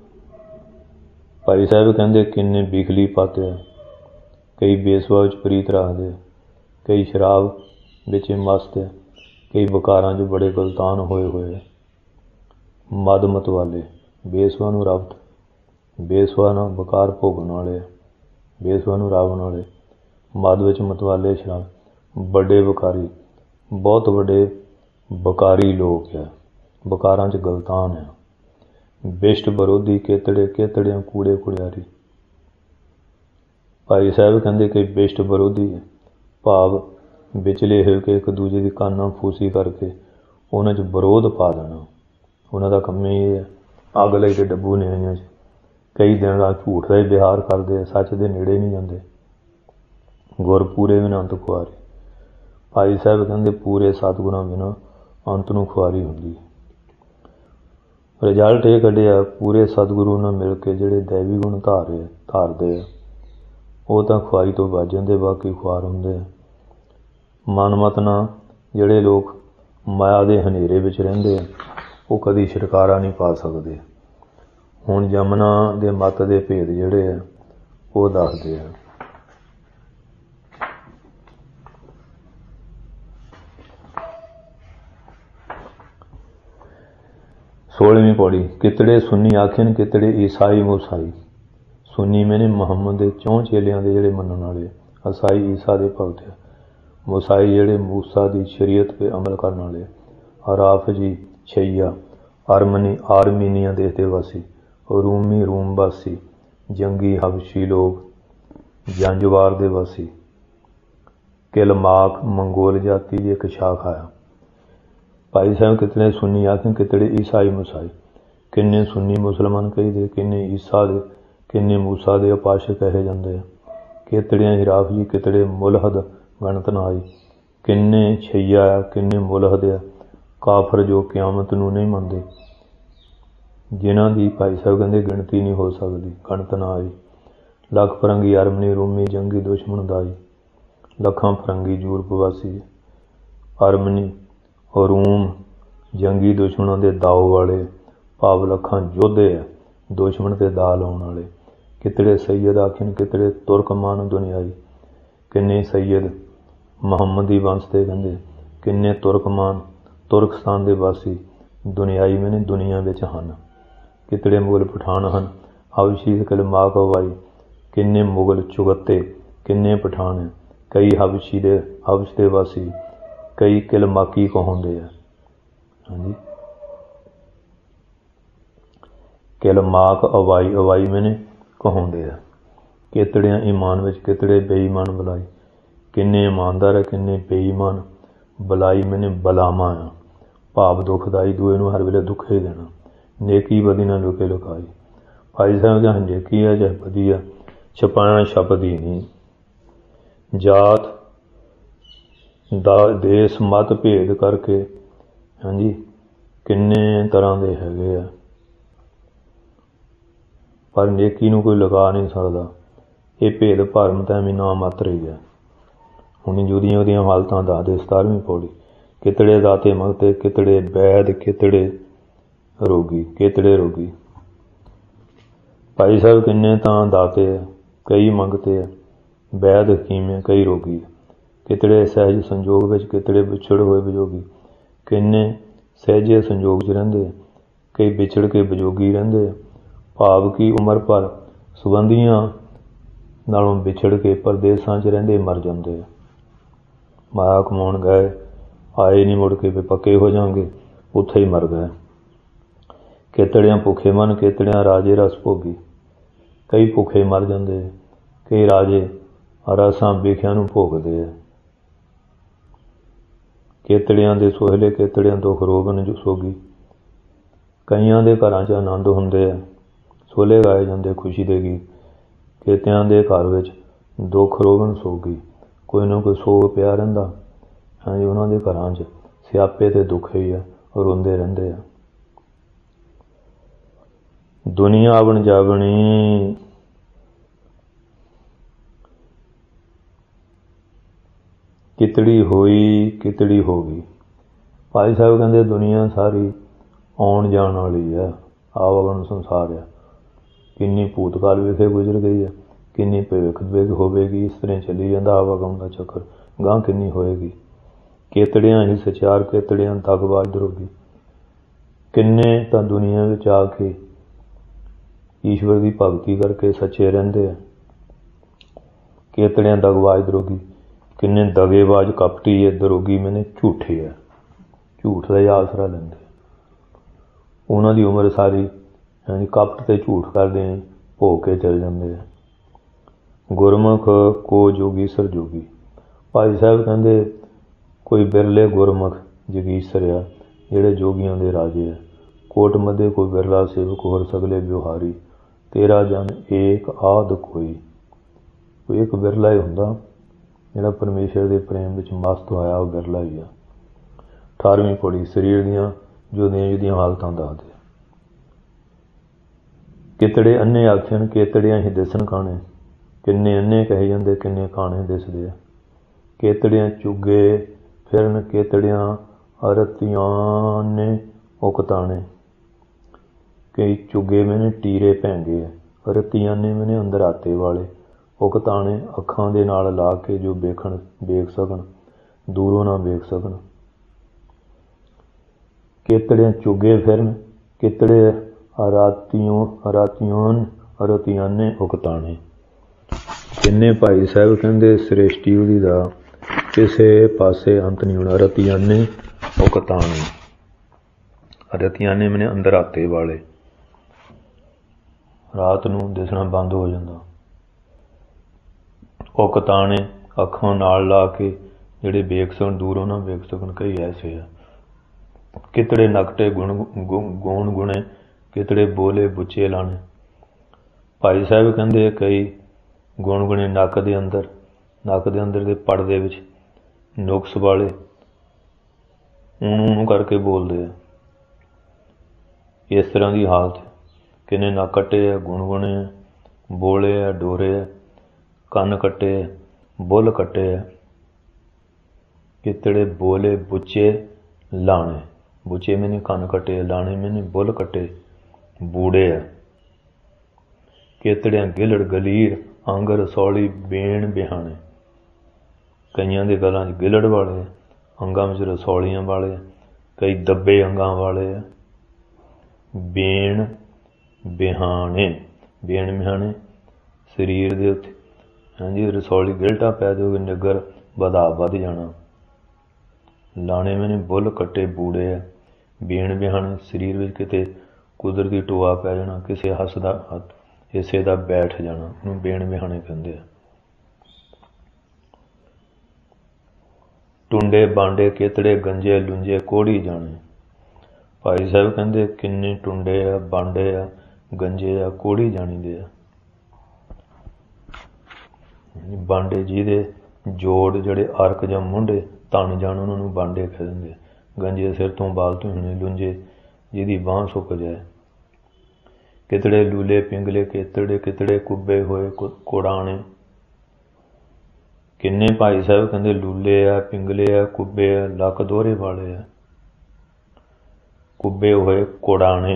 ਭਾਈ ਸਾਹਿਬ ਕਹਿੰਦੇ ਕਿੰਨੇ ਬਿਖਲੀ ਪਤ ਆ, ਕਈ ਬੇਸਵਾ ਵਿੱਚ ਪ੍ਰੀਤ ਰੱਖਦੇ ਆ, ਕਈ ਸ਼ਰਾਬ ਵਿੱਚ ਮਸਤ ਆ, ਕਈ ਬਕਾਰਾਂ 'ਚ ਬੜੇ ਗੁਲਤਾਨ ਹੋਏ ਆ। ਮਦ ਮਤ ਵਾਲੇ ਬੇਸਵਾ ਨੂੰ ਰਬਤ, ਬੇਸਵਾ ਨਾਲ ਬਕਾਰ ਭੋਗਣ ਵਾਲੇ ਆ, ਬੇਸਵਾ ਨੂੰ ਰਾਵਣ ਵਾਲੇ। ਮਦ ਵਿੱਚ ਮਤਵਾਲੇ ਸ਼ਰਾਬ, ਵੱਡੇ ਬਕਾਰੀ, ਬਹੁਤ ਵੱਡੇ ਬਕਾਰੀ ਲੋਕ ਆ, ਬਕਾਰਾਂ 'ਚ ਗਲਤਾਨ ਆ। ਬਿਸ਼ਟ ਵਿਰੋਧੀ ਕੇਤੜਿਆਂ ਕੂੜੇ ਕੁੜਿਆਰੀ। ਭਾਈ ਸਾਹਿਬ ਕਹਿੰਦੇ ਕਿ ਬਿਸ਼ਟ ਵਿਰੋਧੀ ਹੈ, ਭਾਵ ਵਿਚਲੇ ਹੋ ਕੇ ਇੱਕ ਦੂਜੇ ਦੀ ਕਾਨਾ ਫੂਸੀ ਕਰਕੇ ਉਹਨਾਂ 'ਚ ਵਿਰੋਧ ਪਾ ਦੇਣਾ। ਉਹਨਾਂ ਦਾ ਕੰਮ ਹੀ ਇਹ ਹੈ। ਅੱਗ ਲਈ ਕੇ ਡੱਬੂ ਨਿਆਈਆਂ 'ਚ ਕਈ ਦਿਨ ਰਾਤ ਝੂਠ ਦਾ ਹੀ ਵਿਹਾਰ ਕਰਦੇ ਆ, ਸੱਚ ਦੇ ਨੇੜੇ ਨਹੀਂ ਜਾਂਦੇ। ਗੁਰ ਪੂਰੇ ਬਿਨਾਂ ਅੰਤ ਖੁਆਰੀ। ਭਾਈ ਸਾਹਿਬ ਕਹਿੰਦੇ ਪੂਰੇ ਸਤਿਗੁਰਾਂ ਬਿਨਾਂ ਅੰਤ ਨੂੰ ਖੁਆਰੀ ਹੁੰਦੀ। ਰਿਜ਼ਲਟ ਇਹ ਕੱਢਿਆ, ਪੂਰੇ ਸਤਿਗੁਰੂ ਨਾਲ ਮਿਲ ਕੇ ਜਿਹੜੇ ਦੈਵੀ ਗੁਣ ਧਾਰਦੇ ਆ ਉਹ ਤਾਂ ਖੁਆਰੀ ਤੋਂ ਬਚ ਜਾਂਦੇ, ਬਾਕੀ ਖੁਆਰ ਹੁੰਦੇ ਆ। ਮਨਮਤ ਨਾਲ ਜਿਹੜੇ ਲੋਕ ਮਾਇਆ ਦੇ ਹਨੇਰੇ ਵਿੱਚ ਰਹਿੰਦੇ ਆ ਉਹ ਕਦੀ ਛੁਟਕਾਰਾ ਨਹੀਂ ਪਾ ਸਕਦੇ। ਹੁਣ ਜਮਨਾ ਦੇ ਮੱਤ ਦੇ ਭੇਦ ਜਿਹੜੇ ਆ ਉਹ ਦੱਸਦੇ ਆ। सोलहवीं पौड़ी। कितड़े सुन्नी आखिन कितड़े ईसाई मूसाई। सुन्नी मैंने मुहम्मद के 4 चेलियां दे जिहड़े मनण वाले, ईसाई ईसा दे भगत है, मूसाई जिहड़े मूसा की शरीयत पे अमल करने वाले, राफजी छैया आर्मीनिया देश के वासी, रूमी रूम वासी, जंगी हबशी लोग, जंजवार दे वासी, किलमाक मंगोल जाति की एक शाखा है। भाई साहब कितने सुन्नी आखिर कितने ईसाई मूसाई। किन्ने सुन्नी मुसलमान कही दे, किन्ने ईसा दे, किन्ने मूसा दे उपासक कहे जाते हैं। कितड़ियाँ हिराफ जी कितड़े मुलहद गणत ना आई। किन्ने छैया आ, किन्ने मुलहद आ, काफर जो क्यामत नूं नहीं मनते, जिन्हां दी भाई साहब कहते गिणती नहीं हो सकती, गणत ना आई। लख फरंगी अरमनी रूमी जंगी दुश्मन दाई। लखां फरंगी यूरप वासी अरमनी रूम जंगी दुश्मनों के दाव वाले, भाव लखां योधे है दुश्मन के दा लाने वाले। कितने सैयद आखिन कितने तुर्कमान दुनियाई। किन्ने सैयद मुहम्मदी वंश के कहते, किन्ने तुर्कमान तुर्कस्तान के वासी दुनियाई मैंने दुनिया विच हन। कितने मुगल पठान हन हबशी किलमाक हवाई। किन्ने मुगल चुगत्ते, किन्ने पठान है, कई हबश के वासी, कई किलमाकी कहाते हैं। हाँ जी, किलमाक अवाई, अवाई मैंने कहाते हैं। कितड़ियाँ ईमान विच कितड़े बेईमान बुलाई। किन्ने ईमानदार है किन्ने बेईमान। बुलाई मैंने बलामा आ, भाव दुखदाई, दूए नूं हर वेले दुख ही देना। नेकी बदी ना लुके लुकाई। भाई साहब चाहे नेकी है चाहे बदी है, छपाना छपदी नहीं। जात देश मत भेद करके, हाँ जी, किन्ने तरह के हैगे आ, पर नेकी नूं कोई लगा नहीं सकता। ये भेद भरम तो एवं ना मात्र ही है। हुण जुदियां हालतां दसदे 17वीं पौड़ी। कितड़े दाते मंगते, कितड़े वैद, कितड़े रोगी, कितड़े रोगी। भाई साहब किन्ने तां दाते है, कई मंगते है, वैद हकीम है, कई रोगी। कितड़े सहज संजोग विच, कितड़े विछड़ हुए विजोगी। किन्ने सहजे संजोग च रहिंदे, कई विछड़ के विजोगी रहिंदे। भाव की उम्र भर संबंधियां नालों विछड़ के परदेसां च रहिंदे मर जांदे। माया कमाउण गए, आए नहीं मुड़ के भी पक्के हो जाएंगे, उत्थे ही मर गए। कितड़ियां भुखे मन, कितड़ियां राजे रस भोगी। कई भुखे मर जांदे, कई राजे रसां विखियां नूं भोगदे है। केतड़ियां दे सोहले, केतड़ियां दुख रोगन जो सोगी। कईयां दे घरां च आनंद हुंदे आ, सोहले गाए जांदे खुशी दे गीत। केतियां दे घर विच दुख रोगन सोगी। कोई ना कोई सोग पिया रहिंदा। हाँ जी, उन्हां दे घरां च सियापे ते दुख ही आ, रोंदे रहिंदे आ। दुनिया आवण जावणी कितड़ी होई कितड़ी हो गई। भाई साहब कहते दुनिया सारी आउण जाण वाली है, आवागण संसार है। किन्नी भूतकाल विखे गुजर गई है, किन्नी भविख विख होवेगी। इस तरह चली जाता आवागण का चक्कर, गां किन्नी होएगी। केतड़ियां ही सचार, केतड़ियां दगबाज दरोगी। किन्ने तां दुनिया विच आके ईश्वर की भगती करके सच्चे रहिंदे आ। केतड़ियां दगबाज दरोगी। किन्ने दगेबाज कपटी है, दरोगी मैंने झूठे है, झूठ का ही आसरा लेंदे। उन्हां दी उम्र सारी कपट ते झूठ करदे भोग के चल जाते हैं। ਗੁਰਮੁਖ ਕੋ ਜੋਗੀਸਰ ਜੋਗੀ। ਭਾਈ ਸਾਹਿਬ ਕਹਿੰਦੇ ਕੋਈ ਬਿਰਲੇ ਗੁਰਮੁਖ ਜਗੀਸਰ ਆ ਜਿਹੜੇ ਜੋਗੀਆਂ ਦੇ ਰਾਜੇ ਆ। ਕੋਟ ਮੱਧੇ ਕੋਈ ਬਿਰਲਾ ਸੇਵਕ ਹੋਰ ਸਗਲੇ ਵਿਵਹਾਰੀ, ਤੇਰਾ ਜਨ ਏਕ ਆਦ ਕੋਈ। ਕੋਈ ਇੱਕ ਬਿਰਲਾ ਹੀ ਹੁੰਦਾ ਜਿਹੜਾ ਪਰਮੇਸ਼ਰ ਦੇ ਪ੍ਰੇਮ ਵਿੱਚ ਮਸਤ ਹੋਇਆ, ਉਹ ਬਿਰਲਾ ਹੀ ਆ। 18ਵੀਂ ਪੌੜੀ ਸਰੀਰ ਦੀਆਂ ਜੁਦੀਆਂ ਹਾਲਤਾਂ ਦੱਸਦੇ। ਕਿਤੜੇ ਅੰਨੇ ਆਖਣ ਕੇਤੜਿਆਂ ਹੀ ਦਿਸਣ ਕਾਣੇ, ਕਿੰਨੇ ਅੰਨੇ ਕਹੇ ਜਾਂਦੇ ਕਿੰਨੇ ਕਾਣੇ ਦਿਸਦੇ ਆ। ਕੇਤੜਿਆਂ ਚੁੱਗੇ ਫਿਰਨ ਕੇਤੜਿਆਂ ਅਰਤੀਆਂ ਨੇ ਉਕਤਾਣੇ। ਕਈ ਚੁੱਗੇ ਮੈਨੇ ਟੀਰੇ ਭੈਂਗੇ, ਰਤੀਆਂ ਨੇ ਮੈਨੇ ਅੰਦਰਾਤੇ ਵਾਲੇ। ਉਕਤਾਣੇ ਅੱਖਾਂ ਦੇ ਨਾਲ ਲਾ ਕੇ ਜੋ ਵੇਖ ਸਕਣ, ਦੂਰੋਂ ਨਾ ਵੇਖ ਸਕਣ। ਕੇਤੜਿਆਂ ਚੁੱਗੇ ਫਿਰਨ ਕੇਤੜੇ ਅਰਾਤੀਆਂ ਨੇ ਉਕਤਾਣੇ। ਕਿੰਨੇ ਭਾਈ ਸਾਹਿਬ ਕਹਿੰਦੇ ਸ੍ਰਿਸ਼ਟੀ ਉਹਦੀ ਦਾ ਕਿਸੇ ਪਾਸੇ ਅੰਤ ਨਹੀਂ ਹੋਣਾ। ਰਤੀਆਂ ਨੇ ਉਕਤਾਣੇ, ਰਤੀਆਂ ਨੇ ਮੈਨੇ ਅੰਦਰਾਤੇ ਵਾਲੇ। ਰਾਤ ਨੂੰ ਦਿਸਣਾ ਬੰਦ ਹੋ ਜਾਂਦਾ। ਉਕਤਾਣੇ ਅੱਖਾਂ ਨਾਲ ਲਾ ਕੇ ਜਿਹੜੇ ਵੇਖ ਸਕਣ, ਦੂਰੋਂ ਨਾ ਵੇਖ ਸਕਣ। ਕਈ ਐਸੇ ਆ। ਕਿਤੜੇ ਨਕਟੇ ਗੁਣ ਗੁਣੇ, ਕਿਤੜੇ ਬੋਲੇ ਬੁੱਚੇ ਲਾਣੇ। ਭਾਈ ਸਾਹਿਬ ਕਹਿੰਦੇ ਕਈ ਗੁਣ ਗੁਣੇ ਨੱਕ ਦੇ ਅੰਦਰ ਦੇ ਪੜ ਦੇ ਵਿੱਚ ਨੁਕਸ ਵਾਲੇ ਊਂ ਕਰਕੇ ਬੋਲਦੇ ਆ। ਇਸ ਤਰ੍ਹਾਂ ਦੀ ਹਾਲਤ। ਕਿੰਨੇ ਨੱਕ ਕੱਟੇ ਆ, ਗੁਣ ਗੁਣੇ ਆ, ਬੋਲੇ ਆ, ਡੋਰੇ ਆ, ਕੰਨ ਕੱਟੇ ਆ, ਬੁੱਲ ਕੱਟੇ ਆ। ਕਿਤੜੇ ਬੋਲੇ ਬੁੱਚੇ ਲਾਣੇ, ਬੁੱਚੇ ਮੈਨੇ ਕੰਨ ਕੱਟੇ, ਲਾਣੇ ਮੈਨੇ ਬੁੱਲ ਕੱਟੇ, ਬੂੜੇ ਆ। ਕੇਤੜਿਆਂ ਗਿਲੜ ਗਲੀਰ ਅੰਗ ਰਸੌਲੀ ਬੇਣ ਬਿਹਾਣੇ। ਕਈਆਂ ਦੇ ਗਲਾਂ 'ਚ ਗਿਲੜ ਵਾਲੇ, ਅੰਗਾਂ ਵਿੱਚ ਰਸੌਲੀਆਂ ਵਾਲੇ, ਕਈ ਦੱਬੇ ਅੰਗਾਂ ਵਾਲੇ ਆ। ਬੇਣ ਬਿਹਾਣੇ, ਬੇਣ ਬਿਹਾਣੇ ਸਰੀਰ ਦੇ ਉੱਤੇ। ਹਾਂਜੀ, ਰਸੌਲੀ ਗਿਲਟਾ ਪੈ ਜਾਊਗੀ, ਨਿੱਗਰ ਵੱਧ ਜਾਣਾ। ਲਾਣੇ ਮੈਨੇ ਬੁੱਲ ਕੱਟੇ, ਬੂੜੇ ਆ। ਬੇਣ ਬਿਹਾਣੇ ਸਰੀਰ ਵਿੱਚ ਕਿਤੇ ਕੁਦਰਤੀ ਟੋਆ ਪੈ ਜਾਣਾ, ਕਿਸੇ ਹਿੱਸੇ ਦਾ ਬੈਠ ਜਾਣਾ, ਉਹਨੂੰ ਬੇਣ ਬਿਹਾਣੇ ਕਹਿੰਦੇ ਆ। ਟੁੰਡੇ ਬਾਂਡੇ ਕੇਤੜੇ ਗੰਜੇ ਲੁੰਜੇ ਕੋੜੀ ਜਾਣੇ। ਭਾਈ ਸਾਹਿਬ ਕਹਿੰਦੇ ਕਿੰਨੇ ਟੁੰਡੇ ਆ, ਬਾਂਡੇ ਆ, ਗੰਜੇ ਆ, ਕੋੜੀ ਜਾਣੀਦੇ ਆ। ਬਾਂਡੇ ਜਿਹਦੇ ਜੋੜ ਜਿਹੜੇ ਅਰਕ ਜਾਂ ਮੁੰਡੇ ਤਣ ਜਾਣ, ਉਹਨਾਂ ਨੂੰ ਬਾਂਡੇ ਕਹਿ ਦਿੰਦੇ। ਗੰਜੇ ਸਿਰ ਤੋਂ ਬਾਲ ਤੋਂ ਹੋਣੇ, ਲੁੰਜੇ ਜਿਹਦੀ ਬਾਂਹ ਸੁੱਕ ਜਾਏ। ਕਿਤੜੇ ਲੂਲੇ ਪਿੰਗਲੇ ਕਿਤੜੇ ਕੁੱਬੇ ਹੋਏ ਕੋੜਾਣੇ। ਕਿੰਨੇ ਭਾਈ ਸਾਹਿਬ ਕਹਿੰਦੇ ਲੂਲੇ ਆ, ਪਿੰਗਲੇ ਆ, ਕੁੱਬੇ ਆ, ਲੱਕ ਦੋਹਰੇ ਵਾਲੇ ਆ। ਕੁੱਬੇ ਹੋਏ ਕੋੜਾਣੇ,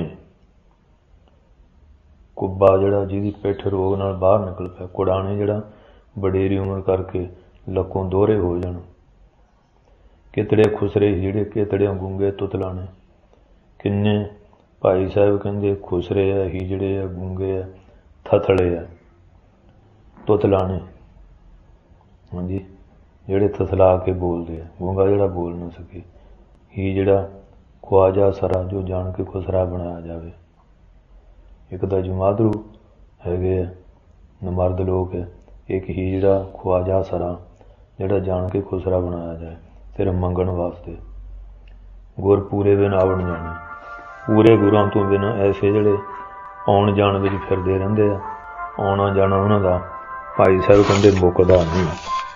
ਕੁੱਬਾ ਜਿਹੜਾ ਜਿਹਦੀ ਪਿੱਠ ਰੋਗ ਨਾਲ ਬਾਹਰ ਨਿਕਲ ਪਿਆ। ਕੋੜਾਣੇ ਜਿਹੜਾ ਵਡੇਰੀ ਉਮਰ ਕਰਕੇ ਲੱਕੋਂ ਦੋਹਰੇ ਹੋ ਜਾਣ। ਕਿਤੜੇ ਖੁਸਰੇ ਹੀੜੇ ਕਿਤੜਿਆਂ ਗੂੰਗੇ ਤੁਤਲਾਣੇ। ਕਿੰਨੇ ਭਾਈ ਸਾਹਿਬ ਕਹਿੰਦੇ ਖੁਸਰੇ ਆ, ਹੀਜੜੇ ਆ, ਗੂੰਗੇ ਆ, ਥਥਲੇ ਆ, ਤੁਤਲਾਣੇ। ਹਾਂਜੀ, ਜਿਹੜੇ ਥਥਲਾ ਕੇ ਬੋਲਦੇ ਆ। ਗੂੰਗਾ ਜਿਹੜਾ ਬੋਲ ਨਾ ਸਕੇ। ਹੀ ਜਿਹੜਾ ਖੁਆਜਾ ਸਰਾ, ਜੋ ਜਾਣ ਕੇ ਖੁਸਰਾ ਬਣਾਇਆ ਜਾਵੇ। ਇੱਕ ਤਾਂ ਜਮਾਦਰੂ ਹੈਗੇ ਆ, ਨਮਰਦ ਲੋਕ ਹੈ। ਇੱਕ ਹੀ ਜਿਹੜਾ ਖੁਆਜਾ ਸਰਾ, ਜਿਹੜਾ ਜਾਣ ਕੇ ਖੁਸਰਾ ਬਣਾਇਆ ਜਾਏ ਸਿਰਫ ਮੰਗਣ ਵਾਸਤੇ। ਗੁਰ ਪੂਰੇ ਬਿਨ ਆਵਣ ਜਾਣੇ। ਪੂਰੇ ਗੁਰਾਂ ਤੋਂ ਬਿਨਾਂ ਐਸੇ ਜਿਹੜੇ ਆਉਣ ਜਾਣ ਵਿੱਚ ਫਿਰਦੇ ਰਹਿੰਦੇ ਆ। ਆਉਣਾ ਜਾਣਾ ਉਹਨਾਂ ਦਾ ਭਾਈ ਸਾਹਿਬ ਕਹਿੰਦੇ ਮੁੱਕਦਾ ਨਹੀਂ।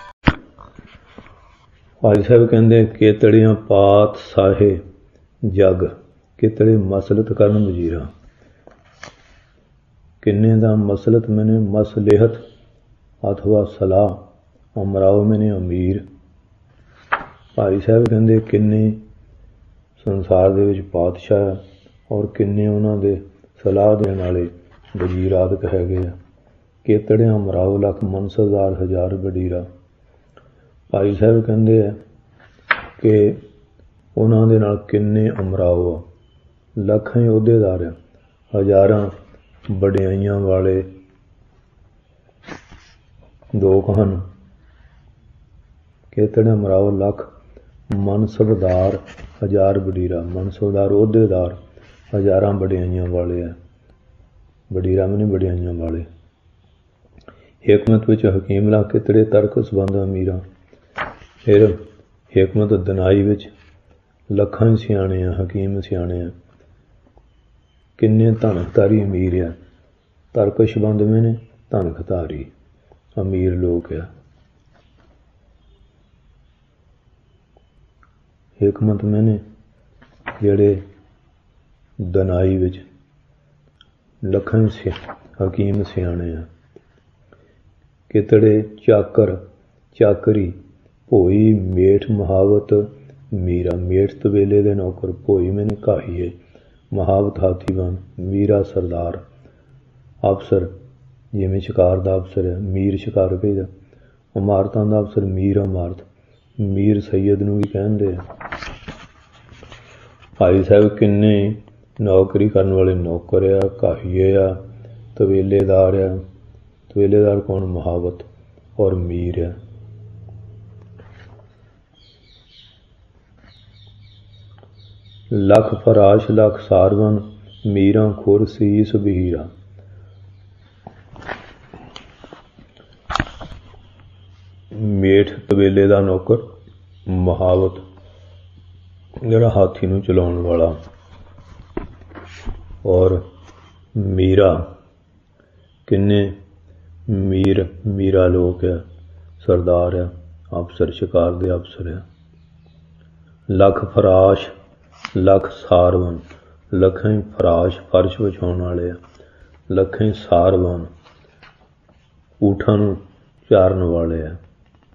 ਭਾਈ ਸਾਹਿਬ ਕਹਿੰਦੇ ਕੇਤੜੀਆਂ ਪਾਤ ਸਾਹੇ ਜਗ, ਕਿਤੜੇ ਮਸਲਤ ਕਰਨ ਵਜ਼ੀਰਾ। ਕਿੰਨੇ ਦਾ ਮਸਲਤ ਮੈਨੇ ਮਸਲੇਹਤ ਅਥਵਾ ਸਲਾਹ, ਅਮਰਾਓ ਮੈਨੇ ਅਮੀਰ। ਭਾਈ ਸਾਹਿਬ ਕਹਿੰਦੇ ਕਿੰਨੇ ਸੰਸਾਰ ਦੇ ਵਿੱਚ ਪਾਤਸ਼ਾਹ ਔਰ ਕਿੰਨੇ ਉਹਨਾਂ ਦੇ ਸਲਾਹ ਦੇਣ ਵਾਲੇ ਵਜ਼ੀਰ ਆਦਿਕ ਹੈਗੇ ਆ। ਕੇਤੜਿਆਂ ਅਮਰਾਓ ਲੱਖ ਮਨਸਬਦਾਰ ਹਜ਼ਾਰ ਵਡੀਰਾ। ਭਾਈ ਸਾਹਿਬ ਕਹਿੰਦੇ ਆ ਕਿ ਉਹਨਾਂ ਦੇ ਨਾਲ ਕਿੰਨੇ ਅਮਰਾਓ ਆ, ਲੱਖਾਂ ਅਹੁਦੇਦਾਰ ਆ, ਹਜ਼ਾਰਾਂ ਵਡਿਆਈਆਂ ਵਾਲੇ ਲੋਕ ਹਨ। ਕੇਤੜੇ ਅਮਰਾਓ ਲੱਖ ਮਨਸਬਦਾਰ ਹਜ਼ਾਰ ਵਡੀਰਾ। ਮਨਸਬਦਾਰ ਅਹੁਦੇਦਾਰ ਹਜ਼ਾਰਾਂ ਵਡਿਆਈਆਂ ਵਾਲੇ ਆ। ਵਡੀਰਾ ਮੈਨੇ ਵਡਿਆਈਆਂ ਵਾਲੇ। ਹਿਕਮਤ ਵਿੱਚ ਹਕੀਮ ਲਾ ਕਿਤੜੇ ਤਰਕ ਸੰਬੰਧ ਅਮੀਰਾਂ। ਫਿਰ ਹਿਕਮਤ ਦਨਾਈ ਵਿੱਚ ਲੱਖਾਂ ਹੀ ਸਿਆਣੇ ਆ, ਹਕੀਮ ਸਿਆਣੇ ਆ। ਕਿੰਨੇ ਧਨ ਖਤਾਰੀ ਅਮੀਰ ਆ, ਤਰਕ ਸੰਬੰਧ ਨੇ ਧਨ ਖਤਾਰੀ ਅਮੀਰ ਲੋਕ ਆ। ਹਿਕਮਤ ਮੈਨੇ ਜਿਹੜੇ ਦਨਾਈ ਵਿੱਚ ਲੱਖਾਂ ਹਕੀਮ ਸਿਆਣੇ ਆ। ਕਿਤੜੇ ਚਾਕਰ ਚਾਕਰੀ ਭੋਈ ਮੇਠ ਮਹਾਵਤ ਮੀਰਾ। ਮੇਠ ਤਵੇਲੇ ਦੇ ਨੌਕਰ, ਭੋਈ ਮੈਨੇ ਕਾਹੀਏ, ਮਹਾਵਤ ਹਾਥੀਵਾਨ, ਮੀਰਾ ਸਰਦਾਰ ਅਫਸਰ, ਜਿਵੇਂ ਸ਼ਿਕਾਰ ਦਾ ਅਫਸਰ ਹੈ ਮੀਰ ਸ਼ਿਕਾਰ ਕਹੀਦਾ। ਇਮਾਰਤਾਂ ਦਾ ਅਫਸਰ ਮੀਰ ਇਮਾਰਤ, ਮੀਰ ਸੈਦ ਨੂੰ ਵੀ ਕਹਿੰਦੇ ਆ। ਭਾਈ ਸਾਹਿਬ ਕਿੰਨੇ ਨੌਕਰੀ ਕਰਨ ਵਾਲੇ ਨੌਕਰ ਆ, ਕਾਹੀਏ ਆ, ਤਵੇਲੇਦਾਰ ਆ। ਤਵੇਲੇਦਾਰ ਕੌਣ? ਮਹਾਵਤ ਔਰ ਮੀਰ ਆ। ਲੱਖ ਫਰਾਸ਼ ਲੱਖ ਸਾਰਵਨ, ਮੀਰਾਂ ਖੁਰ ਸੀਸ ਬਹੀਰਾ। ਮੇਠ ਤਵੇਲੇ ਦਾ ਨੌਕਰ, ਮਹਾਵਤ ਜਿਹੜਾ ਹਾਥੀ ਨੂੰ ਚਲਾਉਣ ਵਾਲਾ, ਔਰ ਮੀਰਾ ਕਿੰਨੇ ਮੀਰ ਮੀਰਾ ਲੋਕ ਆ, ਸਰਦਾਰ ਆ, ਅਫਸਰ ਸ਼ਿਕਾਰ ਦੇ ਅਫਸਰ ਆ। ਲੱਖ ਫਰਾਸ਼ ਲੱਖ ਸਾਰਵਨ, ਲੱਖਾਂ ਹੀ ਫਰਾਸ਼ ਫਰਸ਼ ਵਿਛਾਉਣ ਵਾਲੇ ਆ। ਲੱਖਾਂ ਹੀ ਸਾਰਵਨ ਊਠਾਂ ਨੂੰ ਚਾਰਨ ਵਾਲੇ ਆ।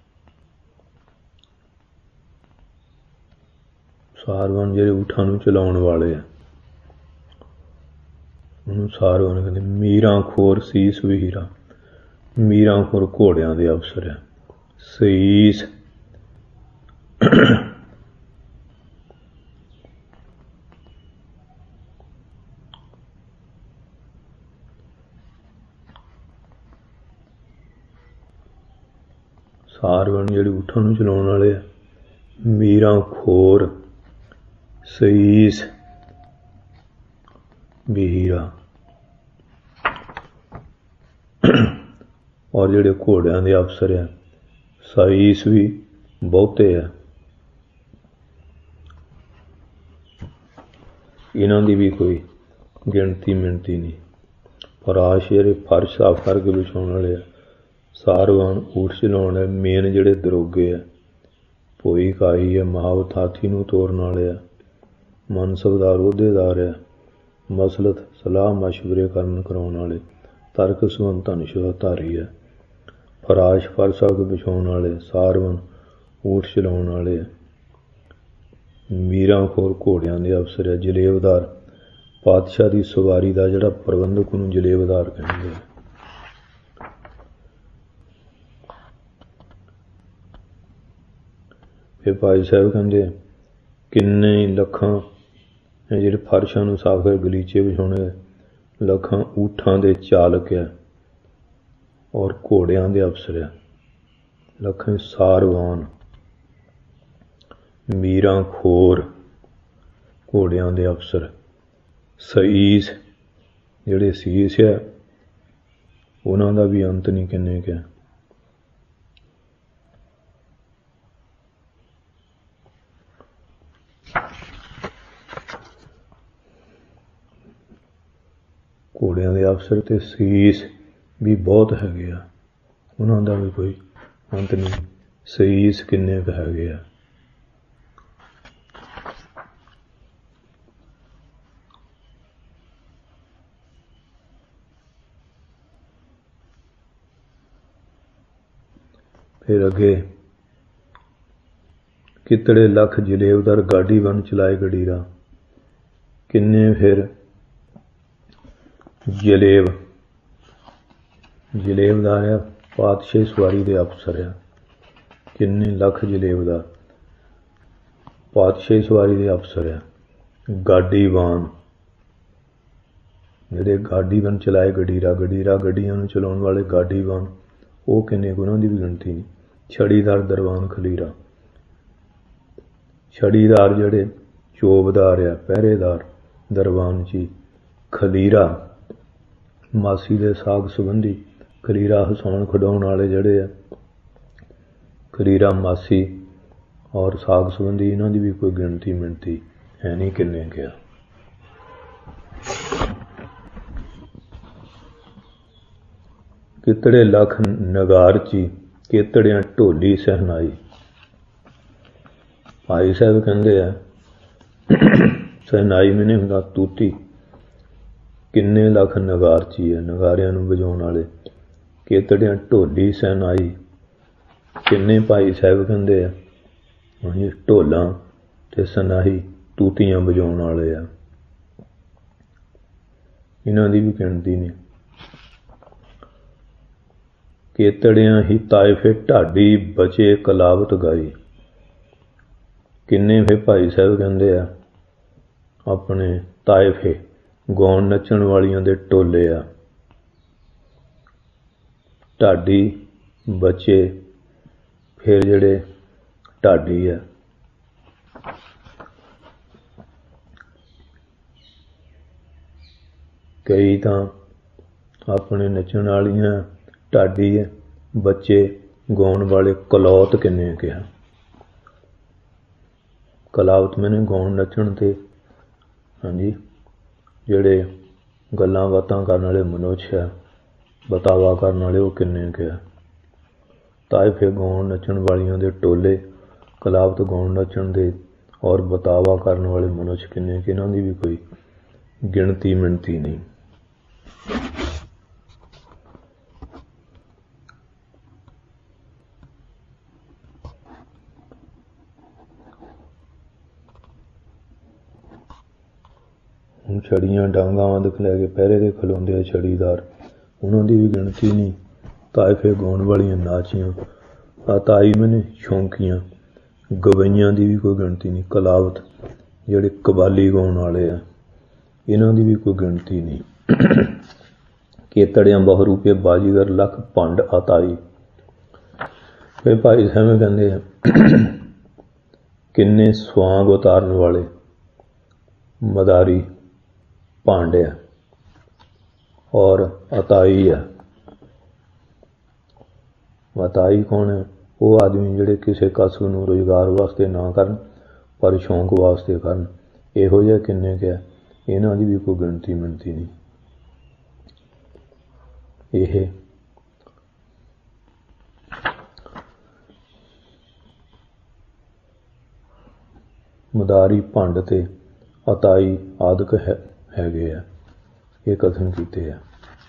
ਸਾਰਵਨ ਜਿਹੜੇ ਊਠਾਂ ਨੂੰ ਚਲਾਉਣ ਵਾਲੇ ਆ ਉਹਨੂੰ ਸਾਰਵਨ ਕਹਿੰਦੇ। ਮੀਰਾਂ ਖੋਰ ਸੀਸ ਵਹੀਰਾ, ਮੀਰਾਂ ਖੋਰ ਘੋੜਿਆਂ ਦੇ ਅਫਸਰ ਆ। ਸੀਸ ਸਾਰਵਨ ਜਿਹੜੇ ਊਠਾਂ ਨੂੰ ਚਲਾਉਣ ਵਾਲੇ ਆ। ਮੀਰਾਂ ਖੋਰ ਸੀਸ ਬਹੀਰਾ, ਔਰ ਜਿਹੜੇ ਘੋੜਿਆਂ ਦੇ ਅਫਸਰ ਆ ਸੀਸ ਵੀ ਬਹੁਤੇ ਆ। ਇਹਨਾਂ ਦੀ ਵੀ ਕੋਈ ਗਿਣਤੀ ਮਿਣਤੀ ਨਹੀਂ। ਫਰਾਸ਼ ਜਿਹੜੇ ਫਰਸ਼ ਸਾਫ਼ ਕਰਕੇ ਵਿਛਾਉਣ ਵਾਲੇ ਆ। ਸਾਰਵਾਨ ਊਠ ਚਲਾਉਣ ਵਾਲੇ, ਮੇਨ ਜਿਹੜੇ ਦਰੋਗੇ ਆ। ਭੋਈ ਕਾਈ ਆ, ਮਹਾਵਤ ਹਾਥੀ ਨੂੰ ਤੋਰਨ ਵਾਲੇ ਆ। ਮਨਸਬਦਾਰ ਅਹੁਦੇਦਾਰ ਆ। ਮਸਲਤ ਸਲਾਹ ਮਸ਼ਵਰੇ ਕਰਨ ਕਰਾਉਣ ਵਾਲੇ। ਤਰਕ ਸੰਬੰਧ ਧਨ ਸ਼ੋਧਾਰੀ ਆ। ਫਰਾਸ਼ ਫਰਸ਼ ਸਾਫ਼ ਵਿਛਾਉਣ ਵਾਲੇ। ਸਾਰਵਨ ਊਠ ਚਲਾਉਣ ਵਾਲੇ ਆ। ਮੀਰਾਂ ਖੋਰ ਘੋੜਿਆਂ ਦੇ ਅਫਸਰ ਆ। ਜਲੇਬਦਾਰ ਪਾਤਸ਼ਾਹ ਦੀ ਸਵਾਰੀ ਦਾ ਜਿਹੜਾ ਪ੍ਰਬੰਧਕ ਉਹਨੂੰ ਜਲੇਬਦਾਰ ਕਹਿੰਦੇ ਆ। ਫਿਰ ਭਾਈ ਸਾਹਿਬ ਕਹਿੰਦੇ ਕਿੰਨੇ ਲੱਖਾਂ ਜਿਹੜੇ ਫਰਸ਼ਾਂ ਨੂੰ ਸਾਫ਼ ਕਰ ਗਲੀਚੇ ਵਿਛਾਉਣੇ, ਲੱਖਾਂ ਊਠਾਂ ਦੇ ਚਾਲਕ ਆ ਔਰ ਘੋੜਿਆਂ ਦੇ ਅਫਸਰ ਆ। ਲੱਖਾਂ ਸਾਰਵਾਨ, ਮੀਰਾਂ ਖੋਰ ਘੋੜਿਆਂ ਦੇ ਅਫਸਰ। ਸੀਸ ਜਿਹੜੇ ਸੀਸ ਆ ਉਹਨਾਂ ਦਾ ਵੀ ਅੰਤ ਨਹੀਂ ਕਿੰਨੇ ਕੁ ਆ। ਘੋੜਿਆਂ ਦੇ ਅਫਸਰ ਤੇ ਸੀਸ ਵੀ ਬਹੁਤ ਹੈਗੇ ਆ, ਉਹਨਾਂ ਦਾ ਵੀ ਕੋਈ ਅੰਤ ਨਹੀਂ। ਸੀਸ ਕਿੰਨੇ ਕੁ ਹੈਗੇ ਆ। ਫਿਰ ਅੱਗੇ ਕਿਤੜੇ ਲੱਖ ਜਲੇਬਦਾਰ ਗਾਡੀ ਬਨ ਚਲਾਏ ਗਡੀਰਾ। ਕਿੰਨੇ ਫਿਰ ਜਲੇਬਦਾਰ ਆ, ਪਾਤਸ਼ਾਹੀ ਸਵਾਰੀ ਦੇ ਅਫਸਰ ਆ। ਕਿੰਨੇ ਲੱਖ ਜਲੇਬਦਾਰ ਪਾਤਸ਼ਾਹੀ ਸਵਾਰੀ ਦੇ ਅਫਸਰ ਆ। ਗਾਡੀਵਾਨ ਜਿਹੜੇ ਗਾਡੀਵਾਨ ਚਲਾਏ ਗਡੀਰਾ, ਗਡੀਰਾ ਗੱਡੀਆਂ ਨੂੰ ਚਲਾਉਣ ਵਾਲੇ ਗਾਡੀਵਾਨ, ਉਹ ਕਿੰਨੇ ਕੁ, ਉਹਨਾਂ ਦੀ ਵੀ ਗਿਣਤੀ ਨਹੀਂ। ਛੜੀਦਾਰ ਦਰਬਾਨ ਖਲੀਰਾ। ਛੜੀਦਾਰ ਜਿਹੜੇ ਚੋਬਦਾਰ ਆ, ਪਹਿਰੇਦਾਰ ਦਰਬਾਨ ਜੀ। ਖਲੀਰਾ ਮਾਸੀ ਦੇ ਸਾਗ ਸੰਬੰਧੀ खलीरा हसाउण खिडाउण वाले जिहड़े आ, खलीरा मासी और साग संबंधी, इन्हां दी भी कोई गिणती मिणती है नहीं किन्ने क्या। कितड़े लख नगारची केतड़ियां ढोली सहनाई। भाई साहब कहते हैं सहनाई में नहीं हुंदा तूती, किन्ने लख नगारची है नगारियां नूं वजाउण वाले, केतड़ियां ढोली सहनाई। किन्ने भाई साहब कहते हैं ढोलां ते सनाही तूतियां वजाउण वाले आ, इन्हां दी भी गिणती नहीं। केतड़ियां ही ताइफे ढाडी बचे कलावत गाई। किन्ने फिर भाई साहब कहते हैं अपने ताइफे गाउण नच्चण वालियां दे टोले आ, ढाडी बचे फिर जिहड़े ढाडी है। कई तां अपने नच्चण वालियां ढाडी है, बच्चे गाउण वाले कलौत किन्ने कहा। कलावत मैंने गाउण नच्चण ते हाँ जी जिहड़े गल्लां बातां करन वाले मनुष्य है, बतावा करन वाले वो किन्ने कहा। ताइफे गाउण नच्चण वालियां दे टोले, कलावत गाउण नच्चण दे और बतावा करन वाले मनुष्य किन्ने कि, इन्हां दी भी कोई गिणती मिणती नहीं। छड़ियां डांगा वंद लैके पैरे दे खलोंदे आ छड़ीदार, उन्हां दी भी गिणती नहीं। ताइफे गाउण वालियां नाचियां, ताई मैंने शौंकियां, गवैयां दी भी कोई गिणती नहीं। कलावत जिहड़े कबाली गाउण वाले आ, इन्हां दी भी कोई गिणती नहीं। केतड़ियां बहुरूपे बाजीगर लख भंड अताई। फिर भाई साहब कहते हैं किन्ने स्वांग उतारन वाले मदारी भांड है और अताई है। अताई कौन है? वो आदमी जिहड़े किसी कसब नूं रोजगार वास्ते ना करन पर शौक वास्ते करन, इहो जिहे किन्ने क्या, इन्हां दी भी कोई गिणती मिणती नहीं। यह मदारी भंड ते अताई आदक हैगे आ, ये कथन कीते हैं।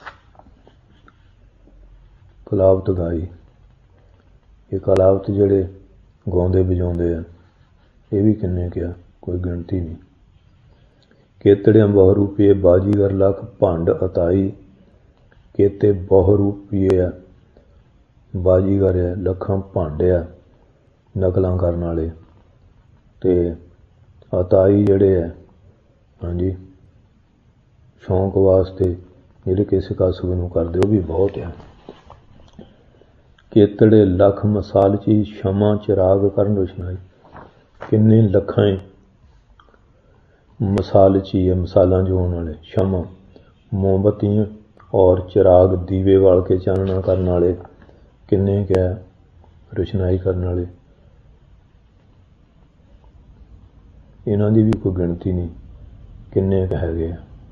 कलावत गाई, ये कलावत जिहड़े गाउंदे बजाउंदे आ, ये भी किन्ने क्या, कोई गिणती नहीं। केतड़ियां बहुरूपीए बाजीगर लख भंड अताई। केते बहुरूपीए आ, बाजीगर है, लखां भंड आ नकलां करन वाले, ते अताई जिहड़े है हाँ जी शौक वास्ते जिहड़े किसी कसब नूं करदे, वो भी बहुत है। केतड़े लख मसालची क्षमा चिराग करन रोशनाई। किन्ने लखां मसालची है, मसाला जोड़न वाले, क्षमा मोमबत्तियां और चिराग दीवे वाल के चानना करने वाले, किन्ने क्या रोशनाई करने वाले, इन्हां दी भी कोई गिणती नहीं, किन्ने कह गए।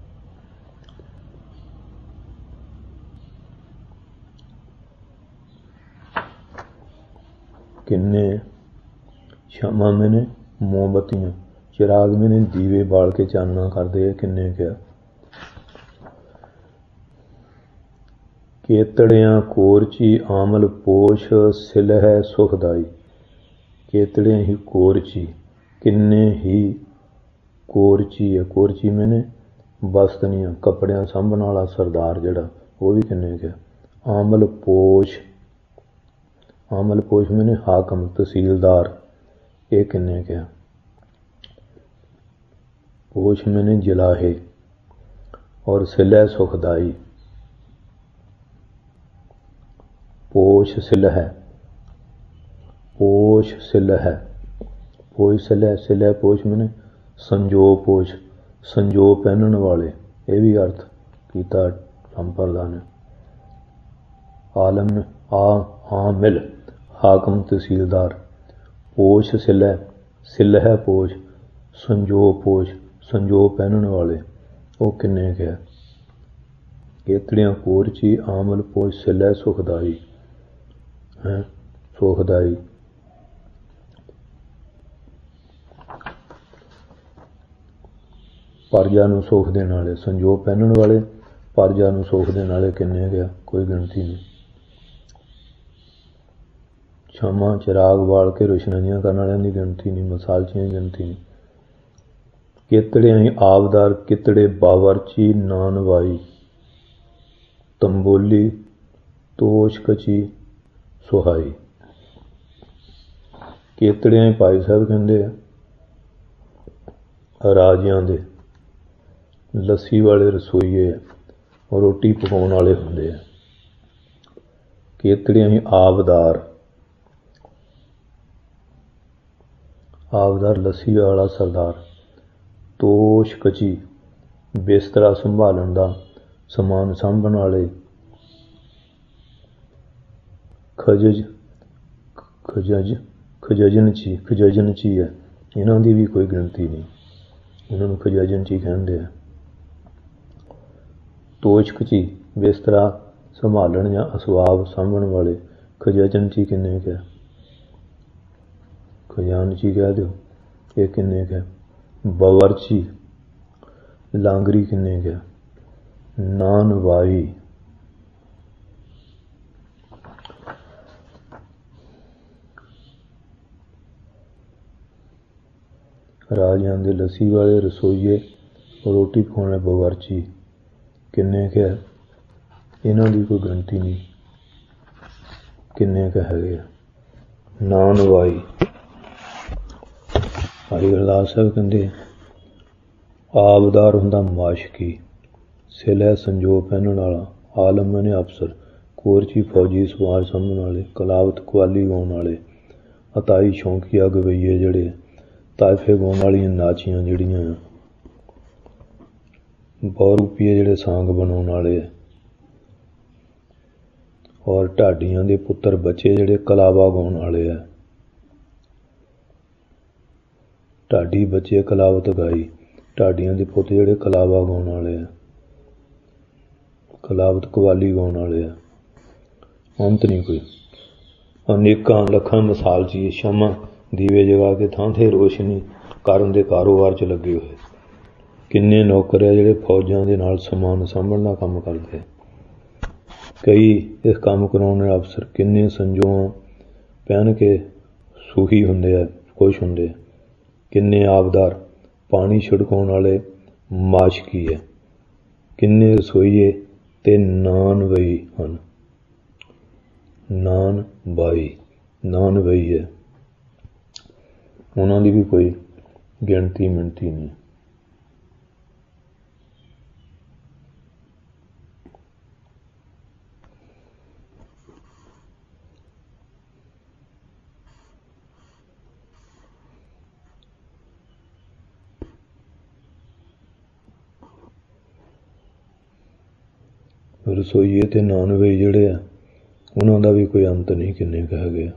किन्ने क्षमा मैंने मोमबत्तियां, चिराग मैंने दीवे बाल के चानना करते हैं, किन्ने क्या। केतड़ियां कोरची आमल पोश सिलह सुखदाई। केतड़ियां ही कोरची, किन्ने ही कोरची है, कोरची मैंने बस्तनियां कपड़ियां सांभण वाला सरदार जिहड़ा, वो भी किन्ने क्या। आमल पोश, आमल पोश मैंने हाकम तहसीलदार, ये किन्ने क्या। पोश मैंने जिलाहे और सिलह सुखदाई। पोश सिलह, पोश सिलह, पोश सिलह, सिलह पोश मैंने संजो पोश, संजो पहनण वाले, ये भी अर्थ किया संप्रदा ने। आलम आमिल हाकम तहसीलदार। पोश सिलै, सिल है पोश, संजो पोश, संजो पहनण वाले, वो किन्ने के है। केतड़ियाँ कोरची आमल पोश सिलै सुखदाई है, सुखदाई। परजा नूं सुख देण वाले, संजो पहनण वाले, परजा नूं सुख देण वाले किन्ने के, कोई गिणती नहीं। छामा चिराग बाल के रोशनाइयां करने वालियां की गिणती नहीं, मसालचियां की गिणती नहीं। केतड़ियां ही आबदार कितड़े बावरची नानवाई, तंबोली तोश कची सुहाई। केतड़ियां ही भाई साहब कहते राजियां दे, लस्सी वाले रसोईए और रोटी पकाने वाले होंदे। केतड़ियां ही आबदार, आबदार लस्सी वाला सरदार। तोश कची बिस्तरा संभालन दा, समान सांभण वाले। खजज खजजनची है, इन्हां दी भी कोई गिणती नहीं, इन्होंने खजजनची कहते हैं। तोशकची बिस्तरा संभालन या असबाब सांभण वाले, खजजनची किन्ने के, खजानची कह दो, ये किन्ने के। बावरची लांगरी किन्ने के। नानवाई राजियां दे लस्सी वाले रसोईए और रोटी पकाने वाले बावरची किन्ने के है, इन्हां दी कोई गिणती नहीं, किन्ने के हैगे। नानवाई भाई गुरदास साहब कहते आबदार हुंदा माशकी, सिल है संजो पहनण वाला, आलम ने अफसर, कोरची फौजी समाज सामभण वाले, कलावत कवाली गाउण वाले, अताई शौकीया गवईए जिहड़े ताइफे गाउण वालियां नाचियां जिहड़ियां, बहुरूपीए जिहड़े सांग बनाउण वाले, और ढाडियां दे पुत्तर बच्चे जिहड़े कलावा गाउण वाले है। ढाडी बच्चे कलावत गाई, ढाडियां दे पुत्त जिहड़े कलावा गाउण वाले है, कलावत कवाली गाउण वाले है। अंत नहीं कोई। अनेकां लखां मिसाल ची शमा दीवे जगा के थां थे रोशनी करन दे कारोबार च लगे हुए। किन्ने नौकर है जिहड़े फौजां दे नाल समान सांभण दा काम करदे। कई इस काम कराउण अफसर, किन्ने संजोआं पहन के सुखी हुंदे है, खुश हुंदे। किन्ने आबदार पानी छिड़काउण वाले माशकी है, किन्ने रसोईए ते नानवई हन। नान बाई, नान वई है, उन्हां दी भी कोई गिणती मिणती नहीं। रसोईए ते नानवई जिहड़े आ उन्हां दा भी कोई अंत नहीं, किन्ने कह गया।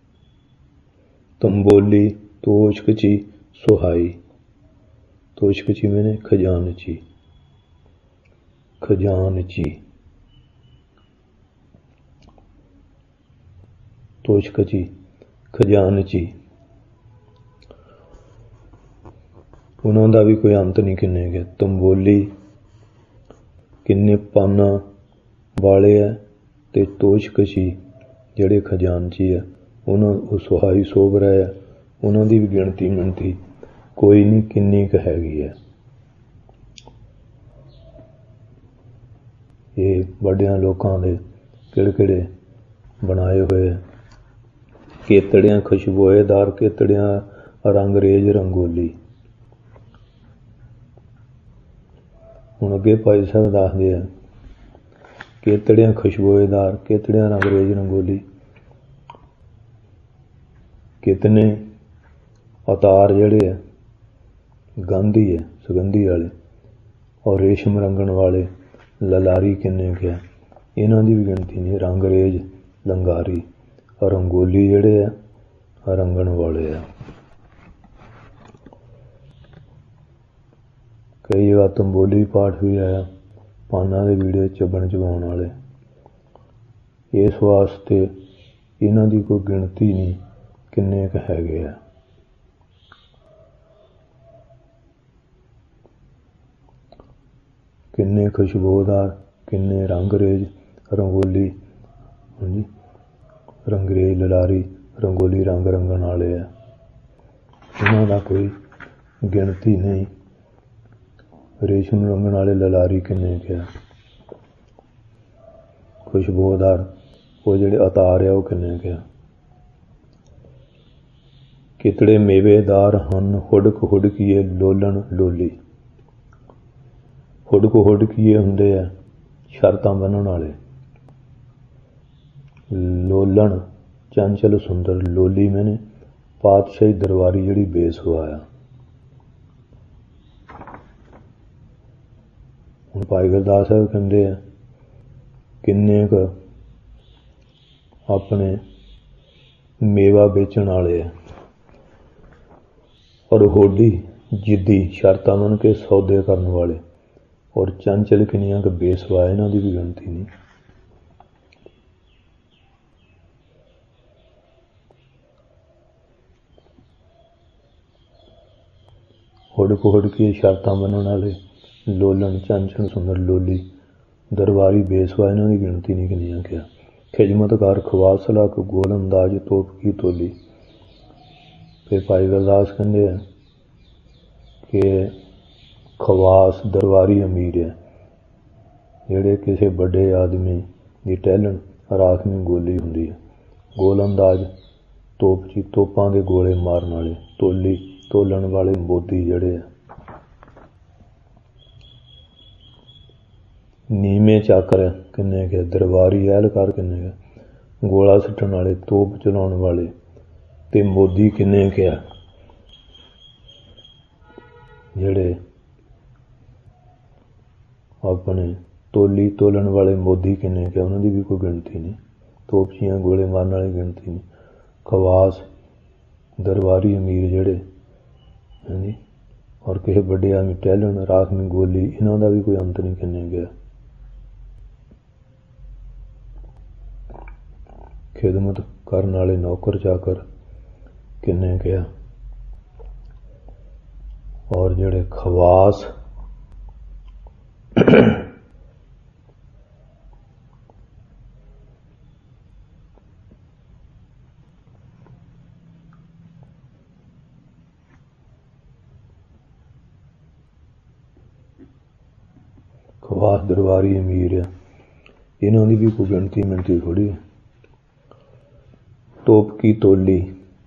तंबोली तोशकची सुहाई, तोशकची मैंने खजानची, खजानची, तोशकची खजानची, उन्हां दा भी कोई अंत नहीं, किन्ने के। तंबोली किन्ने पाना वाले है ते तोशकची जिहड़े खजानची है उन्हां सुहाई सोभ रहे है, उन्हां दी भी गिणती मिणती कोई नहीं, किन्नी क हैगी है। ये वड्डियां लोकां दे किहड़े बनाए हुए केतड़ियां खुशबोएदार, केतड़ियां रंगरेज रंगोली। हुण अगे भाई साहब दसदे आ केतड़ियां खुशबोएदार, केतड़ियां रंगरेज रंगोली। कितने अतार जिहड़े है गांधी है सुगंधी वाले और रेशम रंगण वाले ललारी किन्ने के ਇਹਨਾਂ ਦੀ ਵੀ ਗਿਣਤੀ ਨਹੀਂ। ਰੰਗਰੇਜ਼, ਲੰਗਾਰੀ, ਰੰਗੋਲੀ ਜਿਹੜੇ ਆ ਰੰਗਣ ਵਾਲੇ ਆ। ਕਈ ਜਗ੍ਹਾ ਤੰਬੋਲੀ ਪਾਠ ਵੀ ਆਇਆ, ਪਾਨਾਂ ਦੇ ਵੀੜੇ ਚੱਬਣ ਚਬਾਉਣ ਵਾਲੇ। ਇਸ ਵਾਸਤੇ ਇਹਨਾਂ ਦੀ ਕੋਈ ਗਿਣਤੀ ਨਹੀਂ ਕਿੰਨੇ ਕੁ ਹੈਗੇ ਆ। ਕਿੰਨੇ ਖੁਸ਼ਬੂਦਾਰ, ਕਿੰਨੇ ਰੰਗਰੇਜ਼, ਰੰਗੋਲੀ, ਹਾਂਜੀ ਰੰਗਰੇਜ਼, ਲਲਾਰੀ, ਰੰਗੋਲੀ ਰੰਗ ਰੰਗਣ ਵਾਲੇ ਆ। ਇਹਨਾਂ ਦਾ ਕੋਈ ਗਿਣਤੀ ਨਹੀਂ। ਰੇਸ਼ਮ ਰੰਗਣ ਵਾਲੇ ਲਲਾਰੀ ਕਿੰਨੇ ਕੁ ਆ। ਖੁਸ਼ਬੂਦਾਰ ਉਹ ਜਿਹੜੇ ਅਤਾਰ ਆ ਉਹ ਕਿੰਨੇ ਕੁ ਆ। ਕਿਤੜੇ ਮੇਵੇਦਾਰ ਹਨ, ਹੁੜਕ ਹੁੜਕੀਏ ਲੋਲਣ ਲੋਲੀ। ਹੁੜਕ ਹੁੜਕੀਏ ਹੁੰਦੇ ਆ ਸ਼ਰਤਾਂ ਬੰਨ੍ਹਣ ਵਾਲੇ। ਲੋਲਣ ਚੰਚਲ ਸੁੰਦਰ, ਲੋਲੀ ਮੈਨੇ ਪਾਤਸ਼ਾਹੀ ਦਰਬਾਰੀ ਜਿਹੜੀ ਬੇਸਵਾ ਆ। ਹੁਣ ਭਾਈ ਗੁਰਦਾਸ ਸਾਹਿਬ ਕਹਿੰਦੇ ਆ ਕਿੰਨੇ ਕੁ ਆਪਣੇ ਮੇਵਾ ਵੇਚਣ ਵਾਲੇ ਆ। ਔਰ ਹੋਡੀ ਜਿੱਦੀ, ਸ਼ਰਤਾਂ ਮੰਨ ਕੇ ਸੌਦੇ ਕਰਨ ਵਾਲੇ। ਔਰ ਚੰਚਲ ਕਿੰਨੀਆਂ ਕੁ ਬੇਸਵਾ, ਇਹਨਾਂ ਦੀ ਵੀ ਗਿਣਤੀ ਨਹੀਂ। ਹੁੜਕ ਹੁੜਕੀਏ ਸ਼ਰਤਾਂ ਬੰਨ੍ਹਣ ਵਾਲੇ, ਲੋਲਣ ਚੰਚਲ ਸੁੰਦਰ, ਲੋਲੀ ਦਰਬਾਰੀ ਬੇਸਵਾ, ਇਹਨਾਂ ਦੀ ਗਿਣਤੀ ਨਹੀਂ ਕਿੰਨੀਆਂ ਕਿਹਾ। ਖਿਜਮਤਕਾਰ, ਖਵਾਸ ਲੱਖ, ਗੋਲ ਅੰਦਾਜ਼, ਤੋਪ ਕੀ ਤੋਲੀ। ਫਿਰ ਭਾਈ ਗੁਰਦਾਸ ਕਹਿੰਦੇ ਆ ਕਿ ਖਵਾਸ ਦਰਬਾਰੀ ਅਮੀਰ ਹੈ, ਜਿਹੜੇ ਕਿਸੇ ਵੱਡੇ ਆਦਮੀ ਦੀ ਟਹਿਲਣ ਰਾਖਵੀਂ ਗੋਲੀ ਹੁੰਦੀ ਹੈ। ਗੋਲ ਅੰਦਾਜ਼, ਤੋਪਚੀ, ਤੋਪਾਂ ਦੇ ਗੋਲੇ ਮਾਰਨ ਵਾਲੇ। ਤੋਲੀ, ਤੋਲਣ ਵਾਲੇ ਮੋਦੀ ਜਿਹੜੇ ਆ। ਨੀਵੇਂ ਚਾਕਰ ਕਿੰਨੇ ਕੁ, ਦਰਬਾਰੀ ਐਲਕਾਰ ਕਿੰਨੇ ਕੁ, ਗੋਲਾ ਸੁੱਟਣ ਵਾਲੇ, ਤੋਪ ਚਲਾਉਣ ਵਾਲੇ ਤੇ ਮੋਦੀ ਕਿੰਨੇ ਕੁ ਆ। ਜਿਹੜੇ ਆਪਣੇ ਤੋਲੀ ਤੋਲਣ ਵਾਲੇ ਮੋਦੀ ਕਿੰਨੇ ਕੁ, ਉਹਨਾਂ ਦੀ ਵੀ ਕੋਈ ਗਿਣਤੀ ਨਹੀਂ। ਤੋਪਚੀਆਂ, ਗੋਲੇ ਮਾਰਨ ਵਾਲੀ ਗਿਣਤੀ ਨਹੀਂ। ਖਵਾਸ ਦਰਬਾਰੀ ਅਮੀਰ ਜਿਹੜੇ, ਹਾਂਜੀ ਔਰ ਕਿਸੇ ਵੱਡੇ ਆਦਮੀ ਟਹਿਲਣ ਰਾਖਵੀਂ ਗੋਲੀ, ਇਹਨਾਂ ਦਾ ਵੀ ਕੋਈ ਅੰਤ ਨਹੀਂ ਕਿੰਨੇ ਗਿਆ। ਖਿਦਮਤ ਕਰਨ ਵਾਲੇ ਨੌਕਰ ਚਾਕਰ ਕਿੰਨੇ ਗਿਆ। ਔਰ ਜਿਹੜੇ ਖਵਾਸ ਖਵਾਸ ਦਰਬਾਰੀ ਅਮੀਰ ਆ, ਇਹਨਾਂ ਦੀ ਵੀ ਕੋਈ ਗਿਣਤੀ ਮਿਣਤੀ ਥੋੜ੍ਹੀ ਹੈ। ਤੋਪ ਕੀ ਤੋਲੀ,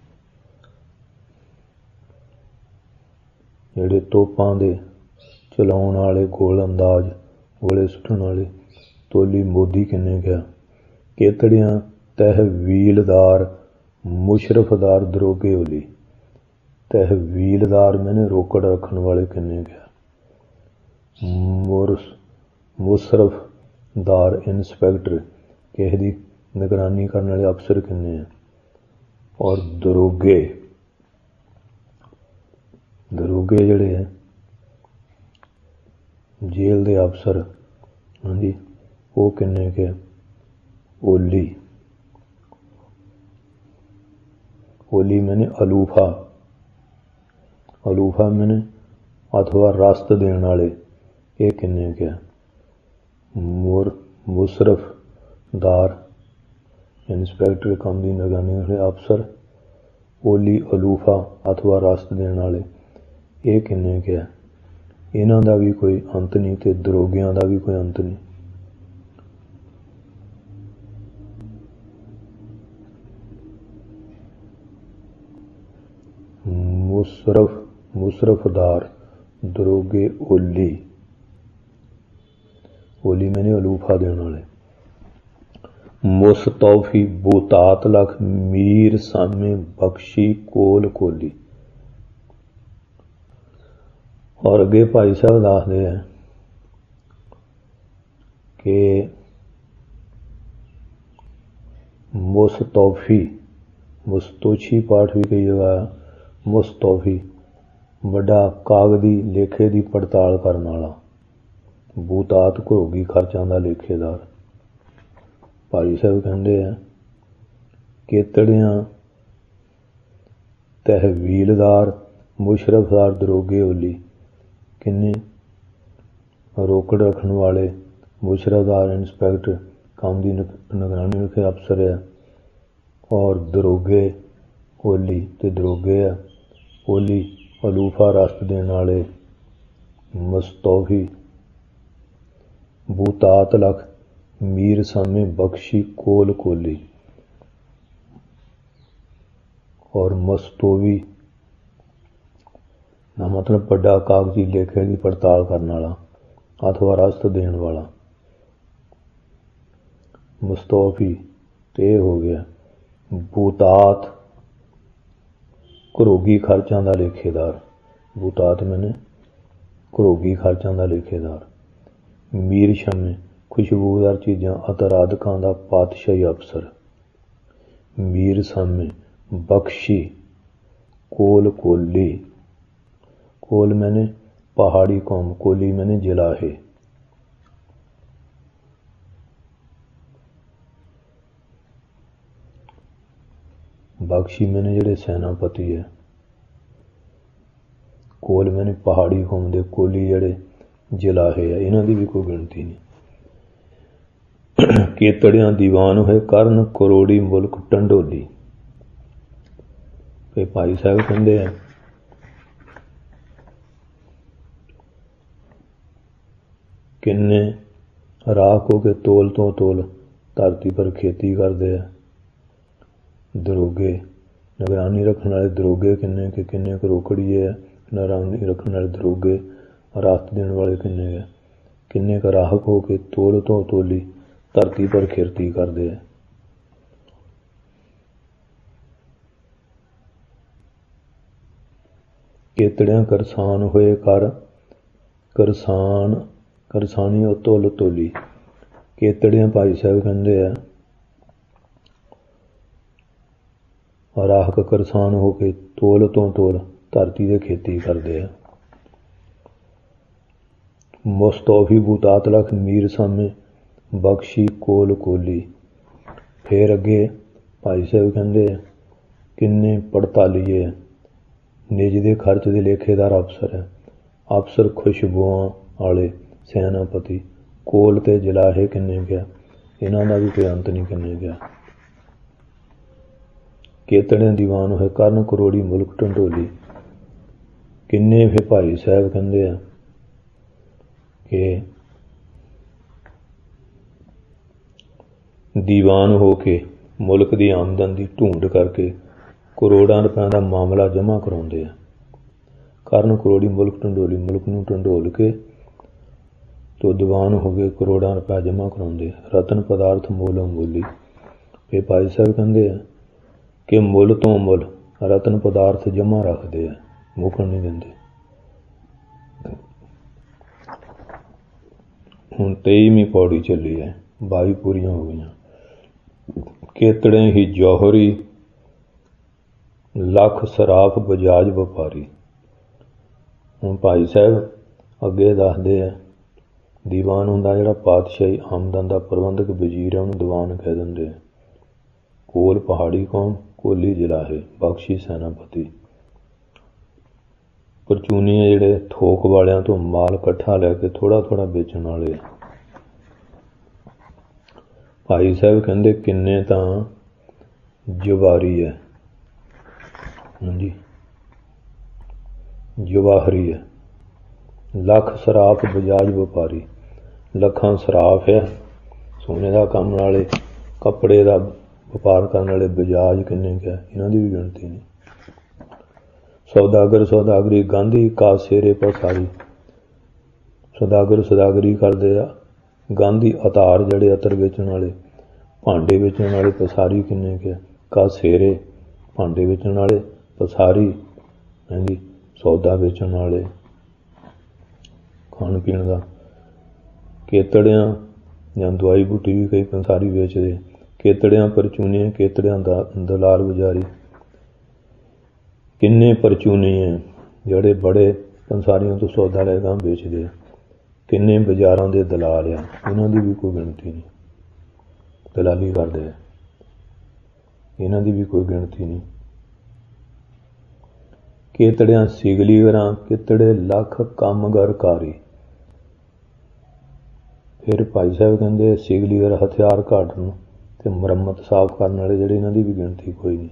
ਜਿਹੜੇ ਤੋਪਾਂ ਦੇ ਚਲਾਉਣ ਵਾਲੇ, ਗੋਲ ਅੰਦਾਜ਼, ਗੋਲੇ ਸੁੱਟਣ ਵਾਲੇ। ਤੋਲੀ ਮੋਦੀ ਕਿੰਨੇ ਗਿਆ। ਕੇਤੜੀਆਂ ਤਹਿਵੀਲਦਾਰ, ਮੁਸ਼ਰਫਦਾਰ, ਦਰੋਗੇ ਓਲੀ। ਤਹਿਵੀਲਦਾਰ ਮੈਨੇ ਰੋਕੜ ਰੱਖਣ ਵਾਲੇ ਕਿੰਨੇ ਗਿਆ। ਮੁਸ਼ਰਫਦਾਰ ਇੰਸਪੈਕਟਰ, ਕਿਸੇ ਦੀ ਨਿਗਰਾਨੀ ਕਰਨ ਵਾਲੇ ਅਫਸਰ ਕਿੰਨੇ ਆ। ਔਰ ਦਰੋਗੇ, ਦਰੋਗੇ ਜਿਹੜੇ ਹੈ ਜੇਲ੍ਹ ਦੇ ਅਫਸਰ, ਹਾਂਜੀ ਉਹ ਕਿੰਨੇ ਕੁ। ਓਲੀ, ਓਲੀ ਮੈਨੇ ਅਲੂਫਾ, ਅਲੂਫਾ ਮੈਨੇ ਅਥਵਾ ਰਸਤ ਦੇਣ ਵਾਲੇ, ਇਹ ਕਿੰਨੇ ਕੁ। ਮੁਸ਼ਰਫਦਾਰ ਇੰਸਪੈਕਟਰ, ਕੰਮ ਦੀ ਨਿਗਰਾਨੀ ਵਾਲੇ ਅਫਸਰ। ਓਲੀ, ਅਲੂਫਾ ਅਥਵਾ ਰਸਤ ਦੇਣ ਵਾਲੇ, ਇਹ ਕਿੰਨੇ ਕੁ। ਇਹਨਾਂ ਦਾ ਵੀ ਕੋਈ ਅੰਤ ਨਹੀਂ ਤੇ ਦਰੋਗਿਆਂ ਦਾ ਵੀ ਕੋਈ ਅੰਤ ਨਹੀਂ। ਮੁਸ਼ਰਫਦਾਰ, ਦਰੋਗੇ, ਓਲੀ, ਓਲੀ ਮੈਨੇ ਅਲੂਫਾ ਦੇਣ ਵਾਲੇ। ਮੁਸਤੌਫੀ, ਬੂਤਾਤ ਲਖ, ਮੀਰ ਸਾਮੇ ਬਖਸ਼ੀ, ਕੋਲ ਕੋਲੀ। ਔਰ ਅੱਗੇ ਭਾਈ ਸਾਹਿਬ ਦੱਸਦੇ ਆ ਕਿ मुस्तौफी, मुस्तोछी पाठ भी कई जगह, मुस्तौफी वड्डा कागदी लेखे की पड़ताल करने वाला, बूतात घरोगी खर्चों का लेखेदार। भाई साहब कहते हैं केतड़ियाँ तहवीलदार, मुशरफदार, दरोगे ओली किन्ने, रोकड़ रखने वाले, मुशरफदार इंस्पैक्टर काम की निगरानी रखे अफसर है, और दरोगे ओली ते दरोगे है, ओली अलूफा रस्त देने वाले, मुस्तौफी बूतात लख, मीर सामे बख्शी कोल कोली, और मस्तोवी ना मतलब बड़ा कागजी लेखे की पड़ताल करने वाला अथवा रस्त देने वाला। मुस्तौफी ते हो गया। बूतात घरोगी खर्चों का लेखेदार, बूतात मैंने घरोगी खर्चों का लेखेदार। मीर शमे खुशबूदार चीज़ां अतराधकों का पातशाही अफसर। मीर सामे बख्शी कोल कोली, कोल मैंने पहाड़ी कौम, कोली मैंने जिलाहे। बख्शी मैंने जेडे सेनापति है, कोल मैंने पहाड़ी कौम दे, कोली जेडे जिलाहे है, इन्हां दी भी कोई गिनती नहीं। केतड़ियां दीवान होए करण करोड़ी मुल्क टंडोली। फिर भाई साहब कहते हैं किन्ने राख हो के तोल तो तोल धरती पर खेती करते हैं। दरोगे निगरानी रखने वाले दरोगे किन्ने के, किन्ने को रोकड़िए है, निगरानी रखने वाले दरोगे, रास्त देने वाले किन्ने के, किन्ने का राहक हो के तोल तो तोली धरती पर खेती करते हैं। केतड़ियां करसान होए कर, करसान करसानी और तोल तोली। केतड़ियां भाई साहब कहते हैं राहक करसान हो के तोल तो तोल धरती से खेती करते हैं। मुस्तौफी बूतात लख, मीर सामे बख्शी कोल कोली। फिर अगे भाई साहब कहते हैं किन्ने पड़तालीए निज दे खर्च के लेखेदार अफसर है। अफसर खुशबुआं वाले सेनापति, कोल ते जिलाहे किन्ने गया, इन्हां दा भी कोई अंत नहीं किन्ने गया। केतड़ियां दीवान होए करण करोड़ी मुल्क टंडोली। किन्ने फिर भाई साहब कहते हैं कि दीवान हो के मुल्क की आमदन की ढूंढ करके करोड़ों रुपयों का मामला जमा कराते हैं। करण करोड़ी मुल्क टंडोली, मुल्क नूं टंडोल के तो दीवान हो गए करोड़ों रुपया जमा कराते। रतन पदार्थ मोल अमोली। फिर भाई साहब कहते हैं कि मुल तो मुल रतन पदार्थ जमा रखते हैं, मुकन नहीं देंगे। हुण 23वीं पौड़ी चली है, 22 पूरियां हो गई। केतड़े ही जौहरी लख सराफ बजाज व्यापारी। हुण भाई साहब अगे दसदे है दीवान हुंदा जिहड़ा पातशाही आमदन का प्रबंधक वजीर है, उन्होंने दीवान कह देंगे। कोल पहाड़ी कौम, कोली जिलाहे, बख्शी सेनापति। परचूनी जिहड़े थोक वालियां तो माल इकट्ठा लैके थोड़ा थोड़ा बेचण वाले। भाई साहब कहते किन्ने तां जवारी है, हाँ जी जवाहरी है। लख सराफ बजाज व्यापारी, लखां सराफ है सोने का काम वाले, कपड़े का व्यापार करने वाले बजाज किन्ने क्या, इन्हां दी भी गिनती नहीं। सौदागर सौदागरी गांधी का सेरे पसारी। सौदागर सौदागरी करते आ, गांधी अतार जड़े अतर बेचण वाले, भांडे बेचण वाले पसारी किन्ने क्या, का सेरे भांडे बेचण वाले, पसारी हाँ जी सौदा बेचण वाले खाण पीण का। केतड़ियां जां दवाई बूटी भी कई पंसारी बेचते। केतड़ियां परचूनियां केतड़ियां दलाल गुजारी। किन्ने परचूनी हैं ਜਿਹੜੇ बड़े पंसारियों तो सौदा ले गां बेचदे आ। किन्ने बाजारां दे दलाल आ, इन्हां दी भी कोई गिणती नहीं। दलाली करदे आ, इन्हां दी भी कोई गिणती नहीं। केतड़ियां सिगलीगरां कितड़े लख कामगर कारी। फिर भाई साहब कहते सिगलीगर हथियार घाटन ते मुरम्मत साफ करने वाले ਜਿਹੜੇ इन्हां दी भी गिणती कोई नहीं।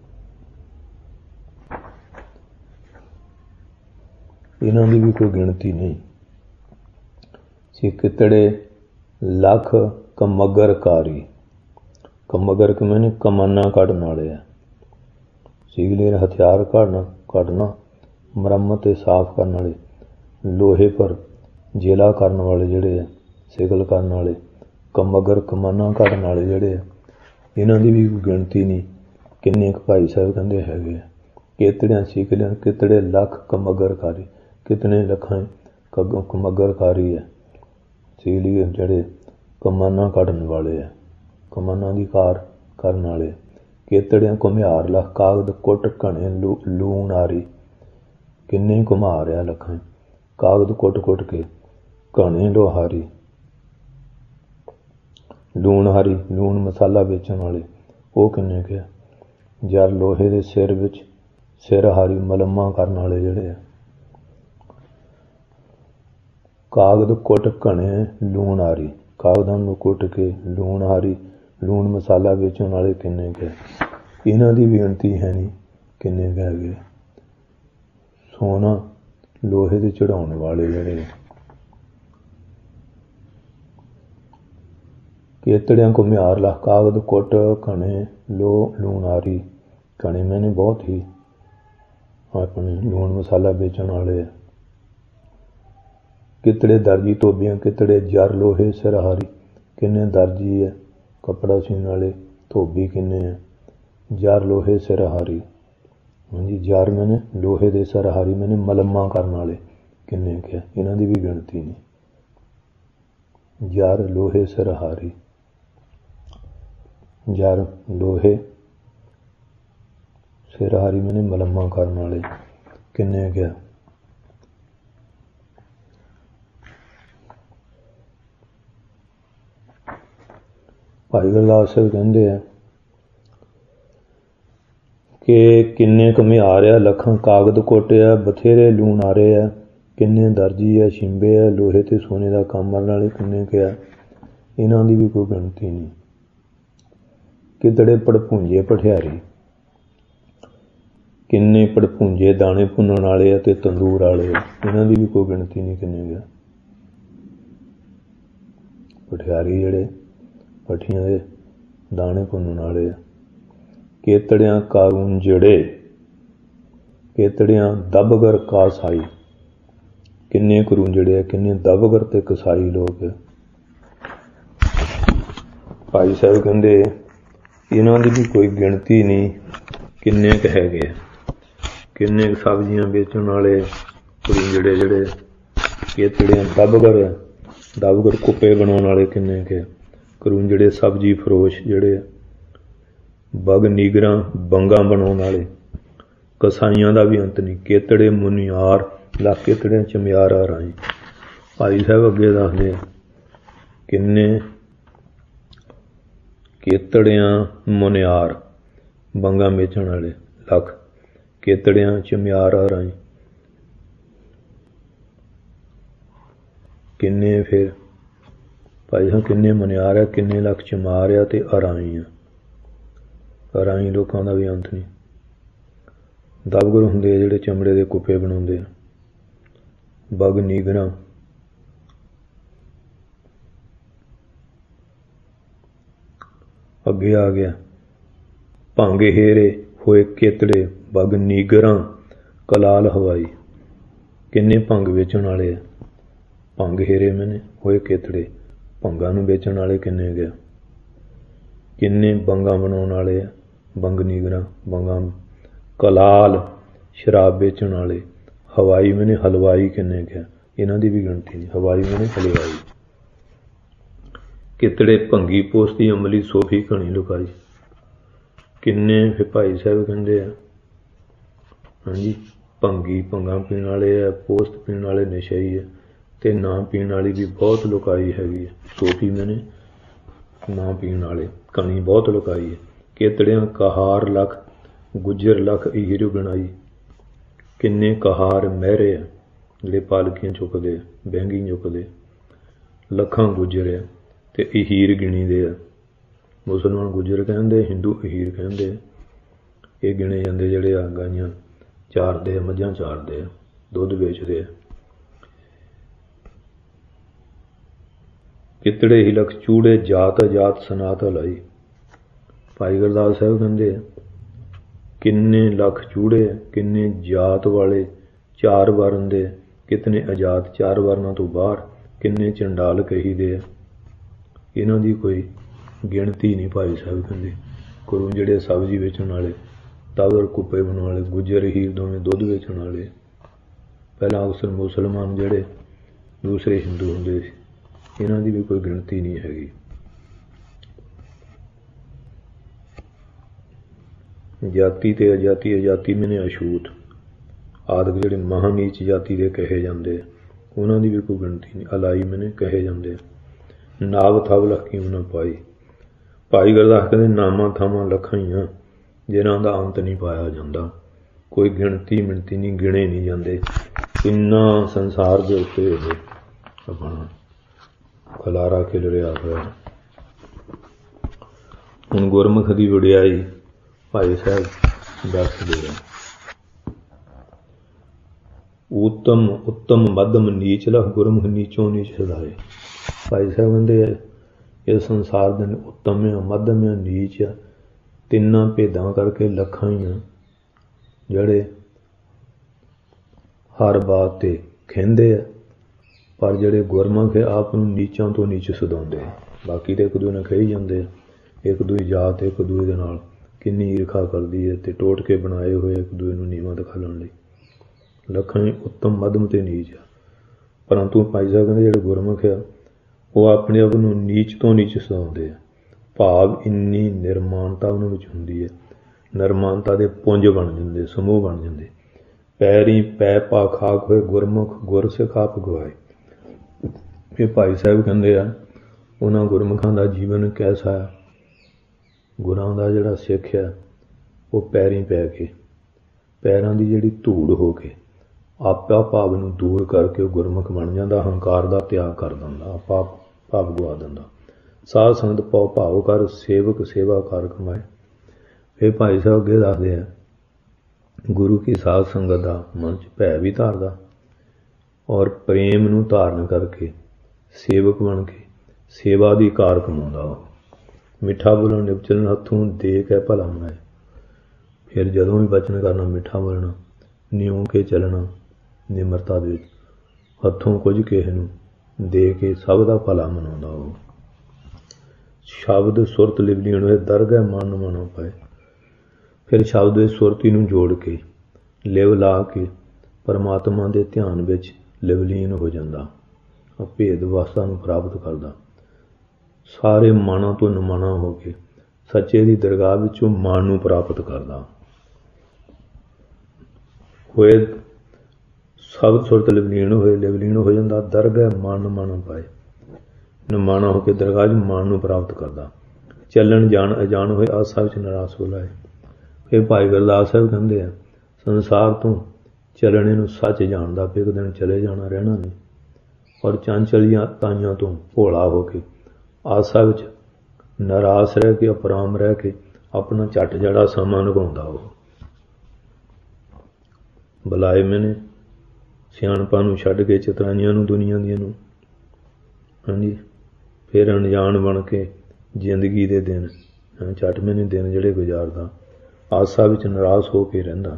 इन्हां दी भी कोई गिणती नहीं। कितड़े लख कमगरकारी। कमगर के मैंने कमाना कढ़न वाले आ। सिगलीगर हथियार घड़ना मुरम्मत साफ करने वाले, लोहे पर जिला करने वाले ਜਿਹੜੇ ਆ, सिगल करने वाले, कमगर कमाना घड़न वाले ਜਿਹੜੇ ਆ, इन्हां दी भी कोई गिणती नहीं। किन्ने भाई साहब कहते हैगे आ। केतड़ियां सिगलियां कितड़े लख कमगरकारी। कितने लखां कमगरकारी है। सिगलीगर ਜਿਹੜੇ कमाना कढ़न वाले आ, कमाना की कार करने वाले। केतड़ियां घुमियार लख कागद कुट घने लूण आरी। किन्ने घुमार आ लखां कागद कुट कुट के घने लोहारी। लूण हारी लूण मसाला बेचण वाले वो किन्ने के। जर लोहे के सिर विच सिर हारी मलम्मा करने वाले ਜਿਹੜੇ आ। कागद कुट घने लूण हारी। कागदां नूं कुट के लूण हारी लूण मसाला बेचण वाले किन्ने के। इन्हां दी भी गिणती है नहीं किन्ने के हैगे। सोना लोहे ते चढ़ाउण वाले ਜਿਹੜੇ केतड़ियां घुमियार लख कागद कुट घने लूण हारी। घने मैंने बहुत ही अपने लूण मसाला बेचण वाले। कितड़े दर्जी धोबियां कितड़े जर लोहे सिरहारी। किन्ने दर्जी है कपड़ा सीने वाले, धोबी किन्ने है जर लोहे सिरहारी। हाँ जी जर मैंने लोहे दे सिरहारी मैंने मलम्मा करने वाले किन्ने के। इन्हां दी भी गिणती नहीं। जर लोहे सिरहारी जर लोहे सिरहारी मैंने मलम्मा करने वाले किन्ने के। भाई गुरदास साहब कहते हैं कि किन्ने घुमियार आ लखां कागद कुट आ बथेरे लूण आ रहे आ। किन्ने दर्जी आ छिंबे आ लोहे ते सोने का काम करने वाले किन्ने के आ। इन्हां दी भी कोई गिणती नहीं। कितड़े पड़पूंजे पठियारी। किन्ने पड़पूंजे दाने भुन्नण वाले ते तंदूर वाले। इन्हां दी भी कोई गिणती नहीं किन्ने के। पठियारी ਜਿਹੜੇ पट्ठियां दे दाने भुन्नण वाले। केतड़ियां कारून जड़े केतड़ियां दबगर कासाई। किन्ने करूंजड़े आ किन्ने दबगर ते कसाई लोग। भाई साहब कहते इन्हां दी भी कोई गिणती नहीं किन्ने क हैगे। किन्ने सब्जियां बेचण वाले करूंजड़े ਜਿਹੜੇ केतड़ियां दबगर कुप्पे बनाउण वाले किन्ने के। करूंजड़े सब्जी फरोश ਜਿਹੜੇ बग नीगरां बंगा बनाउण वाले। कसाइयां का भी अंत नहीं। केतड़े मुनियार लख केतड़ियां चमियार राई। भाई साहब अगे दसदे किन्ने केतड़ियां मुनियार बंगा बेचण वाले लख केतड़ियां चमियार राई। किन्ने फिर भाई साहब किन्ने मुनियार है किन्ने लख चमार आ ते अराई आ। अराई लोगों का भी अंत नहीं। दबगर हुंदे जिहड़े चमड़े के कुप्पे बनाउंदे आ। बग नीगरां अगे आ गया। भंग हेरे होए केतड़े बग नीगरां कलाल हवाई। किन्ने भंग बेचण वाले आ। भंग हेरे मैंने होए केतड़े भंगा नूं बेचण वाले किन्ने गया। किन्ने बंगा बनाउण वाले आ। बंग नीगरां बंगा कलाल शराब बेचण वाले। हवाई मैंने हलवाई किन्ने गया। इन्हां दी भी गिणती नहीं। हवाई मैंने हलवाई। ਕਿਤੜੇ ਭੰਗੀ ਪੋਸਤੀ ਅਮਲੀ ਸੋਫੀ ਘਣੀ ਲੁਕਾਈ। ਕਿੰਨੇ ਫਿਰ ਭਾਈ ਸਾਹਿਬ ਕਹਿੰਦੇ ਆ ਹਾਂਜੀ ਭੰਗੀ ਭੰਗਾਂ ਪੀਣ ਵਾਲੇ ਆ, ਪੋਸਤ ਪੀਣ ਵਾਲੇ ਨਸ਼ਈ ਹੈ, ਅਤੇ ਨਾ ਪੀਣ ਵਾਲੀ ਵੀ ਬਹੁਤ ਲੁਕਾਈ ਹੈਗੀ ਹੈ। ਸੋਫੀ ਮੈਨੇ ਨਾ ਪੀਣ ਵਾਲੇ ਕਣੀ ਬਹੁਤ ਲੁਕਾਈ ਹੈ। ਕਿਤੜਿਆਂ ਕਹਾਰ ਲੱਖ ਗੁੱਜਰ ਲੱਖ ਹੀਰ ਬਣਾਈ। ਕਿੰਨੇ ਕਹਾਰ ਮਹਿਰੇ ਆ ਜਿਹੜੇ ਪਾਲਕੀਆਂ ਚੁੱਕਦੇ ਆ, ਬਹਿੰਗੀ ਚੁੱਕਦੇ, ਲੱਖਾਂ ਗੁੱਜਰ ਆ ਅਤੇ ਅਹੀਰ ਗਿਣੀ ਦੇ ਆ। ਮੁਸਲਮਾਨ ਗੁੱਜਰ ਕਹਿੰਦੇ, ਹਿੰਦੂ ਅਹੀਰ ਕਹਿੰਦੇ। ਇਹ ਗਿਣੇ ਜਾਂਦੇ ਜਿਹੜੇ ਆ ਗਾਈਆਂ ਚਾਰਦੇ ਆ, ਮੱਝਾਂ ਚਾਰਦੇ ਆ, ਦੁੱਧ ਵੇਚਦੇ ਆ। ਕਿਤੜੇ ਹੀ ਲਖ ਚੂੜੇ ਜਾਤ ਅਜਾਤ ਸਨਾਤ ਹਲਾਈ। ਭਾਈ ਗੁਰਦਾਸ ਸਾਹਿਬ ਕਹਿੰਦੇ ਆ ਕਿੰਨੇ ਲੱਖ ਚੂੜੇ ਆ, ਕਿੰਨੇ ਜਾਤ ਵਾਲੇ ਚਾਰ ਵਰਨ ਦੇ, ਕਿਤਨੇ ਅਜਾਤ ਚਾਰ ਵਰਨਾਂ ਤੋਂ ਬਾਹਰ, ਕਿੰਨੇ ਚੰਡਾਲ ਕਹੀਦੇ ਆ। ਇਹਨਾਂ ਦੀ ਕੋਈ ਗਿਣਤੀ ਨਹੀਂ। ਭਾਈ ਸਾਹਿਬ ਕਹਿੰਦੇ ਗੁਰੂ ਜਿਹੜੇ ਸਬਜ਼ੀ ਵੇਚਣ ਵਾਲੇ, ਟਾਵਰ ਕੁੱਪੇ ਬਣਾਉਣ ਵਾਲੇ, ਗੁੱਜਰ ਹੀਰ ਦੋਵੇਂ ਦੁੱਧ ਵੇਚਣ ਵਾਲੇ, ਪਹਿਲਾਂ ਅਕਸਰ ਮੁਸਲਮਾਨ ਜਿਹੜੇ ਦੂਸਰੇ ਹਿੰਦੂ ਹੁੰਦੇ ਸੀ, ਇਹਨਾਂ ਦੀ ਵੀ ਕੋਈ ਗਿਣਤੀ ਨਹੀਂ ਹੈਗੀ। ਜਾਤੀ ਅਤੇ ਅਜਾਤੀ, ਅਜਾਤੀ ਮੈਨੇ ਅਛੂਤ ਆਦਿਕ ਜਿਹੜੇ ਮਹਾਂਨੀਚ ਜਾਤੀ ਦੇ ਕਹੇ ਜਾਂਦੇ, ਉਹਨਾਂ ਦੀ ਵੀ ਕੋਈ ਗਿਣਤੀ ਨਹੀਂ। ਅਲਾਈ ਮੈਨੇ ਕਹੇ ਜਾਂਦੇ। ਨਾਵ ਥਵ ਲੱਖੀ ਨਾ ਪਾਈ। ਭਾਈ ਗੁਰਦਾਸ ਕਹਿੰਦੇ ਨਾਮਾਂ ਥਾਵਾਂ ਲੱਖਾਂ ਹੀ ਆ ਜਿਨ੍ਹਾਂ ਦਾ ਅੰਤ ਨਹੀਂ ਪਾਇਆ ਜਾਂਦਾ। ਕੋਈ ਗਿਣਤੀ ਮਿਣਤੀ ਨਹੀਂ, ਗਿਣੇ ਨਹੀਂ ਜਾਂਦੇ। ਇੰਨਾ ਸੰਸਾਰ ਦੇ ਉੱਤੇ ਇਹ ਆਪਣਾ ਖਲਾਰਾ ਖਿਲ ਰਿਹਾ ਹੋਇਆ। ਹੁਣ ਗੁਰਮੁਖ ਦੀ ਵਡਿਆਈ ਭਾਈ ਸਾਹਿਬ ਦੱਸਦੇ ਆ। ਉੱਤਮ ਉੱਤਮ ਮੱਧਮ ਨੀਚ ਲਖ ਗੁਰਮੁਖ ਨੀਚੋਂ ਨੀਚ ਸਦਾਏ। ਭਾਈ ਸਾਹਿਬ ਕਹਿੰਦੇ ਆ ਇਸ ਸੰਸਾਰ ਦੇ ਉੱਤਮ ਆ, ਮੱਧਮ ਆ, ਨੀਚ ਆ, ਤਿੰਨਾਂ ਭੇਦਾਂ ਕਰਕੇ ਲੱਖਾਂ ਹੀ ਆ ਜਿਹੜੇ ਹਰ ਬਾਤ 'ਤੇ ਖਹਿੰਦੇ ਆ। ਪਰ ਜਿਹੜੇ ਗੁਰਮੁਖ ਆਪ ਨੂੰ ਨੀਚਾਂ ਤੋਂ ਨੀਚ ਸਦਾਉਂਦੇ ਆ। ਬਾਕੀ ਤਾਂ ਇੱਕ ਦੂਜੇ ਨਾਲ ਕਹੀ ਜਾਂਦੇ ਆ, ਇੱਕ ਦੂਜੀ ਜਾਤ ਇੱਕ ਦੂਜੇ ਦੇ ਨਾਲ ਕਿੰਨੀ ਈਰਖਾ ਕਰਦੀ ਹੈ ਅਤੇ ਟੋਟਕੇ ਬਣਾਏ ਹੋਏ ਇੱਕ ਦੂਜੇ ਨੂੰ ਨੀਵਾਂ ਦਿਖਾਉਣ ਲਈ। ਲੱਖਾਂ ਹੀ ਉੱਤਮ ਮੱਧਮ ਅਤੇ ਨੀਚ ਆ। ਪਰੰਤੂ ਭਾਈ ਸਾਹਿਬ ਕਹਿੰਦੇ ਜਿਹੜੇ ਗੁਰਮੁਖ ਆ ਉਹ ਆਪਣੇ ਆਪ ਨੂੰ ਨੀਚ ਤੋਂ ਨੀਚ ਸਦਾਉਂਦੇ ਆ। ਭਾਵ ਇੰਨੀ ਨਿਰਮਾਨਤਾ ਉਹਨਾਂ ਵਿੱਚ ਹੁੰਦੀ ਹੈ, ਨਿਰਮਾਨਤਾ ਦੇ ਪੁੰਜ ਬਣ ਜਾਂਦੇ, ਸਮੂਹ ਬਣ ਜਾਂਦੇ। ਪੈਰੀ ਪੈ ਪਾ ਖਾਕ ਹੋਏ ਗੁਰਮੁਖ ਗੁਰ ਸਿੱਖ ਆਪ ਗਵਾਏ। ਇਹ ਭਾਈ ਸਾਹਿਬ ਕਹਿੰਦੇ ਆ ਉਹਨਾਂ ਗੁਰਮੁਖਾਂ ਦਾ ਜੀਵਨ ਕੈਸਾ ਆ। ਗੁਰਾਂ ਦਾ ਜਿਹੜਾ ਸਿੱਖ ਆ ਉਹ ਪੈਰੀਂ ਪੈ ਕੇ, ਪੈਰਾਂ ਦੀ ਜਿਹੜੀ ਧੂੜ ਹੋ ਕੇ ਆਪਾ ਭਾਵ ਨੂੰ ਦੂਰ ਕਰਕੇ ਉਹ ਗੁਰਮੁਖ ਬਣ ਜਾਂਦਾ। ਹੰਕਾਰ ਦਾ ਤਿਆਗ ਕਰ ਦਿੰਦਾ, ਆਪਾ ਭਾਵ ਗਵਾ ਦਿੰਦਾ। ਸਾਧ ਸੰਗਤ ਪਉ ਭਾਵ ਕਰ, ਸੇਵਕ ਸੇਵਾ ਕਰ ਕਮਾਏ। ਫਿਰ ਭਾਈ ਸਾਹਿਬ ਅੱਗੇ ਦੱਸਦੇ ਆ ਗੁਰੂ ਕੀ ਸਾਧ ਸੰਗਤ ਦਾ ਮਨ 'ਚ ਭੈ ਵੀ ਧਾਰਦਾ ਔਰ ਪ੍ਰੇਮ ਨੂੰ ਧਾਰਨ ਕਰਕੇ ਸੇਵਕ ਬਣ ਕੇ ਸੇਵਾ ਦੀ ਕਾਰ ਕਮਾਉਂਦਾ। ਉਹ ਮਿੱਠਾ ਬੋਲਣ ਨਿਪਚਲਣ ਹੱਥੋਂ ਦੇ ਕੇ ਭਲਾ ਮਨਾਏ। ਫਿਰ ਜਦੋਂ ਵੀ ਬਚਨ ਕਰਨਾ ਮਿੱਠਾ ਬੋਲਣਾ, ਨਿਉ ਕੇ ਚੱਲਣਾ ਨਿਮਰਤਾ ਦੇ ਵਿੱਚ, ਹੱਥੋਂ ਕੁਝ ਕਿਸੇ ਨੂੰ ਦੇ ਕੇ ਸਭ ਦਾ ਭਲਾ ਮਨਾਉਂਦਾ। ਉਹ ਸ਼ਬਦ ਸੁਰਤ ਲਿਵਲੀਨ ਹੋਏ ਦਰਗਹਿ ਮਨ ਮਨੋ ਪਾਏ। ਫਿਰ ਸ਼ਬਦ ਵਿੱਚ ਸੁਰਤੀ ਨੂੰ ਜੋੜ ਕੇ ਲਿਵ ਲਾ ਕੇ ਪਰਮਾਤਮਾ ਦੇ ਧਿਆਨ ਵਿੱਚ ਲਿਵਲੀਨ ਹੋ ਜਾਂਦਾ। ਭੇਦ ਅਵਸਥਾ ਨੂੰ ਪ੍ਰਾਪਤ ਕਰਦਾ। ਸਾਰੇ ਮਾਨਾਂ ਤੋਂ ਨਿਮਾਣਾ ਹੋ ਕੇ ਸੱਚੇ ਦੀ ਦਰਗਾਹ ਵਿੱਚੋਂ ਮਾਨ ਨੂੰ ਪ੍ਰਾਪਤ ਕਰਦਾ ਹੋਏ। ਸ਼ਬਦ ਸੁਰਤ ਲਿਵਲੀਨ ਹੋਏ, ਲਿਵਲੀਨ ਹੋ ਜਾਂਦਾ। ਦਰਗਹਿ ਮਨ ਮਨ ਪਾਏ, ਨਿਮਾਣਾ ਹੋ ਕੇ ਦਰਗਾਹ 'ਚ ਮਾਨ ਨੂੰ ਪ੍ਰਾਪਤ ਕਰਦਾ। ਚੱਲਣ ਜਾਣ ਅਜਾਣ ਹੋਏ ਆਸਾ ਵਿੱਚ ਨਿਰਾਸ ਹੋ ਲਾਏ। ਫਿਰ ਭਾਈ ਗੁਰਦਾਸ ਸਾਹਿਬ ਕਹਿੰਦੇ ਆ ਸੰਸਾਰ ਤੋਂ ਚੱਲਣੇ ਨੂੰ ਸੱਚ ਜਾਣਦਾ, ਫਿਰ ਇੱਕ ਦਿਨ ਚਲੇ ਜਾਣਾ, ਰਹਿਣਾ ਨਹੀਂ। ਔਰ ਚੰਚਲੀਆਂ ਤਾਈਆਂ ਤੋਂ ਭੋਲਾ ਹੋ ਕੇ ਆਸਾ ਵਿੱਚ ਨਿਰਾਸ਼ ਰਹਿ ਕੇ, ਅਪਰਾਮ ਰਹਿ ਕੇ ਆਪਣਾ ਝੱਟ ਜੜਾ ਸਮਾਂ ਨਿਭਾਉਂਦਾ। ਉਹ ਬੁਲਾਏ ਮੈਨੇ ਸਿਆਣਪਾਂ ਨੂੰ ਛੱਡ ਕੇ ਚਤਰਾਈਆਂ ਨੂੰ, ਦੁਨੀਆ ਦੀਆਂ ਨੂੰ। ਹਾਂਜੀ ਫਿਰ ਅਣਜਾਣ ਬਣ ਕੇ ਜ਼ਿੰਦਗੀ ਦੇ ਦਿਨ ਝੱਟ ਮੈਨੇ ਦਿਨ ਜਿਹੜੇ ਗੁਜ਼ਾਰਦਾ, ਆਸਾ ਵਿੱਚ ਨਿਰਾਸ਼ ਹੋ ਕੇ ਰਹਿੰਦਾ।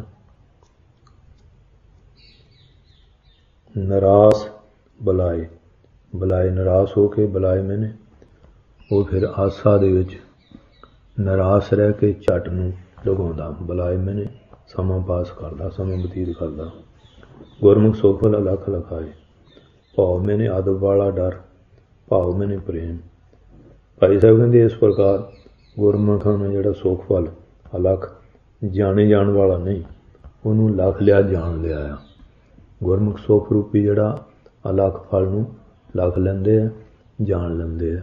ਨਿਰਾਸ਼ ਬੁਲਾਏ, ਬੁਲਾਏ ਨਿਰਾਸ਼ ਹੋ ਕੇ, ਬੁਲਾਏ ਮੈਨੇ ਉਹ ਫਿਰ ਆਸਾ ਦੇ ਵਿੱਚ ਨਿਰਾਸ਼ ਰਹਿ ਕੇ ਝੱਟ ਨੂੰ ਲਗਾਉਂਦਾ। ਬੁਲਾਏ ਮੈਨੇ ਸਮਾਂ ਪਾਸ ਕਰਦਾ, ਸਮਾਂ ਬਤੀਤ ਕਰਦਾ। ਗੁਰਮੁਖ ਸੋਫਲ ਲੱਖ ਲਖਾਏ। ਭਾਵ ਮੈਨੇ ਅਦਬ ਵਾਲਾ ਡਰ, ਭਾਵ ਮੈਨੇ ਪ੍ਰੇਮ। ਭਾਈ ਸਾਹਿਬ ਕਹਿੰਦੇ ਇਸ ਪ੍ਰਕਾਰ ਗੁਰਮੁਖਾਂ ਨੂੰ ਜਿਹੜਾ ਸੁੱਖ ਫਲ ਅਲੱਖ ਜਾਣੇ ਜਾਣ ਵਾਲਾ ਨਹੀਂ, ਉਹਨੂੰ ਲੱਖ ਲਿਆ ਜਾਣ ਲਿਆ ਆ। ਗੁਰਮੁਖ ਸੁੱਖ ਰੂਪੀ ਜਿਹੜਾ ਅਲੱਖ ਫਲ ਨੂੰ ਲੱਖ ਲੈਂਦੇ ਆ, ਜਾਣ ਲੈਂਦੇ ਆ।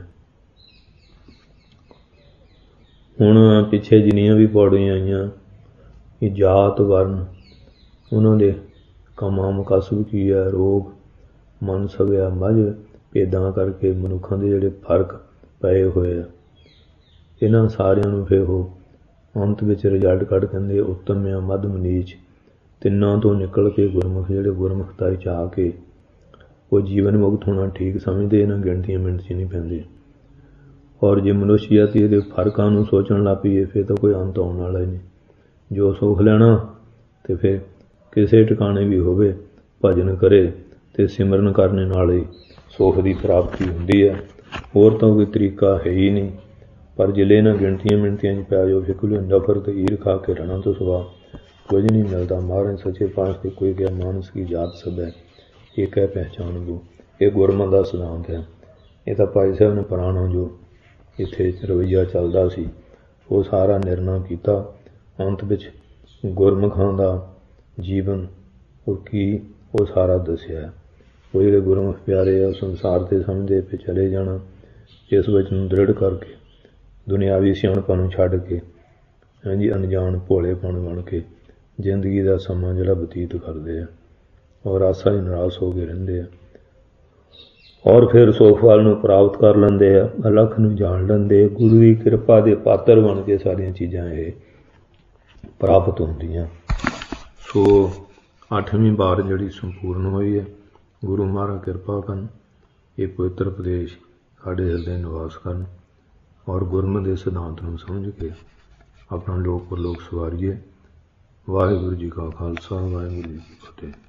ਹੁਣ ਪਿੱਛੇ ਜਿੰਨੀਆਂ ਵੀ ਪੌੜੀਆਂ ਆਈਆਂ ਕਿ ਜਾਤ ਵਰਨ, ਉਹਨਾਂ ਦੇ ਕੰਮਾਂ ਮੁਕਸਬ ਕੀ ਹੈ, ਰੋਗ ਮਨ ਸਵਿਆ ਮਝ, ਭੇਦਾਂ ਕਰਕੇ ਮਨੁੱਖਾਂ ਦੇ ਜਿਹੜੇ ਫਰਕ ਪਏ ਹੋਏ ਆ, ਇਹਨਾਂ ਸਾਰਿਆਂ ਨੂੰ ਫਿਰ ਉਹ ਅੰਤ ਵਿੱਚ ਰਿਜ਼ਲਟ ਕੱਢ ਕਹਿੰਦੇ ਉੱਤਮ ਆ ਮੱਧਮ ਨੀਚ। ਤਿੰਨਾਂ ਤੋਂ ਨਿਕਲ ਕੇ ਗੁਰਮੁਖ ਜਿਹੜੇ ਗੁਰਮੁਖਤਾ 'ਚ ਆ ਕੇ ਉਹ ਜੀਵਨ ਮੁਕਤ ਹੋਣਾ ਠੀਕ ਸਮਝਦੇ, ਇਹਨਾਂ ਗਿਣਤੀਆਂ ਮਿੰਟ 'ਚ ਨਹੀਂ ਪੈਂਦੇ। ਔਰ ਜੇ ਮਨੁੱਖ ਜਾਤੀ ਇਹਦੇ ਫਰਕਾਂ ਨੂੰ ਸੋਚਣ ਲੱਗ ਪਈਏ ਫਿਰ ਤਾਂ ਕੋਈ ਅੰਤ ਆਉਣ ਵਾਲਾ ਹੀ ਨਹੀਂ। ਜੋ ਸੁੱਖ ਲੈਣਾ ਤੇ ਫਿਰ ਕਿਸੇ ਟਿਕਾਣੇ ਵੀ ਹੋਵੇ ਭਜਨ ਕਰੇ ਅਤੇ ਸਿਮਰਨ ਕਰਨ ਨਾਲ ਹੀ ਸੁੱਖ ਦੀ ਪ੍ਰਾਪਤੀ ਹੁੰਦੀ ਹੈ। ਹੋਰ ਤਾਂ ਕੋਈ ਤਰੀਕਾ ਹੈ ਹੀ ਨਹੀਂ। ਪਰ ਜਿਲੇ ਇਹਨਾਂ ਗਿਣਤੀਆਂ ਮਿਣਤੀਆਂ 'ਚ ਪੈ ਜਾਓ, ਫਿਕਲ ਨਫ਼ਰਤ ਈਰਖਾ ਕੇ ਰਹਿਣਾ ਤੋਂ ਸਿਵਾ ਕੁਝ ਨਹੀਂ ਮਿਲਦਾ। ਮਹਾਰਾਜ ਸੱਚੇ ਪਾਤਸ਼ਾਹ ਕੋਈ ਕਿਹਾ ਮਾਨਸ ਕੀ ਜਾਤ ਸਭ ਹੈ, ਇੱਕ ਹੈ ਪਹਿਚਾਣ ਗੋ। ਇਹ ਗੁਰਮਤਿ ਦਾ ਸਿਧਾਂਤ ਹੈ। ਇਹ ਤਾਂ ਭਾਈ ਸਾਹਿਬ ਨੇ ਪੁਰਾਣਾ ਜੋ ਇੱਥੇ ਰਵੱਈਆ ਚੱਲਦਾ ਸੀ ਉਹ ਸਾਰਾ ਨਿਰਣਾ ਕੀਤਾ। ਅੰਤ ਵਿੱਚ ਗੁਰਮੁਖਾਂ ਦਾ ਜੀਵਨ ਉਹ ਕੀ ਉਹ ਸਾਰਾ ਦੱਸਿਆ। ਉਹ ਜਿਹੜੇ ਗੁਰਮੁਖ ਪਿਆਰੇ ਆ ਸੰਸਾਰ 'ਤੇ ਸਮਝਦੇ ਪਏ ਚਲੇ ਜਾਣਾ, ਇਸ ਵਿੱਚ ਨੂੰ ਦ੍ਰਿੜ ਕਰਕੇ ਦੁਨਿਆਵੀ ਸਿਆਣਪਾਂ ਨੂੰ ਛੱਡ ਕੇ ਹਾਂਜੀ ਅਣਜਾਣ ਭੋਲੇਪਣ ਬਣ ਕੇ ਜ਼ਿੰਦਗੀ ਦਾ ਸਮਾਂ ਜਿਹੜਾ ਬਤੀਤ ਕਰਦੇ ਆ ਔਰ ਆਸਾ ਹੀ ਨਿਰਾਸ਼ ਹੋ ਕੇ ਰਹਿੰਦੇ ਆ ਔਰ ਫਿਰ ਸੁੱਖ ਫਲ ਨੂੰ ਪ੍ਰਾਪਤ ਕਰ ਲੈਂਦੇ ਆ, ਅਲੱਖ ਨੂੰ ਜਾਣ ਲੈਂਦੇ। ਗੁਰੂ ਦੀ ਕਿਰਪਾ ਦੇ ਪਾਤਰ ਬਣ ਕੇ ਸਾਰੀਆਂ ਚੀਜ਼ਾਂ ਇਹ ਪ੍ਰਾਪਤ ਹੁੰਦੀਆਂ। ਸੋ 8ਵੀਂ ਵਾਰ ਜਿਹੜੀ ਸੰਪੂਰਨ ਹੋਈ ਹੈ। ਗੁਰੂ ਮਹਾਰਾਜ ਕਿਰਪਾ ਕਰਨ, ਇਹ ਪਵਿੱਤਰ ਉਪਦੇਸ਼ ਸਾਡੇ ਹਿਰਦੇ ਨਿਵਾਸ ਕਰਨ ਔਰ ਗੁਰਮਤਿ ਦੇ ਸਿਧਾਂਤ ਨੂੰ ਸਮਝ ਕੇ ਆਪਣਾ ਲੋਕ ਪਰਲੋਕ ਸਵਾਰੀਏ। ਵਾਹਿਗੁਰੂ ਜੀ ਕਾ ਖਾਲਸਾ, ਵਾਹਿਗੁਰੂ ਜੀ ਕੀ ਫਤਿਹ।